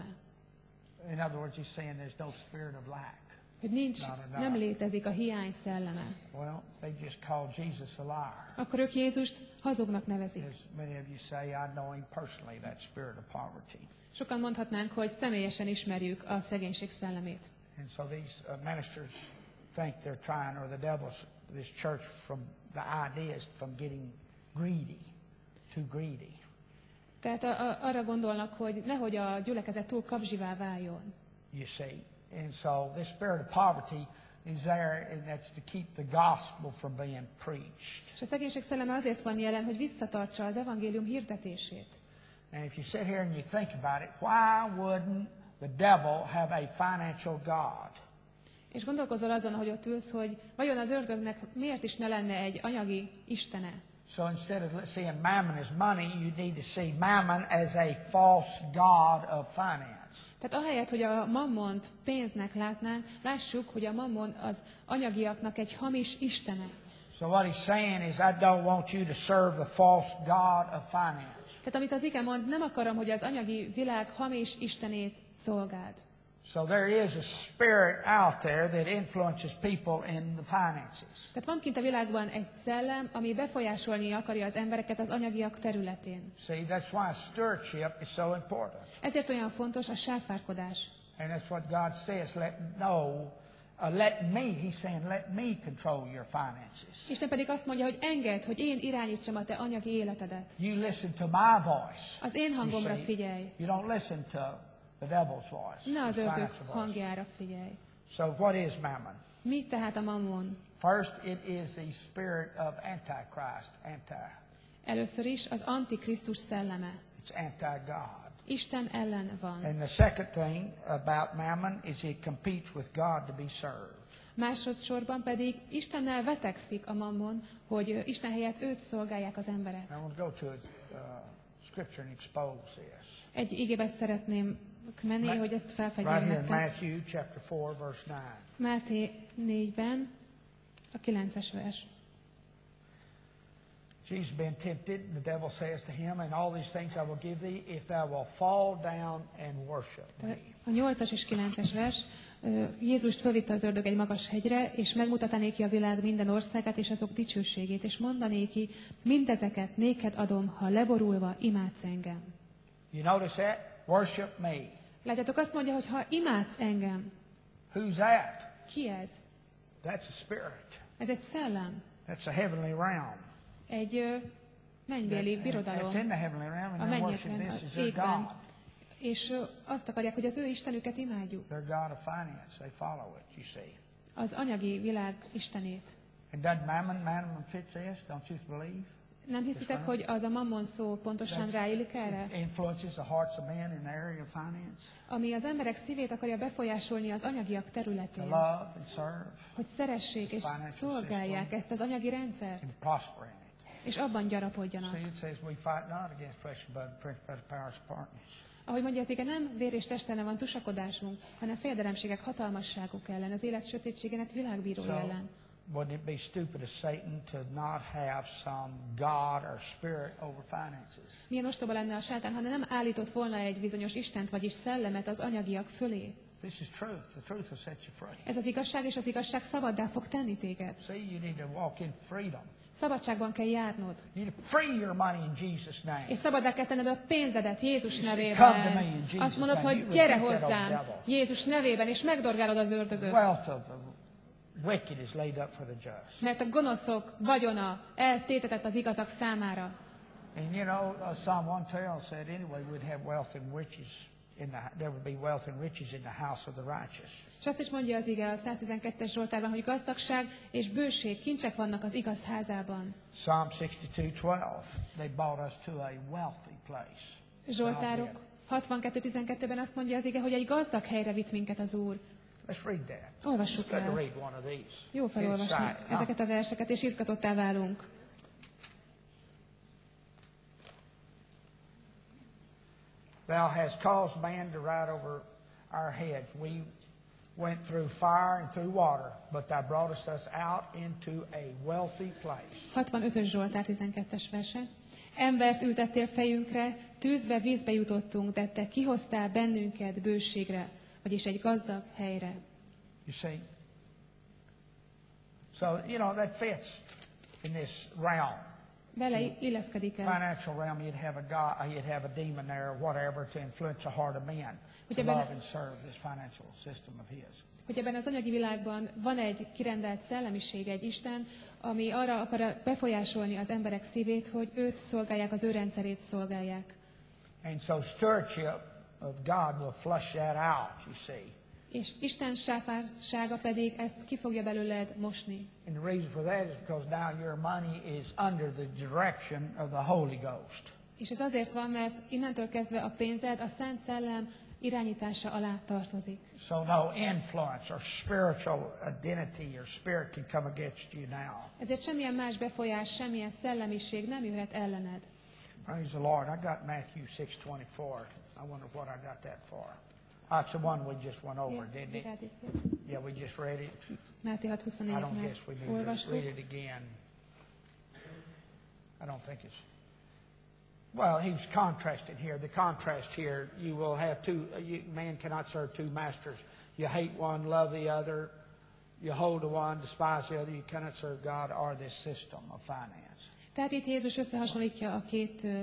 [SPEAKER 2] In other words, he's saying there's no spirit of lack.
[SPEAKER 3] Hogy nincs,
[SPEAKER 2] No, no, no.
[SPEAKER 3] nem létezik a hiány szelleme.
[SPEAKER 2] Well, they just call Jesus a liar.
[SPEAKER 3] Akkor ők Jézust hazugnak nevezik.
[SPEAKER 2] As many of you say, I know him personally, that spirit of poverty.
[SPEAKER 3] Sokan mondhatnánk, hogy személyesen ismerjük a szegénység szellemét.
[SPEAKER 2] And so these uh, ministers think they're trying, or the devil's, this church, from the ideas from getting greedy, too greedy.
[SPEAKER 3] Tehát a, a, arra gondolnak, hogy nehogy a gyülekezet túl kapzsivá váljon.
[SPEAKER 2] You see. And so this spirit of poverty is there, and that's to keep the gospel from being preached.
[SPEAKER 3] És a szegénység szelleme azért van jelen, hogy visszatartsa az evangélium hirdetését.
[SPEAKER 2] And if you sit here and you think about it, why wouldn't the devil have a financial God?
[SPEAKER 3] És gondolkozol azon, hogy ott ülsz, hogy vajon az ördögnek miért is ne lenne egy anyagi istene?
[SPEAKER 2] So instead of seeing mammon as money, you need to see mammon as a false god of finance.
[SPEAKER 3] Tehát ahelyett, hogy a mammont pénznek látnánk, lássuk, hogy a mammon az anyagiaknak egy hamis istene.
[SPEAKER 2] So what he's saying is, I don't want you to serve the false god of finance.
[SPEAKER 3] Tehát amit az ige mond, nem akarom, hogy az anyagi világ hamis istenét szolgáld.
[SPEAKER 2] So there is a spirit out there that influences people in the finances.
[SPEAKER 3] Tehát van kint a világban egy szellem, ami befolyásolni akarja az embereket az anyagiak területén.
[SPEAKER 2] See, that's why stewardship is so important.
[SPEAKER 3] Ezért olyan fontos a sáfárkodás.
[SPEAKER 2] And that's what God says, let know Uh, let me, he's saying, let me control your finances.
[SPEAKER 3] Isten pedig azt mondja, hogy engedd, hogy én irányítsam a te anyagi életedet.
[SPEAKER 2] You listen to my voice.
[SPEAKER 3] Az én
[SPEAKER 2] You
[SPEAKER 3] hangomra
[SPEAKER 2] see,
[SPEAKER 3] figyelj.
[SPEAKER 2] you don't listen to the devil's voice.
[SPEAKER 3] Ne az
[SPEAKER 2] the
[SPEAKER 3] ördög
[SPEAKER 2] financial voice.
[SPEAKER 3] hangjára figyelj.
[SPEAKER 2] So what is mammon?
[SPEAKER 3] Mi tehát a mammon?
[SPEAKER 2] First, it is the spirit of Antichrist, anti.
[SPEAKER 3] Először is az Antikrisztus szelleme.
[SPEAKER 2] It's anti-God.
[SPEAKER 3] Isten ellen van.
[SPEAKER 2] And the second thing about mammon is it competes with God to be served.
[SPEAKER 3] Másodszorban pedig Istennel vetekszik a mammon, hogy Isten helyett őt szolgálják az emberek.
[SPEAKER 2] I want to go to a uh, scripture and expose this.
[SPEAKER 3] Egy igébe szeretném menni,
[SPEAKER 2] Ma-
[SPEAKER 3] hogy ezt
[SPEAKER 2] Right
[SPEAKER 3] felfedjem
[SPEAKER 2] here in
[SPEAKER 3] nektek.
[SPEAKER 2] Matthew chapter four, verse nine.
[SPEAKER 3] Máté négyben, a kilences vers.
[SPEAKER 2] Jesus been tempted, the devil says to him, and all these things I will give thee, if thou wilt fall down and worship me.
[SPEAKER 3] A nyolcas és kilences vers. ö, Jézust fölvitte az ördög egy magas hegyre, és megmutatánéki a világ minden országát és azok dicsőségét, és mondanéki, mindezeket néked adom, ha leborulva imádsz engem.
[SPEAKER 2] You notice that? Worship me.
[SPEAKER 3] Látjátok, azt mondja, hogy ha imádsz engem,
[SPEAKER 2] Who's that?
[SPEAKER 3] ki ez?
[SPEAKER 2] That's a spirit.
[SPEAKER 3] Ez egy szellem,
[SPEAKER 2] That's a heavenly realm.
[SPEAKER 3] egy ö, mennybéli
[SPEAKER 2] That-
[SPEAKER 3] birodalom,
[SPEAKER 2] That's in the heavenly realm, and
[SPEAKER 3] a
[SPEAKER 2] they worship
[SPEAKER 3] mennyekben,
[SPEAKER 2] this as
[SPEAKER 3] az
[SPEAKER 2] their
[SPEAKER 3] égben.
[SPEAKER 2] God.
[SPEAKER 3] És ö, azt akarják, hogy az ő Istenüket imádjuk,
[SPEAKER 2] Their God of finance. They follow it, you see.
[SPEAKER 3] az anyagi világ Istenét.
[SPEAKER 2] And does mammon, mammon fit this? Don't you believe?
[SPEAKER 3] Nem hiszitek, hogy az a mammon szó pontosan ráillik erre?
[SPEAKER 2] Influences the hearts of men in the area of finance.
[SPEAKER 3] Ami az emberek szívét akarja befolyásolni az anyagiak
[SPEAKER 2] To
[SPEAKER 3] területén.
[SPEAKER 2] love and serve
[SPEAKER 3] Hogy szeressék és
[SPEAKER 2] Financial
[SPEAKER 3] szolgálják
[SPEAKER 2] system.
[SPEAKER 3] ezt az anyagi rendszert,
[SPEAKER 2] and prosper in it.
[SPEAKER 3] és abban gyarapodjanak.
[SPEAKER 2] See, it says we fight not against flesh and blood, principalities, powers, partners.
[SPEAKER 3] Ahogy mondja az ige, nem vér és test ellen van tusakodásunk, hanem féldelemségek, hatalmasságok ellen, az élet sötétségének világbírói
[SPEAKER 2] So,
[SPEAKER 3] ellen.
[SPEAKER 2] wouldn't it be stupid of Satan to not have some God or spirit over finances?
[SPEAKER 3] Milyen ostoba lenne a sátán, ha nem állított volna egy bizonyos Istent, vagyis szellemet az anyagiak fölé.
[SPEAKER 2] This is truth. The truth will set you free.
[SPEAKER 3] Ez az igazság, és az igazság szabaddá fog tenni téged.
[SPEAKER 2] See, you need to walk in freedom.
[SPEAKER 3] Szabadságban kell járnod.
[SPEAKER 2] You need to free your money in Jesus' name.
[SPEAKER 3] És szabaddá kell tenned a pénzedet Jézus
[SPEAKER 2] You say, "Come to me in
[SPEAKER 3] nevében.
[SPEAKER 2] Jesus'
[SPEAKER 3] Azt mondod,
[SPEAKER 2] name."
[SPEAKER 3] hogy
[SPEAKER 2] You
[SPEAKER 3] gyere
[SPEAKER 2] rebuke that old
[SPEAKER 3] hozzám
[SPEAKER 2] devil.
[SPEAKER 3] Jézus nevében, és megdorgálod az ördögöt.
[SPEAKER 2] Wealth of the wicked is laid up for the just.
[SPEAKER 3] Mert a gonoszok vagyona eltétetett az igazak számára.
[SPEAKER 2] And you know, uh, Psalm one twelve said anyway we'd have wealth and riches in the, there would be wealth and riches in the house of the righteous.
[SPEAKER 3] És azt is mondja az ige a száztizenkettes Zsoltárban, hogy gazdagság és bőség, kincsek vannak az igaz házában.
[SPEAKER 2] Psalm sixty-two twelve, they brought us to a wealthy place.
[SPEAKER 3] Zsoltárok hatvankettő tizenkettőben azt mondja az ige, hogy egy gazdag helyre vitt minket az Úr.
[SPEAKER 2] Let's read that.
[SPEAKER 3] Olvassuk
[SPEAKER 2] It's good to
[SPEAKER 3] el.
[SPEAKER 2] read one of these.
[SPEAKER 3] Jó
[SPEAKER 2] Get
[SPEAKER 3] felolvasni
[SPEAKER 2] excited, huh?
[SPEAKER 3] ezeket a verseket, és izgatottá válunk.
[SPEAKER 2] Thou hast caused man to ride over our heads. We went through fire and through water, but thou broughtest us out into a wealthy place.
[SPEAKER 3] hatvanötös Zsoltár tizenkettes verse. Embert ültettél fejünkre, tűzbe, vízbe jutottunk, de te kihoztál bennünket bőségre, vagyis egy gazdag helyre.
[SPEAKER 2] You see? So, you know, that fits in this realm.
[SPEAKER 3] Bele illeszkedik ez.
[SPEAKER 2] Financial realm, you'd have a God, you'd have a demon there or whatever to influence the heart of men to
[SPEAKER 3] Ugye benne-
[SPEAKER 2] love and serve this financial system of his.
[SPEAKER 3] Hogy ebben az anyagi világban van egy kirendelt szellemiség, egy Isten, ami arra akar befolyásolni az emberek szívét, hogy őt szolgálják, az ő rendszerét szolgálják.
[SPEAKER 2] And so stewardship of God will flush that out, you see.
[SPEAKER 3] És Isten sáfársága pedig ezt ki fogja belőled mosni.
[SPEAKER 2] And the reason for that is because now your money is under the direction of the Holy Ghost.
[SPEAKER 3] És ez azért van, mert innentől kezdve a pénzed a Szent Szellem irányítása alá tartozik.
[SPEAKER 2] So no influence or spiritual identity or spirit can come against you now.
[SPEAKER 3] Ezért semmilyen más befolyás, semmilyen szellemiség nem jöhet ellened.
[SPEAKER 2] Praise the Lord. I got Matthew six twenty-four. I wonder what I got that for. That's the one we just went over, didn't it? Yeah, we just read it.
[SPEAKER 3] Máté hat
[SPEAKER 2] I
[SPEAKER 3] huszonnégyet
[SPEAKER 2] don't
[SPEAKER 3] már
[SPEAKER 2] guess we need to
[SPEAKER 3] olvastuk.
[SPEAKER 2] read it again. I don't think it's... Well, he's contrasting here. The contrast here, you will have two... uh, You, man cannot serve two masters. You hate one, love the other. You hold the one, despise the other. You cannot serve God or this system of finance.
[SPEAKER 3] Tehát itt Jézus összehasonlítja a két ö,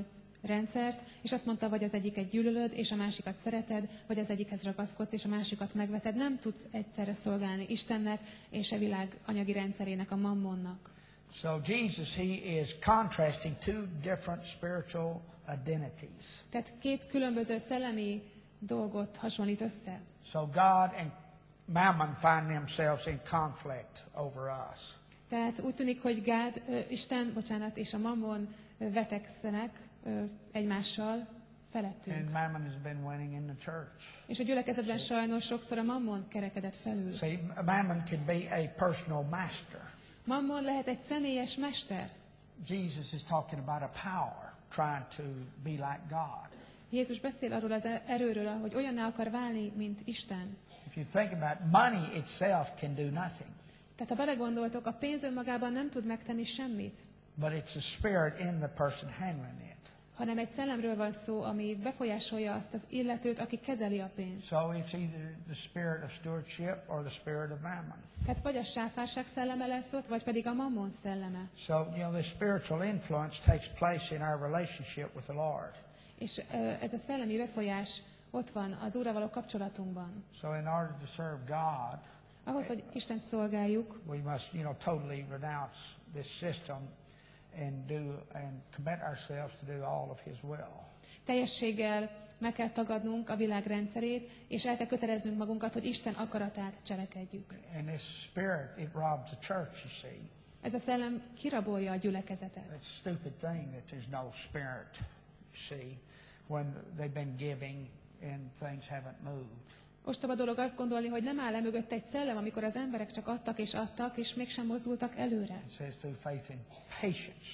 [SPEAKER 3] rendszert, és azt mondta, vagy az egyiket gyűlölöd, és a másikat szereted, vagy az egyikhez ragaszkodsz, és a másikat megveted. Nem tudsz egyszerre szolgálni Istennek és a világ anyagi rendszerének, a mammonnak.
[SPEAKER 2] So Jesus, he is contrasting two different spiritual identities.
[SPEAKER 3] Tehát két különböző szellemi dolgot hasonlít össze.
[SPEAKER 2] So God and Mammon find themselves in conflict over us.
[SPEAKER 3] Tehát úgy tűnik, hogy Gád, ö, Isten, bocsánat, és a mammon ö, vetekszenek ö, egymással felettünk.
[SPEAKER 2] And Mammon has been winning in the church.
[SPEAKER 3] És a gyülekezetben sajnos sokszor a mammon kerekedett felül.
[SPEAKER 2] See, Mammon could be a personal master.
[SPEAKER 3] Mammon lehet egy személyes mester.
[SPEAKER 2] Jesus is talking about a power trying to be like God.
[SPEAKER 3] Jézus beszél arról az erőről, hogy olyanná akar válni, mint Isten.
[SPEAKER 2] If you think about it, money itself can do nothing.
[SPEAKER 3] Tehát ha belegondoltok, a pénz önmagában nem tud megtenni semmit,
[SPEAKER 2] But it's a spirit in the person handling it.
[SPEAKER 3] hanem egy szellemről van szó, ami befolyásolja azt az illetőt, aki kezeli a pénzt.
[SPEAKER 2] So it's either the spirit of stewardship or the spirit of mammon.
[SPEAKER 3] Tehát vagy a sáfárság szelleme lesz ott, vagy pedig a mammon szelleme.
[SPEAKER 2] So, you know, this spiritual influence takes place in our relationship with the Lord.
[SPEAKER 3] És ö, ez a szellemi befolyás ott van az Úrral való kapcsolatunkban.
[SPEAKER 2] So in order to serve God,
[SPEAKER 3] Ahhoz, hogy Istent szolgáljuk,
[SPEAKER 2] we must, you know, totally renounce this system and do and commit ourselves to do all of His will.
[SPEAKER 3] teljességgel meg kell tagadnunk a világ rendszerét, és el kell köteleznünk magunkat, hogy Isten akaratát cselekedjük.
[SPEAKER 2] And this spirit, it robs the church, you see.
[SPEAKER 3] Ez a szellem kirabolja a gyülekezetet.
[SPEAKER 2] It's a stupid thing that there's no spirit, you see, when they've been giving and things haven't moved.
[SPEAKER 3] Ostoba dolog azt gondolni, hogy nem áll e mögött egy szellem, amikor az emberek csak adtak és adtak, és mégsem mozdultak előre.
[SPEAKER 2] It says through faith and patience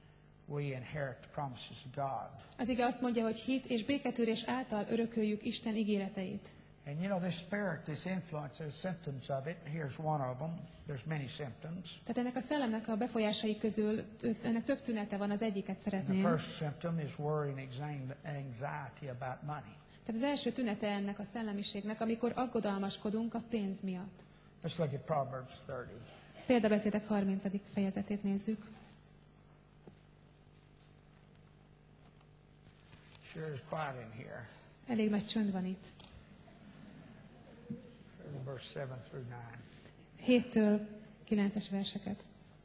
[SPEAKER 2] we inherit the promises of God.
[SPEAKER 3] Az ige azt mondja, hogy hit és béketűrés által örököljük Isten ígéreteit.
[SPEAKER 2] And you know, this spirit, this influence, there's symptoms of it. Here's one of them. There's many symptoms.
[SPEAKER 3] Tehát ennek a szellemnek a befolyásai közül ennek több tünete van, az egyiket
[SPEAKER 2] And the
[SPEAKER 3] szeretném.
[SPEAKER 2] first symptom is worry and anxiety about money.
[SPEAKER 3] Tehát az első tünete ennek a szellemiségnek, amikor aggodalmaskodunk a pénz miatt.
[SPEAKER 2] Let's look at Proverbs thirty.
[SPEAKER 3] Példabeszédek harmincadik fejezetét nézzük.
[SPEAKER 2] Sure is quiet in here.
[SPEAKER 3] Elég nagy csönd van itt.
[SPEAKER 2] Verse seven through nine.
[SPEAKER 3] héttől kilences verseket.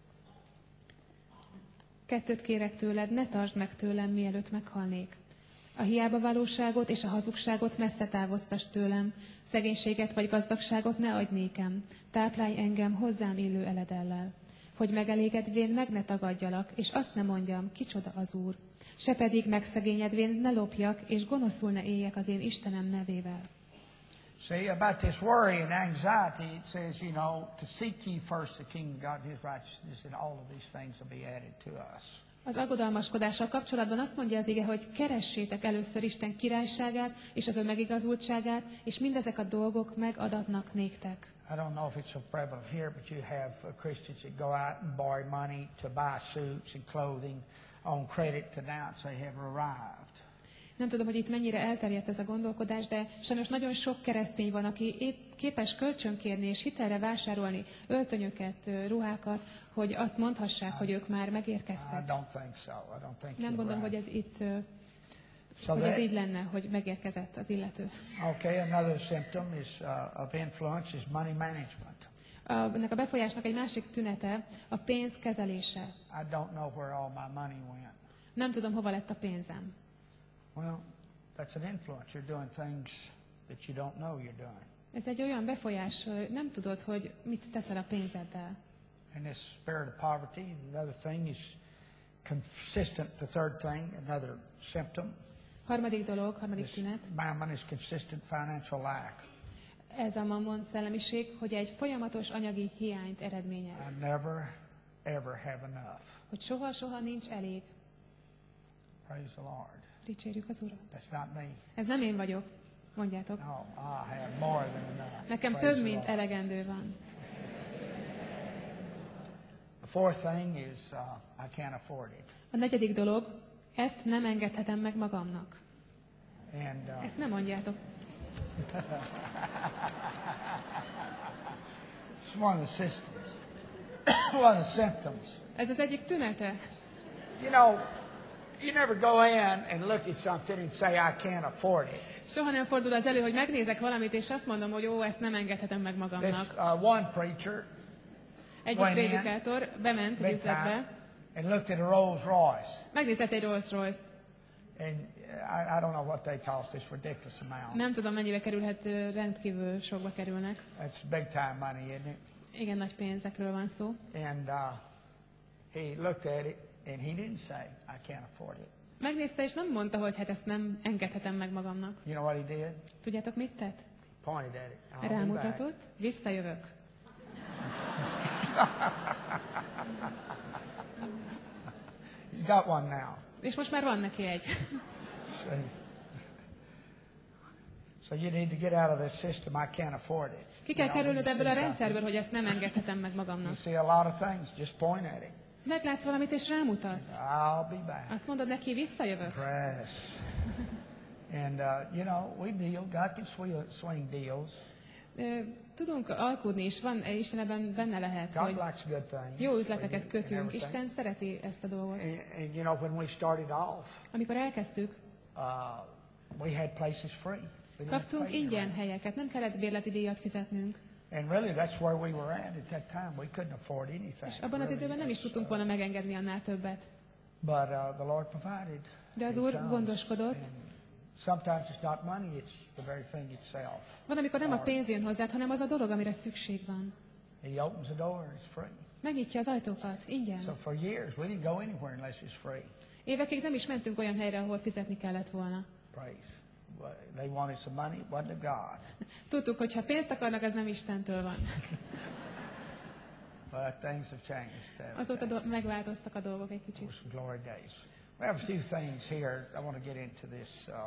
[SPEAKER 3] Kettőt kérek tőled, ne tartsd meg tőlem, mielőtt meghalnék. A hiába valóságot és a hazugságot messze távoztass tőlem, szegénységet vagy gazdagságot ne adj nékem, táplálj engem hozzám illő eledellel. Hogy megelégedvén meg ne tagadjalak, és azt ne mondjam, kicsoda az Úr. Se pedig megszegényedvén ne lopjak, és gonoszul ne éljek az én Istenem nevével.
[SPEAKER 2] See, about this worry and anxiety, it says, you know, to seek ye first the kingdom of God and His righteousness, and all of these things will be added to us.
[SPEAKER 3] Az aggodalmaskodással kapcsolatban azt mondja az ige, hogy keressétek először Isten királyságát és az ő megigazultságát, és mindezek a dolgok megadatnak néktek.
[SPEAKER 2] I don't know if it's so prevalent here, but you have uh, Christians that go out and borrow money to buy suits and clothing on credit to announce they have arrived.
[SPEAKER 3] Nem tudom, hogy itt mennyire elterjedt ez a gondolkodás, de sajnos nagyon sok keresztény van, aki épp képes kölcsönkérni és hitelre vásárolni öltönyöket, ruhákat, hogy azt mondhassák, hogy ők már
[SPEAKER 2] I
[SPEAKER 3] megérkeztek.
[SPEAKER 2] don't think so. I don't think
[SPEAKER 3] Nem
[SPEAKER 2] you're
[SPEAKER 3] gondolom,
[SPEAKER 2] right.
[SPEAKER 3] hogy ez itt,
[SPEAKER 2] So
[SPEAKER 3] hogy ez
[SPEAKER 2] that,
[SPEAKER 3] így lenne, hogy megérkezett az illető.
[SPEAKER 2] okay, another symptom is uh, of influence is money management.
[SPEAKER 3] A, ennek a befolyásnak egy másik tünete a pénz kezelése.
[SPEAKER 2] I don't know where all my money went.
[SPEAKER 3] Nem tudom, hova lett a pénzem.
[SPEAKER 2] Well, that's an influence. You're doing things that you don't know you're doing.
[SPEAKER 3] Ez egy olyan befolyás, hogy nem tudod, hogy mit teszel a pénzeddel.
[SPEAKER 2] And this spirit of poverty, another thing is consistent. The third thing, another symptom,
[SPEAKER 3] Harmadik dolog, harmadik
[SPEAKER 2] this
[SPEAKER 3] tünet,
[SPEAKER 2] mammon is consistent financial lack.
[SPEAKER 3] ez a mammon szellemiség, hogy egy folyamatos anyagi hiányt eredményez.
[SPEAKER 2] I never, ever have enough.
[SPEAKER 3] Hogy soha-soha nincs elég.
[SPEAKER 2] Praise the Lord.
[SPEAKER 3] Dicsérjük az Urat.
[SPEAKER 2] That's not me.
[SPEAKER 3] Ez nem én vagyok, mondjátok.
[SPEAKER 2] No, I have more than enough.
[SPEAKER 3] Nekem
[SPEAKER 2] Praise
[SPEAKER 3] több,
[SPEAKER 2] the
[SPEAKER 3] mint
[SPEAKER 2] Lord.
[SPEAKER 3] elegendő van.
[SPEAKER 2] The fourth thing is uh, I can't afford it.
[SPEAKER 3] A negyedik dolog, ezt nem engedhetem meg magamnak.
[SPEAKER 2] And uh,
[SPEAKER 3] Ezt nem mondjátok.
[SPEAKER 2] it's one of the systems, one of the symptoms.
[SPEAKER 3] Ez az egyik tünete.
[SPEAKER 2] You know, You never go in and look at something and say, I can't afford it.
[SPEAKER 3] Soha nem fordul az elő, hogy megnézek valamit, és azt mondom, hogy ó, ezt nem engedhetem meg
[SPEAKER 2] This
[SPEAKER 3] magamnak.
[SPEAKER 2] uh, one preacher
[SPEAKER 3] Egyik
[SPEAKER 2] went in,
[SPEAKER 3] prédikátor bement egy
[SPEAKER 2] big
[SPEAKER 3] üzletbe,
[SPEAKER 2] time, and looked at a Rolls Royce.
[SPEAKER 3] megnézett egy Rolls Royce.
[SPEAKER 2] And I, I don't know what they cost, this ridiculous amount.
[SPEAKER 3] Nem tudom, mennyibe kerülhet, ö, rendkívül sokba kerülnek.
[SPEAKER 2] That's big time money, isn't it?
[SPEAKER 3] Igen, nagy pénzekről van szó.
[SPEAKER 2] And uh, he looked at it, and he didn't say, I can't afford it.
[SPEAKER 3] Megnézte, és nem mondta, hogy hát ezt nem engedhetem meg magamnak.
[SPEAKER 2] You know what he did?
[SPEAKER 3] Tudjátok, mit tett?
[SPEAKER 2] Pointed at it. I'll be back.
[SPEAKER 3] Rámutatott, visszajövök.
[SPEAKER 2] He's got one now.
[SPEAKER 3] És most már van neki egy.
[SPEAKER 2] See? So you need to get out of this system. I can't afford it.
[SPEAKER 3] Ki kell
[SPEAKER 2] You know, when
[SPEAKER 3] kerülnöd
[SPEAKER 2] you
[SPEAKER 3] ebből a
[SPEAKER 2] see
[SPEAKER 3] rendszerből, hogy ezt nem engedhetem meg
[SPEAKER 2] something,
[SPEAKER 3] magamnak.
[SPEAKER 2] You see a lot of things. Just point at it.
[SPEAKER 3] Meglátsz valamit, és rámutatsz.
[SPEAKER 2] I'll be back.
[SPEAKER 3] Azt mondod neki, visszajövök.
[SPEAKER 2] Press. And uh, you know, we deal. God can swing, swing deals.
[SPEAKER 3] Ö, Tudunk alkudni, és van, Isten ebben benne lehet,
[SPEAKER 2] God
[SPEAKER 3] hogy
[SPEAKER 2] likes good things.
[SPEAKER 3] jó
[SPEAKER 2] for
[SPEAKER 3] üzleteket
[SPEAKER 2] you and
[SPEAKER 3] kötünk.
[SPEAKER 2] everything.
[SPEAKER 3] Isten szereti ezt a dolgot.
[SPEAKER 2] And, and you know, when we started off,
[SPEAKER 3] Amikor elkezdtük,
[SPEAKER 2] uh, we had places free. We didn't have to
[SPEAKER 3] kaptunk
[SPEAKER 2] pay
[SPEAKER 3] ingyen
[SPEAKER 2] rent.
[SPEAKER 3] helyeket, nem kellett bérleti díjat fizetnünk.
[SPEAKER 2] And really, that's where we were at at that time. We couldn't afford anything.
[SPEAKER 3] És abban az
[SPEAKER 2] Really,
[SPEAKER 3] időben nem is
[SPEAKER 2] that's,
[SPEAKER 3] tudtunk
[SPEAKER 2] uh,
[SPEAKER 3] volna megengedni annál többet.
[SPEAKER 2] But uh, the Lord provided.
[SPEAKER 3] De az
[SPEAKER 2] He
[SPEAKER 3] Úr
[SPEAKER 2] comes.
[SPEAKER 3] gondoskodott.
[SPEAKER 2] And sometimes it's not money; it's the very thing itself.
[SPEAKER 3] Van, amikor nem a pénz jön hozzád, hanem az a dolog, amire szükség van.
[SPEAKER 2] He opens the door; it's free.
[SPEAKER 3] Megnyitja az ajtókat, ingyen.
[SPEAKER 2] So for years, we didn't go anywhere unless it's free.
[SPEAKER 3] Évekig nem is mentünk olyan helyre, ahol fizetni kellett volna.
[SPEAKER 2] Praise. Well, they wanted some money; it wasn't of God.
[SPEAKER 3] Tudtuk, hogy ha pénzt akarnak, az nem Istentől van.
[SPEAKER 2] But things have changed. haven't
[SPEAKER 3] Azóta
[SPEAKER 2] they?
[SPEAKER 3] do- megváltoztak a dolgok egy
[SPEAKER 2] It
[SPEAKER 3] kicsit.
[SPEAKER 2] was glory days. We have a few things here. I want to get into this uh,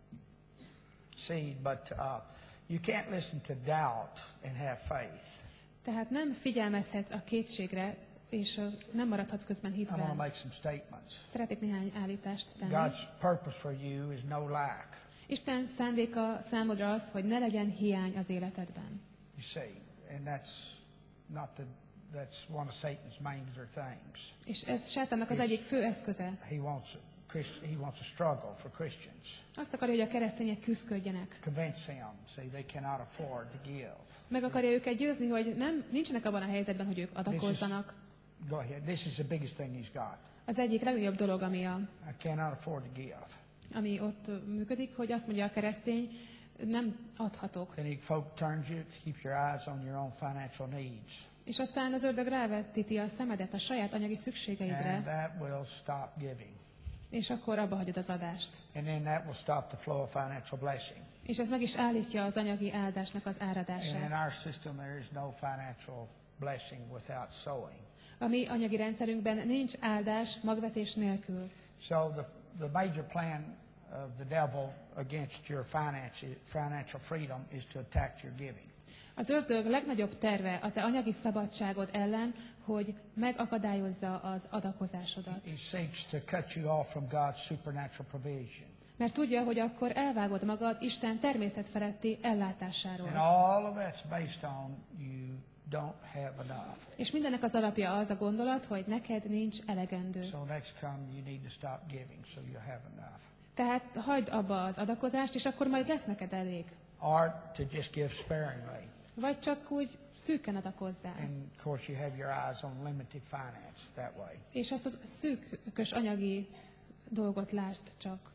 [SPEAKER 2] seed, but uh, you can't listen to doubt and have faith.
[SPEAKER 3] Tehát nem figyelmezhetsz a kétségre, és ö, nem maradhatsz közben
[SPEAKER 2] I want to
[SPEAKER 3] hitben.
[SPEAKER 2] make some statements.
[SPEAKER 3] Szeretnék néhány állítást tenni.
[SPEAKER 2] God's purpose for you is no lack.
[SPEAKER 3] Isten szándéka számodra az, hogy ne legyen hiány az életedben.
[SPEAKER 2] You see, and that's not the that's one of Satan's major things.
[SPEAKER 3] És ez sátánnak az egyik fő eszköze.
[SPEAKER 2] He wants Christ, he wants a struggle for Christians.
[SPEAKER 3] Azt akarja, hogy a keresztények küzdködjenek.
[SPEAKER 2] Convince him. See, they cannot afford to give.
[SPEAKER 3] Meg akarja őket győzni, hogy nem, nincsenek abban a helyzetben, hogy ők adakozzanak.
[SPEAKER 2] Go ahead. This is the biggest thing he's got.
[SPEAKER 3] Az egyik legnagyobb dolog, ami, a,
[SPEAKER 2] I cannot afford to give.
[SPEAKER 3] ami ott ö, működik, hogy azt mondja a keresztény, nem adhatok.
[SPEAKER 2] Then he folk turns you to keep your eyes on your own financial needs.
[SPEAKER 3] És aztán az ördög rávetíti a szemedet a saját anyagi
[SPEAKER 2] And
[SPEAKER 3] szükségeidre,
[SPEAKER 2] that will stop giving.
[SPEAKER 3] és akkor abba hagyod az adást.
[SPEAKER 2] And then that will stop the flow of financial blessing.
[SPEAKER 3] És ez meg is állítja az anyagi áldásnak az
[SPEAKER 2] And in
[SPEAKER 3] áradását.
[SPEAKER 2] our system, there is no financial blessing without sowing.
[SPEAKER 3] A mi anyagi rendszerünkben nincs áldás magvetés nélkül.
[SPEAKER 2] So the, the major plan of the devil against your finances, financial freedom is to attack your giving.
[SPEAKER 3] Az ördög legnagyobb terve a te anyagi szabadságod ellen, hogy megakadályozza az adakozásodat.
[SPEAKER 2] He seeks to cut you off from God's supernatural provision.
[SPEAKER 3] Mert tudja, hogy akkor elvágod magad Isten természetfeletti
[SPEAKER 2] And
[SPEAKER 3] ellátásáról.
[SPEAKER 2] all of that's based on you don't have enough.
[SPEAKER 3] És mindennek az alapja az a gondolat, hogy neked nincs elegendő.
[SPEAKER 2] So next come, you need to stop giving so you have enough.
[SPEAKER 3] Tehát hagyd abba az adakozást, és akkor majd lesz neked elég.
[SPEAKER 2] Or to just give sparingly.
[SPEAKER 3] Vagy csak úgy szűken adakozzál.
[SPEAKER 2] And of course, you have your eyes on limited finance that way.
[SPEAKER 3] És azt a szűkös anyagi dolgot lásd csak.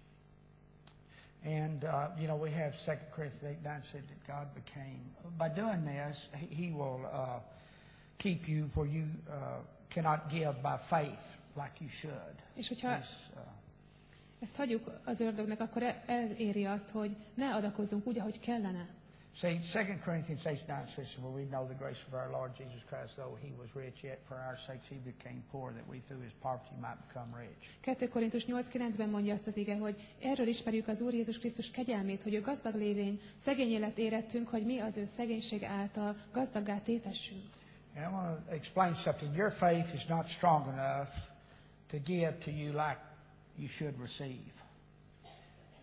[SPEAKER 2] And, uh, you know, we have Second Corinthians eight nine said that God became, by doing this, he, he will uh, keep you where you uh, cannot give by faith like you should.
[SPEAKER 3] És hogyha
[SPEAKER 2] This, uh,
[SPEAKER 3] ezt hagyjuk az ördögnek, akkor el- eléri azt, hogy ne adakozzunk úgy, ahogy kellene.
[SPEAKER 2] see, Second Corinthians eight nine says, well, we know the grace of our Lord Jesus Christ, though he was rich, yet for our sakes he became poor, that we through his poverty might become rich.
[SPEAKER 3] kettő Korintus nyolc kilencben mondja azt az ige, hogy erről ismerjük az Úr Jézus Krisztus kegyelmét, hogy ő gazdag lévén szegény élet érettünk, hogy mi az ő szegénység által gazdaggá tétessünk.
[SPEAKER 2] And I want to explain something. Your faith is not strong enough to give to you like you should receive.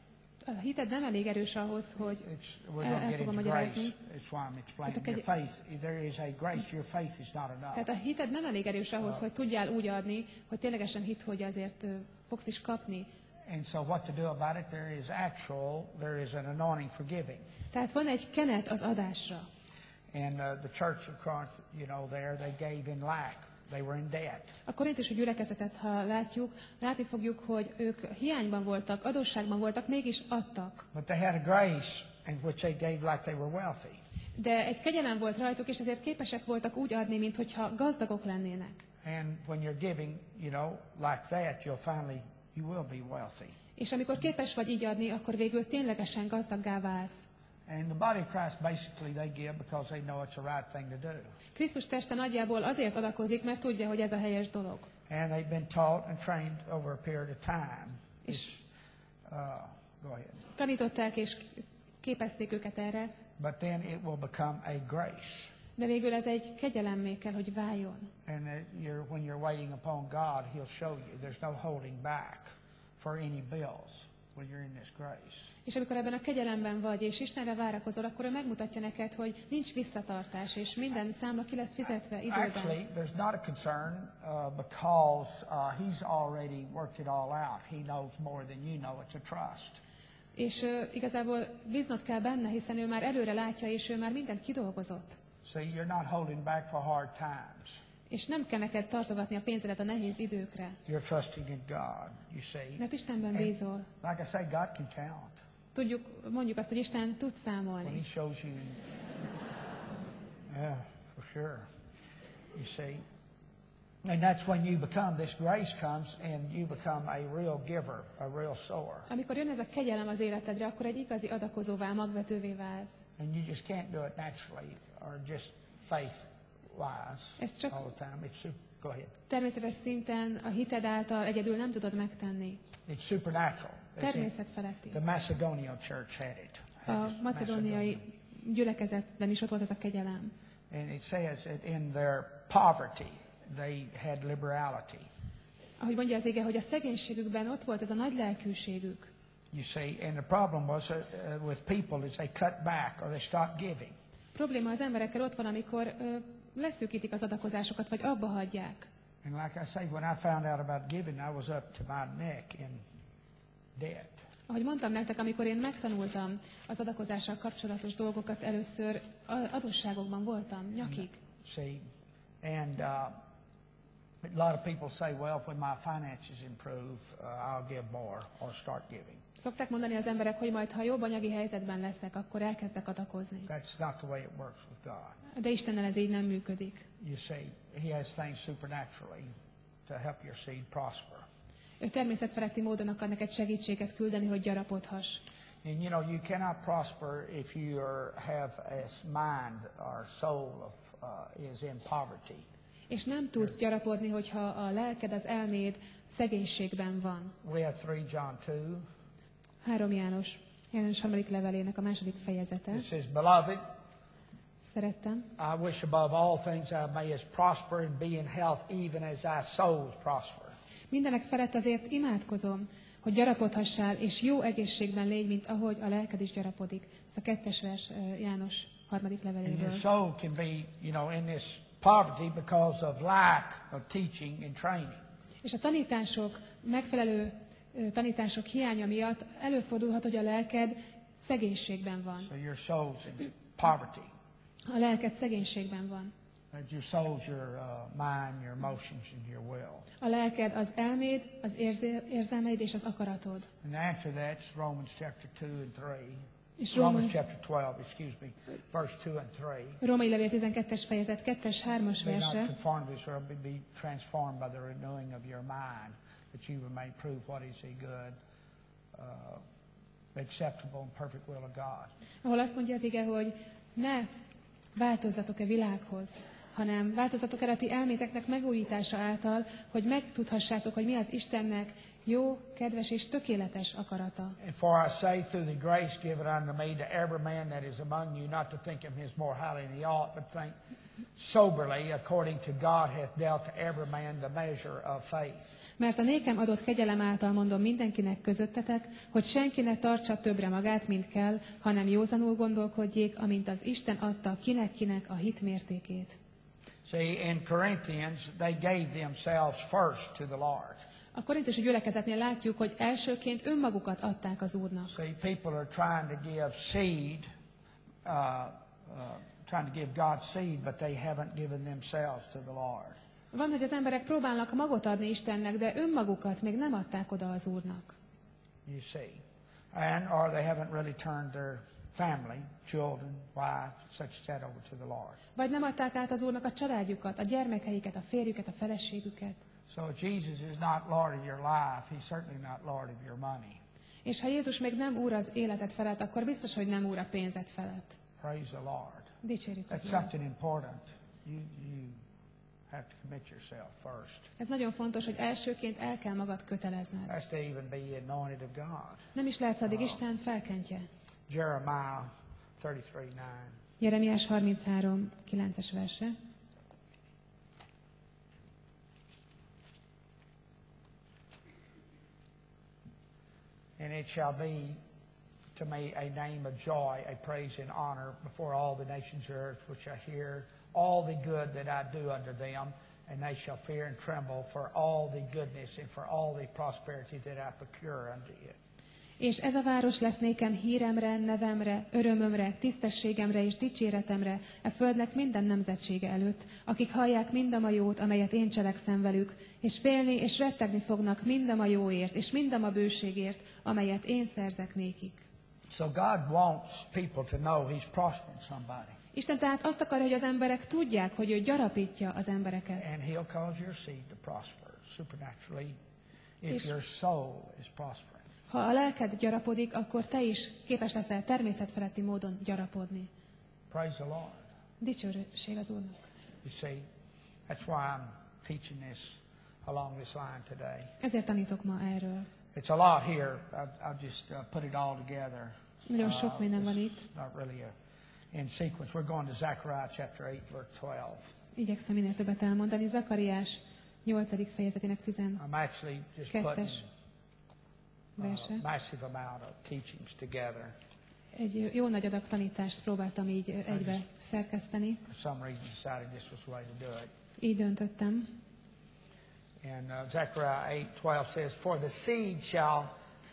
[SPEAKER 3] a hited nem elég erős ahhoz, hogy
[SPEAKER 2] It's, we're
[SPEAKER 3] el,
[SPEAKER 2] going to
[SPEAKER 3] el
[SPEAKER 2] get
[SPEAKER 3] fogom
[SPEAKER 2] into
[SPEAKER 3] magyarázni.
[SPEAKER 2] grace. That's why I'm explaining.
[SPEAKER 3] Tehát
[SPEAKER 2] Your
[SPEAKER 3] egy-
[SPEAKER 2] faith, there is a grace. Your faith is not enough.
[SPEAKER 3] Tehát a hited nem elég erős ahhoz, hogy tudjál úgy adni, hogy ténylegesen hidd, hogy azért ö, fogsz is kapni.
[SPEAKER 2] And so what to do about it? There is actual, there is an anointing for giving.
[SPEAKER 3] Tehát van egy kenet az adásra.
[SPEAKER 2] And uh, the church of Corinth, you know, there they gave in lack. They were in debt.
[SPEAKER 3] A korintusi gyülekezetet, ha látjuk, látni fogjuk, hogy ők hiányban voltak, adósságban voltak, mégis adtak.
[SPEAKER 2] But they had a grace in which they gave like they were wealthy.
[SPEAKER 3] De egy kegyelem volt rajtuk, és ezért képesek voltak úgy adni, mintha gazdagok lennének.
[SPEAKER 2] And when you're giving, you know, like that, you'll finally, you will be wealthy.
[SPEAKER 3] És amikor képes vagy így adni, akkor végül ténylegesen gazdaggá válsz.
[SPEAKER 2] And the body of Christ, basically, they give because they know it's the right thing to do.
[SPEAKER 3] Krisztus teste nagyjából azért adakozik, mert tudja, hogy ez a helyes dolog.
[SPEAKER 2] And they've been taught and trained over a period of time.
[SPEAKER 3] És
[SPEAKER 2] Uh, go ahead.
[SPEAKER 3] tanították és képezték őket erre,
[SPEAKER 2] But then it will become a grace.
[SPEAKER 3] de végül ez egy kegyelemmé kell, hogy váljon.
[SPEAKER 2] And uh, you're, when you're waiting upon God, He'll show you there's no holding back for any bills when you're in this grace.
[SPEAKER 3] És amikor ebben a kegyelemben vagy, és Istenre várakozol, akkor ő megmutatja neked, hogy nincs visszatartás, és minden számla ki lesz fizetve időben.
[SPEAKER 2] Actually, there's not a concern uh, because uh, He's already worked it all out. He knows more than you know. It's a trust.
[SPEAKER 3] És uh, igazából bíznod kell benne, hiszen ő már előre látja, és ő már mindent kidolgozott.
[SPEAKER 2] See, you're not holding back for hard times.
[SPEAKER 3] És nem kell neked tartogatni a pénzedet a nehéz időkre,
[SPEAKER 2] You're trusting in God, you see.
[SPEAKER 3] mert Istenben
[SPEAKER 2] And
[SPEAKER 3] bízol.
[SPEAKER 2] like I say, God can count.
[SPEAKER 3] Tudjuk, mondjuk azt, hogy Isten tud
[SPEAKER 2] When He
[SPEAKER 3] számolni.
[SPEAKER 2] shows you, yeah, for sure. You see. And that's when you become, this grace comes and you become a real giver, a real sower.
[SPEAKER 3] Amikor jön ez a kegyelem az életedre, akkor egy igazi adakozóvá, magvetővé válsz.
[SPEAKER 2] And you just can't do it naturally or just faith-wise
[SPEAKER 3] Ez csak-
[SPEAKER 2] all the time. It's super, go ahead.
[SPEAKER 3] Természetes szinten a hited által egyedül nem tudod megtenni.
[SPEAKER 2] It's supernatural. It's in-
[SPEAKER 3] Természet feletti.
[SPEAKER 2] the Macedonian church had it.
[SPEAKER 3] A
[SPEAKER 2] Had this
[SPEAKER 3] macedóniai gyülekezetben is ott volt ez a kegyelem.
[SPEAKER 2] And it says that in their poverty, they had liberality.
[SPEAKER 3] Ahogy mondja az ige, hogy a szegénységükben ott volt ez a nagy lelkűségük.
[SPEAKER 2] You see, and the problem was uh, uh, with people is they cut back or they stop giving.
[SPEAKER 3] A probléma az emberekkel ott van, amikor ö, leszűkítik az adakozásokat, vagy abba hagyják.
[SPEAKER 2] And like I say, when I found out about giving, I was up to my neck in debt.
[SPEAKER 3] Ahogy mondtam nektek, amikor én megtanultam az adakozással kapcsolatos dolgokat, először a- adósságokban voltam, nyakig.
[SPEAKER 2] See, and uh, a lot of people say, well, when my finances improve, uh, I'll give more or start giving.
[SPEAKER 3] Szokták mondani az emberek, hogy majd, ha jobb anyagi helyzetben leszek, akkor elkezdek adakozni.
[SPEAKER 2] That's not the way it works with God.
[SPEAKER 3] De Istennel ez így nem működik.
[SPEAKER 2] You see, He has things supernaturally to help your seed prosper.
[SPEAKER 3] Ő természetfeletti módon akar neked segítséget küldeni, hogy gyarapodhass.
[SPEAKER 2] And you know, you cannot prosper if you are, have a s- mind or soul of, uh, is in poverty.
[SPEAKER 3] És nem tudsz gyarapodni, hogyha a lelked, az elméd szegénységben van.
[SPEAKER 2] We have three John two.
[SPEAKER 3] három János, János harmadik levelének a második fejezete.
[SPEAKER 2] It says, Beloved,
[SPEAKER 3] Szerettem.
[SPEAKER 2] I wish above all things I may as prosper and be in health even as thy soul prosper.
[SPEAKER 3] Mindenek felett azért imádkozom, hogy gyarapodhassál, és jó egészségben légy, mint ahogy a lelked is gyarapodik. Ez a kettes vers ö, János harmadik
[SPEAKER 2] And your
[SPEAKER 3] leveléből.
[SPEAKER 2] soul can be, you know, in this poverty because of lack of teaching and training.
[SPEAKER 3] És a tanítások, megfelelő ö, tanítások hiánya miatt előfordulhat, hogy a lelked szegénységben van.
[SPEAKER 2] So your soul's in poverty.
[SPEAKER 3] A lelked szegénységben van.
[SPEAKER 2] That your soul's your uh, mind, your emotions, and your will.
[SPEAKER 3] A lelked az elméd, az érzé- érzelmeid és az akaratod.
[SPEAKER 2] And the answer to that's Romans chapter two and three.
[SPEAKER 3] És
[SPEAKER 2] Romans
[SPEAKER 3] Római,
[SPEAKER 2] chapter twelve, excuse me, verse two and three.
[SPEAKER 3] Római levél tizenkettes fejezet, kettes, hármas
[SPEAKER 2] Be not
[SPEAKER 3] verse.
[SPEAKER 2] conformed to this world, but be transformed by the renewing of your mind, that you may prove what is the good, uh, acceptable and perfect will of God.
[SPEAKER 3] Ahol azt mondja az ige, hogy ne változzatok-e világhoz, hanem változatok el a ti elméteknek megújítása által, hogy megtudhassátok, hogy mi az Istennek jó, kedves és tökéletes akarata.
[SPEAKER 2] And for I say through the grace given unto me to every man that is among you, not to think of him as more highly than he ought, but think soberly, according to God hath dealt to every man the measure of faith.
[SPEAKER 3] Mert a nékem adott kegyelem által mondom mindenkinek közöttetek, hogy senki ne tartsa többre magát, mint kell, hanem józanul gondolkodjék, amint az Isten adta kinek-kinek a hit mértékét.
[SPEAKER 2] See, in Corinthians, they gave themselves first to the Lord.
[SPEAKER 3] A korintusi gyülekezetnél látjuk, hogy elsőként önmagukat adták az Úrnak.
[SPEAKER 2] See, people are trying to give seed, uh, uh, trying to give God seed, but they haven't given themselves to the Lord.
[SPEAKER 3] Van, hogy az emberek próbálnak magot adni Istennek, de önmagukat még nem adták oda az Úrnak.
[SPEAKER 2] You see. And or they haven't really turned their family, children, wife, such as that over to the Lord.
[SPEAKER 3] Vagy nem adták át az Úrnak a családjukat, a gyermekeiket, a férjüket, a feleségüket.
[SPEAKER 2] So if Jesus is not Lord of your life, he's certainly not Lord of your money.
[SPEAKER 3] És ha Jézus még nem úr az életed felett, akkor biztos, hogy nem úr a pénzed felett.
[SPEAKER 2] Praise the Lord.
[SPEAKER 3] Dicsérjük
[SPEAKER 2] That's
[SPEAKER 3] az Urat.
[SPEAKER 2] something important. You, you have to commit yourself first.
[SPEAKER 3] Ez nagyon fontos, hogy elsőként el kell magad kötelezned.
[SPEAKER 2] That's to even be anointed of God.
[SPEAKER 3] Nem is lehetsz addig Isten felkentje.
[SPEAKER 2] Jeremiah thirty-three nine.
[SPEAKER 3] Jeremiás harminchárom kilences verse.
[SPEAKER 2] And it shall be to me a name of joy, a praise and honor before all the nations of earth, which I hear all the good that I do unto them, and they shall fear and tremble for all the goodness and for all the prosperity that I procure unto it.
[SPEAKER 3] És ez a város lesz nékem híremre, nevemre, örömömre, tisztességemre és dicséretemre, e földnek minden nemzetsége előtt, akik hallják mindam a jót, amelyet én cselekszem velük, és félni és rettegni fognak mindam a jóért, és mindam a bőségért, amelyet én szerzek nékik.
[SPEAKER 2] So God wants people to know he's prospering somebody.
[SPEAKER 3] Isten tehát azt akarja, hogy az emberek tudják, hogy ő gyarapítja az embereket.
[SPEAKER 2] And he'll cause your seed to prosper supernaturally if
[SPEAKER 3] És-
[SPEAKER 2] your soul is prospering.
[SPEAKER 3] Ha a lelked gyarapodik, akkor te is képes leszel természetfeletti módon gyarapodni.
[SPEAKER 2] Praise the Lord.
[SPEAKER 3] Dicsőség az Úrnak.
[SPEAKER 2] You see, that's why I'm teaching this along this line today.
[SPEAKER 3] Ezért tanítok ma erről.
[SPEAKER 2] It's a lot here. I've, I've just uh, put it all together.
[SPEAKER 3] Nagyon sok minden van
[SPEAKER 2] it's
[SPEAKER 3] itt.
[SPEAKER 2] not really a, in sequence. We're going to Zechariah chapter eight, verse twelve.
[SPEAKER 3] Igyekszem minél többet elmondani. Zakariás nyolcadik fejezetének tizenkettes
[SPEAKER 2] I'm actually just putting a
[SPEAKER 3] verse.
[SPEAKER 2] massive amount of teachings together.
[SPEAKER 3] Egy jó nagy adag tanítást próbáltam így ö, egybe szerkeszteni.
[SPEAKER 2] For some reason, decided this was the way to do it.
[SPEAKER 3] Így döntöttem.
[SPEAKER 2] And uh, Zechariah eight twelve says, "For the seed shall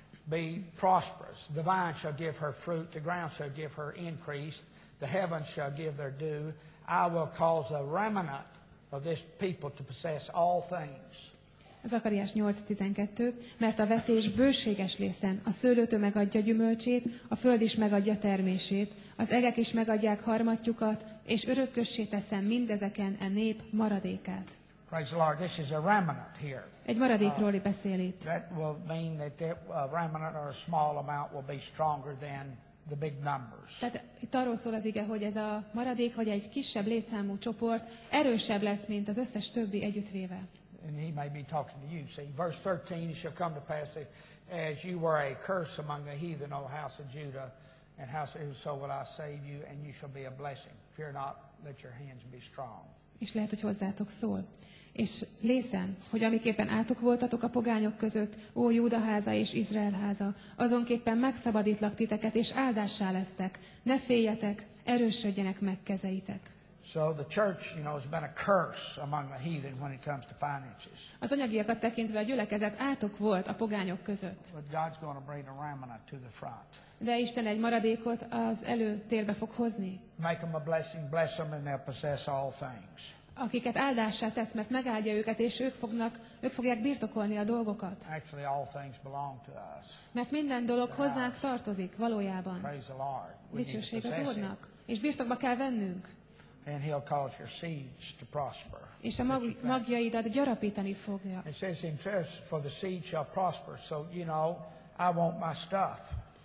[SPEAKER 2] be prosperous. The vine shall give her fruit. The ground shall give her increase. The heavens shall give their dew. I will cause a remnant of this people to possess all things."
[SPEAKER 3] Zakariás nyolc tizenkettő, mert a vetés bőséges lészen, a szőlőtő megadja gyümölcsét, a föld is megadja termését, az egek is megadják harmatjukat, és örökkössé teszem mindezeken e nép maradékát.
[SPEAKER 2] Praise the Lord. This is a remnant here.
[SPEAKER 3] Egy maradékról beszél itt.
[SPEAKER 2] That will mean that the uh, remnant or a small amount will be stronger than the big numbers.
[SPEAKER 3] Tehát itt arról szól az ige, hogy ez a maradék, vagy egy kisebb létszámú csoport erősebb lesz, mint az összes többi együttvéve.
[SPEAKER 2] And he may be talking to you. See, verse thirteen, it shall come to pass that as you were a curse among the heathen, O house of Judah, and house of Israel, so will I save you, and you shall be a blessing. Fear not, let your hands be strong.
[SPEAKER 3] És lehet, hogy hozzátok szól. És lészen, hogy amiképpen átok voltatok a pogányok között, ó Júda háza és Izrael háza, azonképpen megszabadítlak titeket, és áldássá lesztek. Ne féljetek, erősödjenek meg kezeitek.
[SPEAKER 2] So the church, you know, has been a curse among the heathen when it comes to finances.
[SPEAKER 3] Az anyagiakat tekintve a gyülekezet átok volt a pogányok között.
[SPEAKER 2] But God's going to bring a remnant to the front.
[SPEAKER 3] De Isten egy maradékot az előtérbe fog hozni,
[SPEAKER 2] Make them a blessing, bless them, and they'll possess all things.
[SPEAKER 3] akiket áldássá tesz, mert megáldja őket, és ők, fognak, ők fogják birtokolni a dolgokat.
[SPEAKER 2] Actually, all things belong to us.
[SPEAKER 3] Mert minden dolog hozzánk tartozik valójában.
[SPEAKER 2] Praise the Lord. We need to
[SPEAKER 3] Dicsőség az
[SPEAKER 2] possess it.
[SPEAKER 3] Úrnak. És birtokba kell vennünk.
[SPEAKER 2] And he'll cause your seeds to prosper.
[SPEAKER 3] És a mag, magjaidat gyarapítani fogja.
[SPEAKER 2] It says in verse, for the seed shall prosper. So, you know, I want my stuff.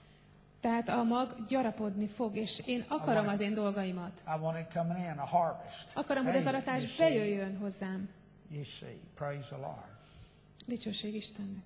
[SPEAKER 3] Tehát a mag gyarapodni fog, és én akarom az én dolgaimat.
[SPEAKER 2] I want it coming in, a harvest.
[SPEAKER 3] Akarom, hogy
[SPEAKER 2] Hey,
[SPEAKER 3] az aratás
[SPEAKER 2] you see,
[SPEAKER 3] bejöjjön hozzám.
[SPEAKER 2] you see, praise the Lord.
[SPEAKER 3] Dicsőség Istennek.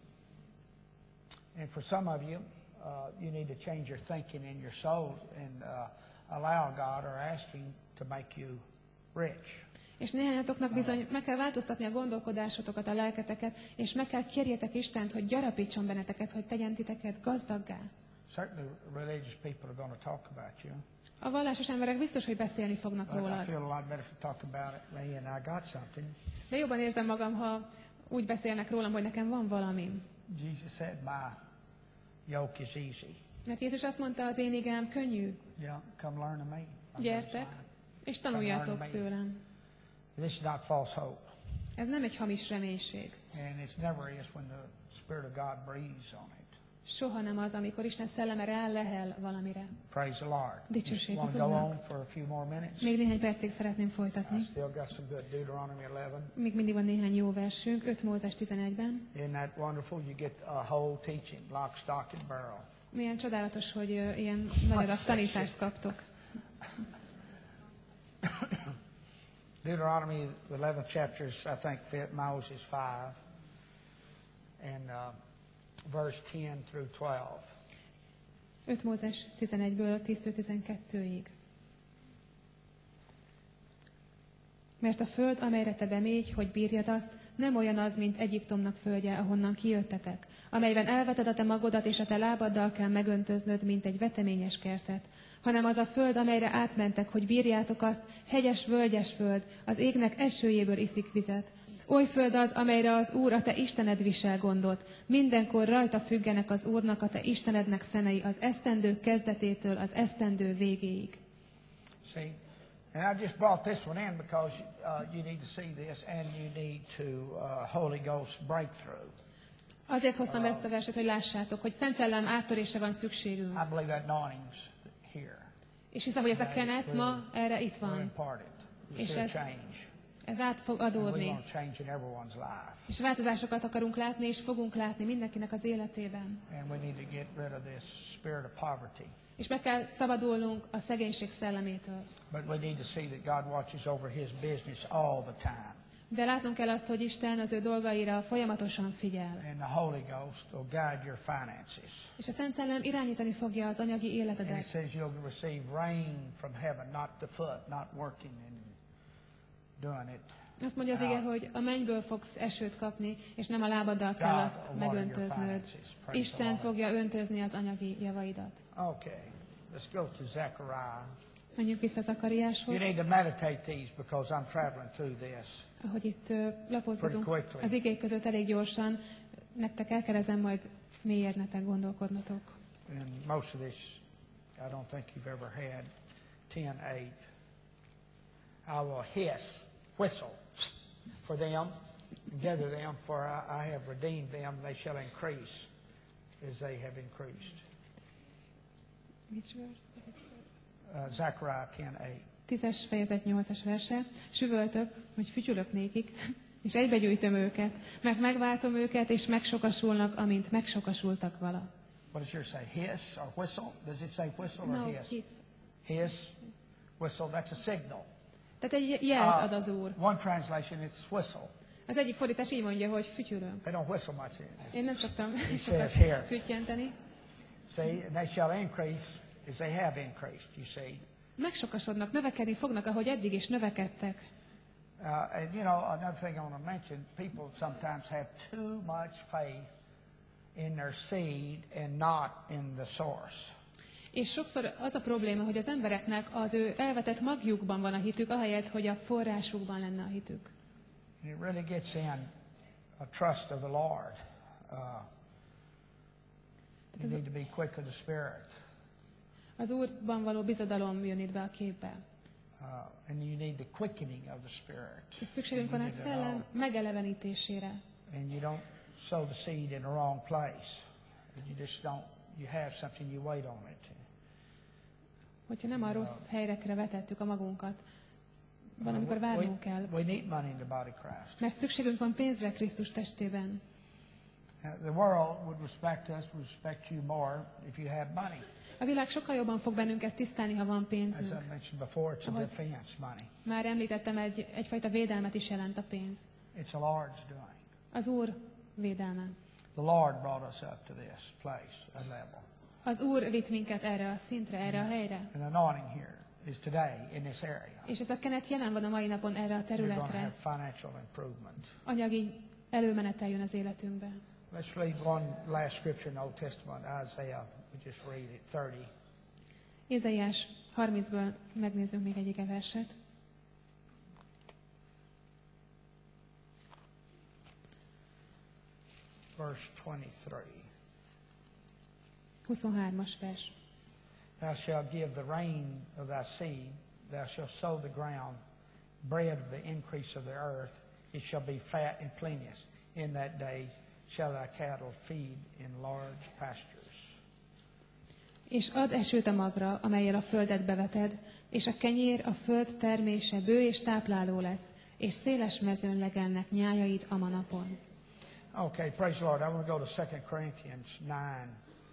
[SPEAKER 2] And for some of you, uh, you need to change your thinking in your soul and uh, allow God or ask Him to make you rich.
[SPEAKER 3] És néhányatoknak bizony meg kell változtatni a gondolkodásotokat, a lelketeket, és meg kell kérjétek Istent, hogy gyarapítson benneteket, hogy tegyen titeket gazdaggá.
[SPEAKER 2] Certainly religious people are going to talk about you.
[SPEAKER 3] A vallásos emberek biztos, hogy beszélni fognak
[SPEAKER 2] But I
[SPEAKER 3] rólad.
[SPEAKER 2] feel a lot better if you talk about it me and I got something.
[SPEAKER 3] De jobban érzem magam, ha úgy beszélnek rólam, hogy nekem van valamim.
[SPEAKER 2] Jesus said, my yoke is easy.
[SPEAKER 3] Mert Jézus azt mondta, az én igám könnyű.
[SPEAKER 2] Yeah, come learn of me. I'm
[SPEAKER 3] Gyertek,
[SPEAKER 2] very fine.
[SPEAKER 3] és tanuljatok tőlem.
[SPEAKER 2] This is not false hope.
[SPEAKER 3] Ez nem egy hamis reménység.
[SPEAKER 2] And it's never is when the Spirit of God breathes on it.
[SPEAKER 3] Soha nem az, amikor Isten szelleme rá lehel valamire.
[SPEAKER 2] Praise the Lord.
[SPEAKER 3] Dicsőség
[SPEAKER 2] Want
[SPEAKER 3] az
[SPEAKER 2] to go
[SPEAKER 3] Úrnak.
[SPEAKER 2] on for a few more minutes?
[SPEAKER 3] Még néhány percig szeretném
[SPEAKER 2] I
[SPEAKER 3] folytatni.
[SPEAKER 2] still got some good Deuteronomy eleven.
[SPEAKER 3] Még mindig van néhány jó versünk, öt Mózes tizenegyben.
[SPEAKER 2] Isn't that wonderful? You get a whole teaching, lock, stock, and barrel.
[SPEAKER 3] Milyen csodálatos, hogy ö, ilyen nagy adag tanítást kaptok.
[SPEAKER 2] Deuteronomy, the eleventh chapter is, I think, fit Moses five, and uh, verse ten through twelve.
[SPEAKER 3] öt Mózes tizenegyből tíztől tizenkettőig. Mert a föld, amelyre te bemégy, hogy bírjad azt, nem olyan az, mint Egyiptomnak földje, ahonnan kijöttetek, amelyben elveted a te magodat, és a te lábaddal kell megöntöznöd, mint egy veteményes kertet, hanem az a föld, amelyre átmentek, hogy bírjátok azt, hegyes, völgyes föld, az égnek esőjéből iszik vizet. Oly föld az, amelyre az Úr, a te Istened visel gondot. Mindenkor rajta függenek az Úrnak, a te Istenednek szemei az esztendő kezdetétől az esztendő végéig.
[SPEAKER 2] See? And I just brought this one in because uh, you need to see this and you need to uh, Holy Ghost breakthrough.
[SPEAKER 3] Azért hoztam ezt a verset, hogy lássátok, hogy Szent Szellem áttörése van szükségünk.
[SPEAKER 2] I believe that anointing's here.
[SPEAKER 3] És hiszem, hogy ez a kenet ma erre itt
[SPEAKER 2] We're
[SPEAKER 3] van.
[SPEAKER 2] imparted. You
[SPEAKER 3] És
[SPEAKER 2] see a
[SPEAKER 3] ez-
[SPEAKER 2] change.
[SPEAKER 3] Ez át fog
[SPEAKER 2] And we
[SPEAKER 3] adódni.
[SPEAKER 2] want to change in everyone's life.
[SPEAKER 3] És változásokat akarunk látni, és fogunk látni mindenkinek az életében.
[SPEAKER 2] And we need to get rid of this spirit of poverty.
[SPEAKER 3] És meg kell szabadulnunk a szegénység szellemétől.
[SPEAKER 2] But we need to see that God watches over His business all the time.
[SPEAKER 3] De látnunk kell azt, hogy Isten az ő dolgaira folyamatosan figyel.
[SPEAKER 2] And the Holy Ghost will guide your finances.
[SPEAKER 3] És a Szent Szellem irányítani fogja az anyagi
[SPEAKER 2] And it
[SPEAKER 3] életedet.
[SPEAKER 2] says you'll receive rain from heaven, not the foot, not working and doing it.
[SPEAKER 3] Azt mondja az ige, hogy a mennyből fogsz esőt kapni, és nem a lábaddal kell
[SPEAKER 2] God
[SPEAKER 3] azt
[SPEAKER 2] will water your
[SPEAKER 3] megöntöznöd.
[SPEAKER 2] finances. Praise the
[SPEAKER 3] Isten
[SPEAKER 2] Lord.
[SPEAKER 3] fogja öntözni az anyagi javaidat.
[SPEAKER 2] Okay, let's go to Zechariah.
[SPEAKER 3] Menjünk vissza Zakariáshoz.
[SPEAKER 2] You need to meditate these because I'm traveling through this.
[SPEAKER 3] Ahogy itt ö, lapozgatunk
[SPEAKER 2] Pretty quickly.
[SPEAKER 3] az igék között elég gyorsan, nektek elkerezem majd mélyednetek, gondolkodnotok.
[SPEAKER 2] And most of this, I don't think you've ever had. ten eight. I will hiss, whistle for them, gather them, for I, I have redeemed them. They shall increase as they have increased.
[SPEAKER 3] Which verse?
[SPEAKER 2] Uh, Zechariah ten eight.
[SPEAKER 3] Tízes fejezet nyolcas verse. Süvöltök, hogy fütyülök nékik, és egybegyűjtöm őket, mert megváltom őket, és megsokasulnak, amint megsokasultak vala.
[SPEAKER 2] What does yours say? Hiss or whistle? Does it say whistle or
[SPEAKER 3] No,
[SPEAKER 2] hiss?
[SPEAKER 3] hiss.
[SPEAKER 2] Hiss, whistle. That's a signal.
[SPEAKER 3] Tehát egy jelt ad az Úr.
[SPEAKER 2] one translation, it's whistle.
[SPEAKER 3] Az egyik fordítás így mondja, hogy fütyülök.
[SPEAKER 2] They don't whistle much. in this.
[SPEAKER 3] Én nem szoktam
[SPEAKER 2] He
[SPEAKER 3] sokat
[SPEAKER 2] says here.
[SPEAKER 3] füttyenteni.
[SPEAKER 2] See, and they shall increase as they have increased. You see.
[SPEAKER 3] Megsokasodnak, növekedni fognak, ahogy eddig is növekedtek.
[SPEAKER 2] Uh, and you know, another thing I want to mention, people sometimes have too much faith in their seed and not in the source.
[SPEAKER 3] És sokszor az a probléma, hogy az embereknek az ő elvetett magjukban van a hitük, ahelyett, hogy a forrásukban lenne a hitük.
[SPEAKER 2] And it really gets in a trust of the Lord. Uh, you need to be quick of the Spirit.
[SPEAKER 3] Az Úrban való bizodalom jön itt be a képbe.
[SPEAKER 2] Uh, and you need the quickening of the Spirit.
[SPEAKER 3] És szükségünk van
[SPEAKER 2] You
[SPEAKER 3] a
[SPEAKER 2] need to
[SPEAKER 3] szellem
[SPEAKER 2] know.
[SPEAKER 3] megelevenítésére.
[SPEAKER 2] And you don't sow the seed in the wrong place. You just don't, you have something, you wait on it.
[SPEAKER 3] Hogyha nem a rossz helyrekre vetettük a magunkat, van, amikor várnunk kell.
[SPEAKER 2] We need money in the body of Christ.
[SPEAKER 3] Mert szükségünk van pénzre Krisztus testében.
[SPEAKER 2] Uh, the world would respect us, would respect you more if you have money.
[SPEAKER 3] A világ sokkal jobban fog bennünket tisztelni, ha van
[SPEAKER 2] As
[SPEAKER 3] pénzünk.
[SPEAKER 2] I mentioned before, it's a
[SPEAKER 3] Ahogy-
[SPEAKER 2] defense money.
[SPEAKER 3] Már említettem, egy, egyfajta védelmet is jelent a pénz.
[SPEAKER 2] It's the Lord's doing.
[SPEAKER 3] Az Úr védelme.
[SPEAKER 2] The Lord brought us up to this place, a level.
[SPEAKER 3] Az Úr vitt minket erre a szintre, erre a helyre.
[SPEAKER 2] An anointing here is today in this area.
[SPEAKER 3] És ez a kenet jelen van a mai napon erre a
[SPEAKER 2] You're going to
[SPEAKER 3] területre.
[SPEAKER 2] have financial improvement.
[SPEAKER 3] Anyagi előmenetel jön az életünkbe.
[SPEAKER 2] Let's read one last scripture in the Old Testament, Isaiah. We just read it, thirty.
[SPEAKER 3] Ézaiás harmincból megnézzünk még egyik verset.
[SPEAKER 2] Verse twenty-three.
[SPEAKER 3] huszonhármas vers.
[SPEAKER 2] Thou shalt give the rain of thy seed, thou shalt sow the ground, bread of the increase of the earth, it shall be fat and plenteous. In that day shall thy cattle feed in large pastures.
[SPEAKER 3] És ad esőt a magra, amellyel a földet beveted, és a kenyér a föld termése bő és tápláló lesz, és széles mezőn legelnek nyájaid a manapon.
[SPEAKER 2] Okay, praise the Lord. I want to go to Second Corinthians nine,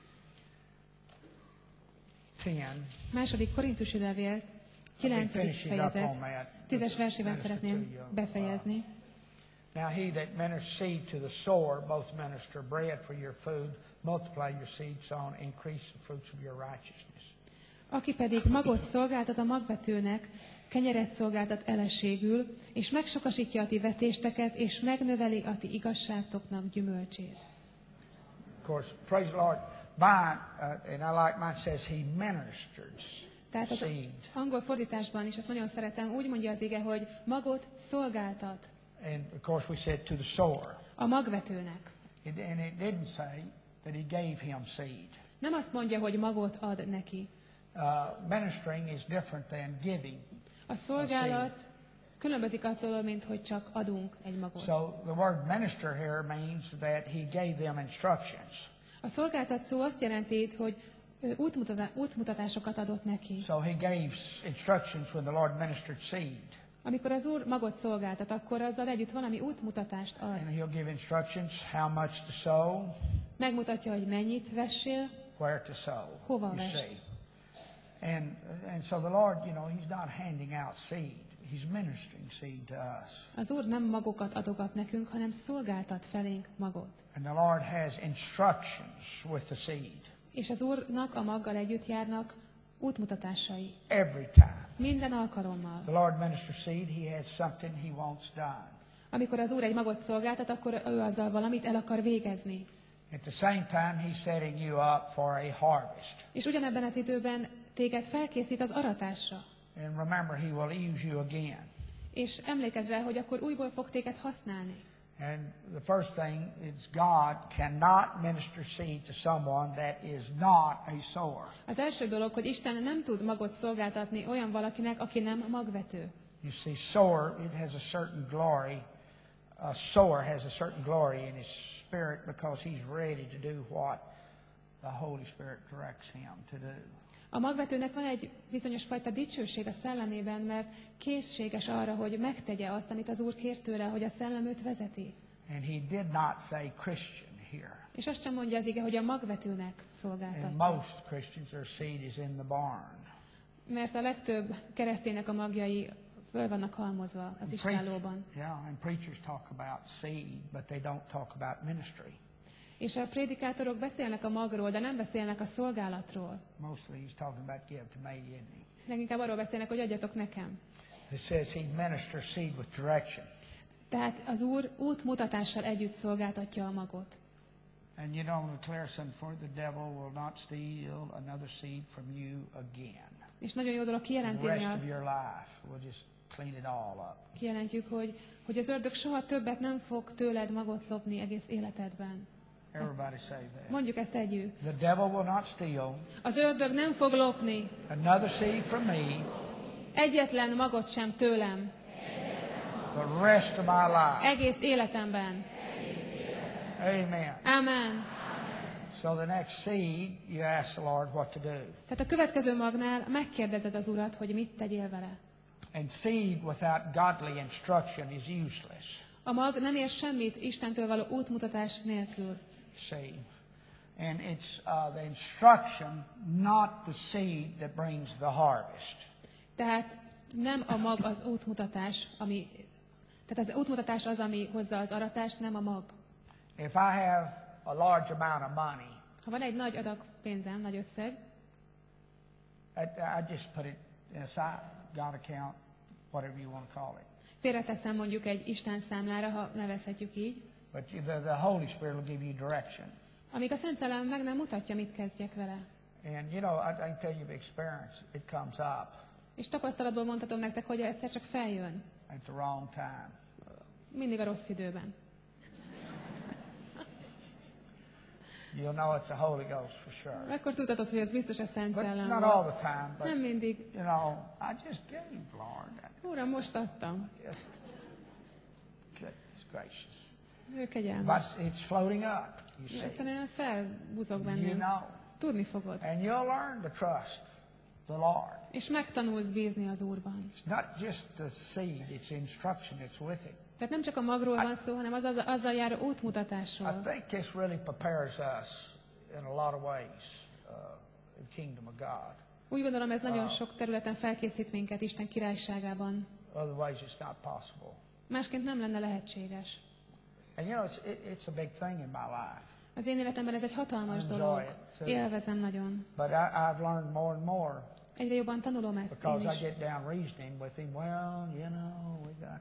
[SPEAKER 2] ten.
[SPEAKER 3] Második Korintusi levél, kilencedik fejezet, tízes versében szeretném befejezni.
[SPEAKER 2] Now he that ministers seed to the sower, both minister bread for your food, multiply your seed sown, increase the fruits of your righteousness.
[SPEAKER 3] Aki pedig magot szolgáltat a magvetőnek, kenyeret szolgáltat eleségül, és megsokasítja a ti vetésteket, és megnöveli a ti igazságtoknak gyümölcsét.
[SPEAKER 2] Of course, praise the Lord. Mine, uh, and I like mine says he ministers
[SPEAKER 3] Tehát az
[SPEAKER 2] seed.
[SPEAKER 3] angol fordításban is, ezt nagyon szeretem, úgy mondja az ige, hogy magot szolgáltat
[SPEAKER 2] And of course we said to the sower.
[SPEAKER 3] a magvetőnek.
[SPEAKER 2] It, and it didn't say that he gave him seed.
[SPEAKER 3] Nem azt mondja, hogy magot ad neki.
[SPEAKER 2] Uh, ministering is different than giving.
[SPEAKER 3] A szolgálat különbözik attól, mint hogy csak adunk egy magot.
[SPEAKER 2] So the word minister here means that he gave them instructions.
[SPEAKER 3] A szolgáltat szó azt jelenti itt, hogy útmutatá- útmutatásokat adott neki.
[SPEAKER 2] So he gave instructions when the Lord ministered seed.
[SPEAKER 3] Amikor az Úr magot szolgáltat, akkor azzal együtt valami útmutatást ad.
[SPEAKER 2] And he'll give instructions how much to sow,
[SPEAKER 3] Megmutatja, hogy mennyit vessél,
[SPEAKER 2] where to sow.
[SPEAKER 3] hova
[SPEAKER 2] You
[SPEAKER 3] vest.
[SPEAKER 2] see. And and so the Lord, you know, he's not handing out seed. He's ministering seed to us.
[SPEAKER 3] Az Úr nem magokat adogat nekünk, hanem szolgáltat felénk magot.
[SPEAKER 2] And the Lord has instructions with the seed
[SPEAKER 3] És az Úrnak a maggal együtt járnak útmutatásai.
[SPEAKER 2] every time.
[SPEAKER 3] Minden alkalommal.
[SPEAKER 2] The Lord ministers seed, he has something he wants done.
[SPEAKER 3] Amikor az Úr egy magot szolgáltat, akkor ő azzal valamit el akar végezni.
[SPEAKER 2] At the same time, he's setting you up for a harvest.
[SPEAKER 3] És ugyanebben az időben téged felkészít az aratásra.
[SPEAKER 2] And remember, he will use you again.
[SPEAKER 3] És emlékezz rá, hogy akkor újból fog téged használni.
[SPEAKER 2] And the first thing is God cannot minister seed to someone that is not a sower.
[SPEAKER 3] Az első dolog, hogy Isten nem tud magot szolgáltatni olyan valakinek, aki nem magvető.
[SPEAKER 2] You see, sower, it has a certain glory. A sower has a certain glory in his spirit because he's ready to do what the Holy Spirit directs him to do.
[SPEAKER 3] A magvetőnek van egy bizonyos fajta dicsőség a szellemében, mert készséges arra, hogy megtegye azt, amit az Úr kér tőle, hogy a szellem őt vezeti.
[SPEAKER 2] And he did not say Christian here.
[SPEAKER 3] És azt sem mondja az ige, hogy a magvetőnek
[SPEAKER 2] And
[SPEAKER 3] szolgáltatja.
[SPEAKER 2] most Christians, their seed is in the barn.
[SPEAKER 3] Mert a legtöbb kereszténynek a magjai föl vannak halmozva az istállóban.
[SPEAKER 2] Yeah, and preachers talk about seed, but they don't talk about ministry.
[SPEAKER 3] És a prédikátorok beszélnek a magról, de nem beszélnek a szolgálatról.
[SPEAKER 2] Mostly he's talking about give to me, isn't he?
[SPEAKER 3] Leginkább arról beszélnek, hogy adjatok nekem.
[SPEAKER 2] It says he ministers seed with direction.
[SPEAKER 3] Tehát az Úr útmutatással együtt szolgáltatja a magot.
[SPEAKER 2] And you know, declare something for the devil will not steal another seed from you again.
[SPEAKER 3] És nagyon jó dolog
[SPEAKER 2] The
[SPEAKER 3] kijelenteni
[SPEAKER 2] rest of
[SPEAKER 3] azt,
[SPEAKER 2] your life, we'll just clean it all up.
[SPEAKER 3] kijelentjük, hogy, hogy az ördög soha többet nem fog tőled magot lopni egész életedben.
[SPEAKER 2] Everybody say that.
[SPEAKER 3] Mondjuk ezt együtt.
[SPEAKER 2] The devil will not steal
[SPEAKER 3] Az ördög nem fog lopni
[SPEAKER 2] another seed from me
[SPEAKER 3] egyetlen magot sem tőlem
[SPEAKER 2] the rest of my life.
[SPEAKER 3] egész életemben.
[SPEAKER 2] Amen.
[SPEAKER 3] Amen.
[SPEAKER 2] So the next seed, you ask the Lord what to do.
[SPEAKER 3] Tehát a következő magnál megkérdezed az Urat, hogy mit tegyél vele.
[SPEAKER 2] And seed without godly instruction is useless.
[SPEAKER 3] A mag nem ér semmit Istentől való útmutatás nélkül.
[SPEAKER 2] See, and it's uh, the instruction, not the seed that brings the harvest.
[SPEAKER 3] Tehát nem a mag az útmutatás, ami, tehát az útmutatás az, ami hozza az aratást, nem a mag.
[SPEAKER 2] If I have a large amount of money,
[SPEAKER 3] Ha van egy nagy adag pénzem, nagy összeg,
[SPEAKER 2] I, I just put it aside, God account, whatever you want to call it.
[SPEAKER 3] Félreteszem mondjuk egy Isten számlára, ha nevezhetjük így.
[SPEAKER 2] But you, the, the Holy Spirit will give you direction.
[SPEAKER 3] Amíg a Szent Szellem meg nem mutatja, mit kezdjek vele.
[SPEAKER 2] And you know, I, I can tell you by experience, it comes up
[SPEAKER 3] És tapasztalatból mondhatom nektek, hogy egyszer csak feljön.
[SPEAKER 2] at the wrong time.
[SPEAKER 3] Mindig a rossz időben.
[SPEAKER 2] You'll know it's the Holy Ghost for sure.
[SPEAKER 3] Akkor tudhatod, hogy ez biztos a Szent
[SPEAKER 2] But
[SPEAKER 3] Szellem
[SPEAKER 2] not
[SPEAKER 3] volt.
[SPEAKER 2] all the time, but
[SPEAKER 3] Nem mindig.
[SPEAKER 2] you know, I just gave, Lord.
[SPEAKER 3] Uram, most adtam.
[SPEAKER 2] Just goodness gracious.
[SPEAKER 3] Ő kegyelmes.
[SPEAKER 2] But it's floating up, you see.
[SPEAKER 3] Egyszerűen felbuzog
[SPEAKER 2] You
[SPEAKER 3] bennünk.
[SPEAKER 2] know.
[SPEAKER 3] Tudni fogod.
[SPEAKER 2] And you'll learn to trust the Lord.
[SPEAKER 3] És megtanulsz bízni az Úrban.
[SPEAKER 2] It's not just the seed, it's instruction that's with it.
[SPEAKER 3] Tehát nem csak a magról van szó, hanem az, az azzal járó
[SPEAKER 2] I
[SPEAKER 3] útmutatásról.
[SPEAKER 2] think this really prepares us in a lot of ways, uh, in the kingdom of God.
[SPEAKER 3] Úgy gondolom, ez nagyon sok területen felkészít minket Isten királyságában.
[SPEAKER 2] Otherwise, it's not possible.
[SPEAKER 3] Másként nem lenne lehetséges.
[SPEAKER 2] And you know, it's, it, it's a big thing in my life.
[SPEAKER 3] Az én életemben ez egy hatalmas
[SPEAKER 2] Enjoy
[SPEAKER 3] dolog.
[SPEAKER 2] it, too.
[SPEAKER 3] Élvezem nagyon.
[SPEAKER 2] But I, I've learned more and more
[SPEAKER 3] Egyre jobban tanulom ezt én
[SPEAKER 2] because I
[SPEAKER 3] is.
[SPEAKER 2] get down reasoning with him. Well, you know, we got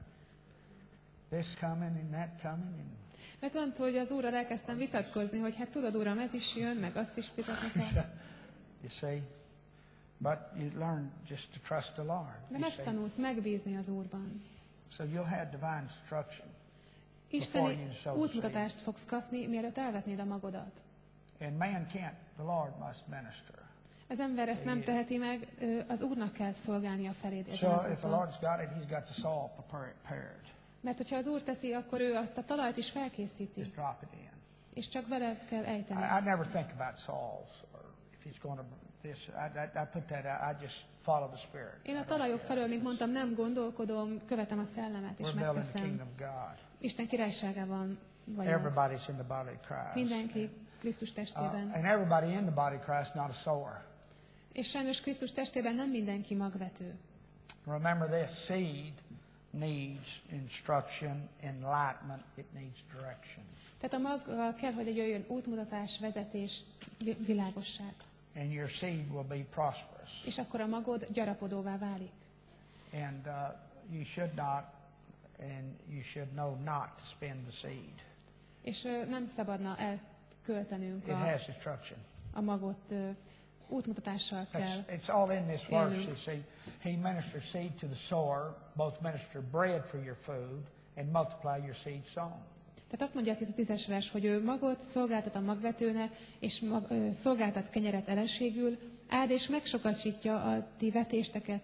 [SPEAKER 2] this coming and that coming. And
[SPEAKER 3] Mert van, hogy az Úrral elkezdtem vitatkozni, hogy hát tudod, Uram, ez is jön, meg azt is fizetni kell.
[SPEAKER 2] you see, but you learn just to trust the Lord.
[SPEAKER 3] De
[SPEAKER 2] You see.
[SPEAKER 3] megtanulsz megbízni az Úrban.
[SPEAKER 2] So you'll have divine instruction.
[SPEAKER 3] Isteni útmutatást fogsz kapni, mielőtt elvetnéd a magodat.
[SPEAKER 2] And man can't, the Lord must minister.
[SPEAKER 3] Az ember ezt nem teheti meg, ő az Úrnak kell szolgálnia feléd ezen
[SPEAKER 2] So
[SPEAKER 3] az
[SPEAKER 2] if the
[SPEAKER 3] úton.
[SPEAKER 2] Lord's got it, He's got the soil prepared.
[SPEAKER 3] Mert hogyha az Úr teszi, akkor ő azt a talajt is felkészíti,
[SPEAKER 2] Just drop it in.
[SPEAKER 3] és csak vele kell ejteni.
[SPEAKER 2] I, I never think about Sauls or if he's going to this. I, I, I put that out. I just follow the Spirit.
[SPEAKER 3] Én a talajok felől, mint mondtam, nem gondolkodom, követem a szellemet, és
[SPEAKER 2] We're building the
[SPEAKER 3] megteszem.
[SPEAKER 2] kingdom of God.
[SPEAKER 3] Isten királyságában vagyunk.
[SPEAKER 2] Everybody's in the body of Christ.
[SPEAKER 3] Mindenki Krisztus
[SPEAKER 2] Uh,
[SPEAKER 3] testében.
[SPEAKER 2] and everybody in the body of Christ not a sower.
[SPEAKER 3] És sajnos Krisztus testében nem mindenki magvető.
[SPEAKER 2] Remember this, seed needs instruction, enlightenment, it needs direction.
[SPEAKER 3] Tehát a maggal kell, hogy jöjjön útmutatás, vezetés, vi- világosság.
[SPEAKER 2] And your seed will be prosperous.
[SPEAKER 3] És akkor a magod gyarapodóvá válik.
[SPEAKER 2] And uh, you should not, and you should know not to spend the seed.
[SPEAKER 3] És ö, nem szabadna elköltenünk
[SPEAKER 2] It
[SPEAKER 3] a,
[SPEAKER 2] has instruction.
[SPEAKER 3] a magot, ö, útmutatással kell.
[SPEAKER 2] That's, it's all in this verse.
[SPEAKER 3] élnünk.
[SPEAKER 2] You see, he ministers seed to the sower, both minister bread for your food, and multiply your seed sown.
[SPEAKER 3] Tehát azt mondja itt a tízes vers, hogy ő magot szolgáltat a magvetőnek, és mag, ö, szolgáltat kenyeret eleségül, áld és megsokasítja a ti vetésteket.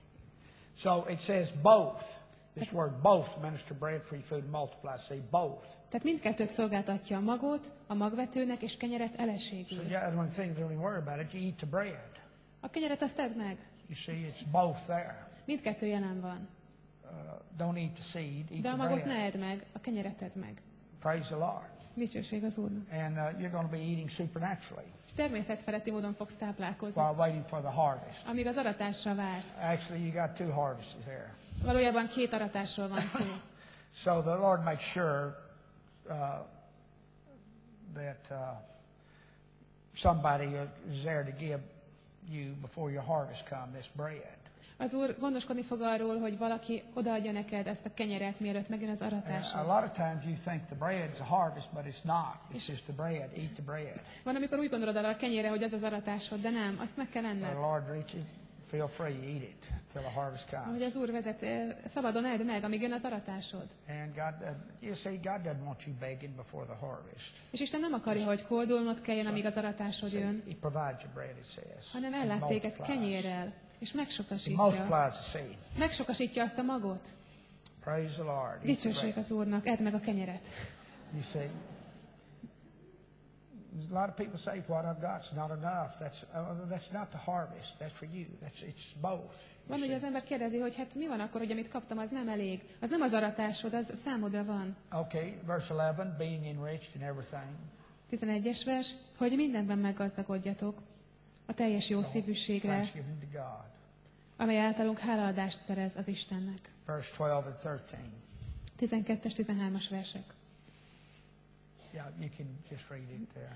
[SPEAKER 2] So it says both. This word both, minister bread for your food, and multiply seed, both.
[SPEAKER 3] Tehát mindkettőt szolgáltatja a magot, a magvetőnek, és kenyeret
[SPEAKER 2] So
[SPEAKER 3] eleségül.
[SPEAKER 2] yeah, one thing, don't even worry about it. You eat the bread.
[SPEAKER 3] A kenyeret azt tedd meg.
[SPEAKER 2] You see, it's both there.
[SPEAKER 3] Mindkettő jelen van.
[SPEAKER 2] Uh, don't eat the seed, eat
[SPEAKER 3] De a
[SPEAKER 2] the
[SPEAKER 3] magot ne
[SPEAKER 2] bread.
[SPEAKER 3] edd meg, a kenyeret edd meg.
[SPEAKER 2] Praise the Lord.
[SPEAKER 3] Dicsőség az Úrnak.
[SPEAKER 2] And uh, you're going to be eating supernaturally
[SPEAKER 3] És természetfeletti módon fogsz táplálkozni,
[SPEAKER 2] while waiting for the harvest.
[SPEAKER 3] amíg az aratásra vársz.
[SPEAKER 2] Actually, you got two harvests there.
[SPEAKER 3] Valójában két aratásról van szó.
[SPEAKER 2] So the Lord makes sure uh, that uh, somebody is there to give you before your harvest comes this bread.
[SPEAKER 3] Az Úr gondoskodni fog arról, hogy valaki odaadja neked ezt a kenyeret, mielőtt megjön az
[SPEAKER 2] And a
[SPEAKER 3] aratásra.
[SPEAKER 2] lot of times you think the bread is a harvest, but it's not. It's just the bread. Eat the bread.
[SPEAKER 3] Van, amikor úgy gondolod arra a kenyérre, hogy az az aratásod, de nem, azt meg kell
[SPEAKER 2] The
[SPEAKER 3] enned.
[SPEAKER 2] Lord reaches, feel free, eat it till the harvest
[SPEAKER 3] Ahogy
[SPEAKER 2] comes.
[SPEAKER 3] az Úr vezet, eh, szabadon edd meg, amíg jön az aratásod.
[SPEAKER 2] And God, uh, you see, God doesn't want you begging before the harvest.
[SPEAKER 3] És Isten nem akarja, hogy koldulnod kelljen, amíg az aratásod
[SPEAKER 2] See,
[SPEAKER 3] jön,
[SPEAKER 2] He provides you bread, it says.
[SPEAKER 3] hanem
[SPEAKER 2] He
[SPEAKER 3] ellát téged
[SPEAKER 2] multiplies.
[SPEAKER 3] kenyérrel, és
[SPEAKER 2] He
[SPEAKER 3] megsokasítja.
[SPEAKER 2] multiplies the seed.
[SPEAKER 3] Megsokasítja azt a magot.
[SPEAKER 2] Praise the Lord. Eat the
[SPEAKER 3] Dicsőség
[SPEAKER 2] bread.
[SPEAKER 3] az Úrnak, edd meg a kenyeret.
[SPEAKER 2] You see, a lot of people say, what I've got's not enough. That's, uh, that's not the harvest. That's for you. That's, it's both.
[SPEAKER 3] Van,
[SPEAKER 2] you
[SPEAKER 3] hogy
[SPEAKER 2] see.
[SPEAKER 3] az ember kérdezi, hogy hát mi van akkor, hogy amit kaptam, az nem elég. Az nem az aratásod, az számodra van.
[SPEAKER 2] Okay, verse eleven, being enriched in everything.
[SPEAKER 3] tizenegyes vers, hogy mindenben meggazdagodjatok a teljes jó szívűségre,
[SPEAKER 2] Thanksgiving to God.
[SPEAKER 3] amely általunk hálaadást szerez az Istennek.
[SPEAKER 2] Verse twelve and thirteen.
[SPEAKER 3] tizenkettes, tizenhármas versek.
[SPEAKER 2] Yeah, you can just read it there.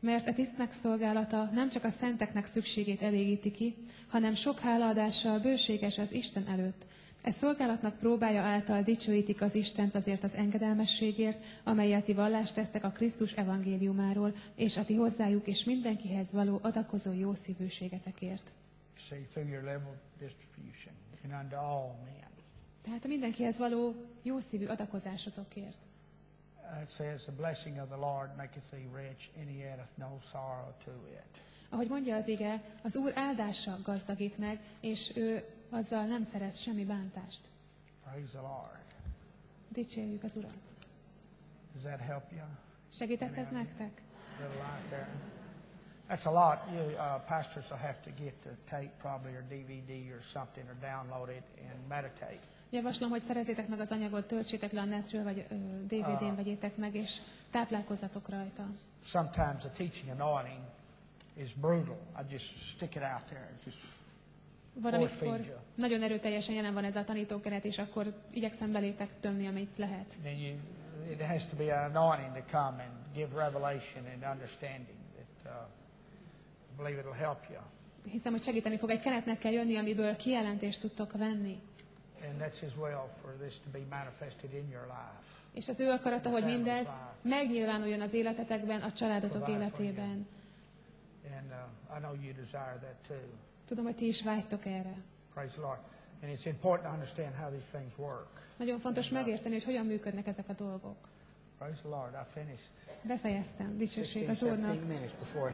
[SPEAKER 3] Mert a tisztnek szolgálata nem csak a szenteknek szükségét elégíti ki, hanem sok hálaadással bőséges az Isten előtt. E szolgálatnak próbája által dicsőítik az Istent azért az engedelmességért, amelyet ti vallást tesztek a Krisztus evangéliumáról, és a ti hozzájuk és mindenkihez való adakozó jószívűségetekért.
[SPEAKER 2] See, through your liberal distribution and unto all men.
[SPEAKER 3] Tehát a mindenkihez való jószívű adakozásotokért.
[SPEAKER 2] Uh, It says, the blessing of the Lord maketh thee rich, and he addeth no sorrow to it.
[SPEAKER 3] Ahogy mondja az ige, az Úr áldása gazdagít meg, és ő azzal nem szerez semmi bántást.
[SPEAKER 2] Praise the Lord.
[SPEAKER 3] Dicsérjük az Urat.
[SPEAKER 2] Does that help you?
[SPEAKER 3] Segített ez nektek?
[SPEAKER 2] Little light there. That's a lot. You uh, pastors will have to get the tape probably or D V D or something or download it and meditate.
[SPEAKER 3] Javaslom, hogy szerezzétek meg az anyagot, töltsétek le a netről, vagy ö, dé vé dén vegyétek meg, és táplálkozzatok rajta.
[SPEAKER 2] Sometimes the teaching anointing is brutal. I just stick it out there. Just
[SPEAKER 3] Van,
[SPEAKER 2] force feed
[SPEAKER 3] amikor
[SPEAKER 2] you.
[SPEAKER 3] nagyon erőteljesen jelen van ez a tanítókeret, és akkor igyekszem belétek tömni, amit lehet.
[SPEAKER 2] Then you, it has to be an anointing to come and give revelation and understanding. That uh, I believe it'll help you.
[SPEAKER 3] Hiszem, hogy segíteni fog. Egy kenetnek kell jönni, amiből kijelentést tudtok venni.
[SPEAKER 2] And that's His will for this to be manifested in your life.
[SPEAKER 3] És az ő akarata, hogy mindez megnyilvánuljon az életetekben, a családotok életében.
[SPEAKER 2] And uh, I know you desire that too.
[SPEAKER 3] Tudom, hogy ti is vágytok erre.
[SPEAKER 2] Praise the Lord. And it's important to understand how these things work.
[SPEAKER 3] Nagyon fontos megérteni, hogy hogyan működnek ezek a dolgok.
[SPEAKER 2] Praise the Lord. I finished
[SPEAKER 3] Befejeztem. Dicsőség
[SPEAKER 2] sixteen,
[SPEAKER 3] az Úrnak.
[SPEAKER 2] seventeen minutes before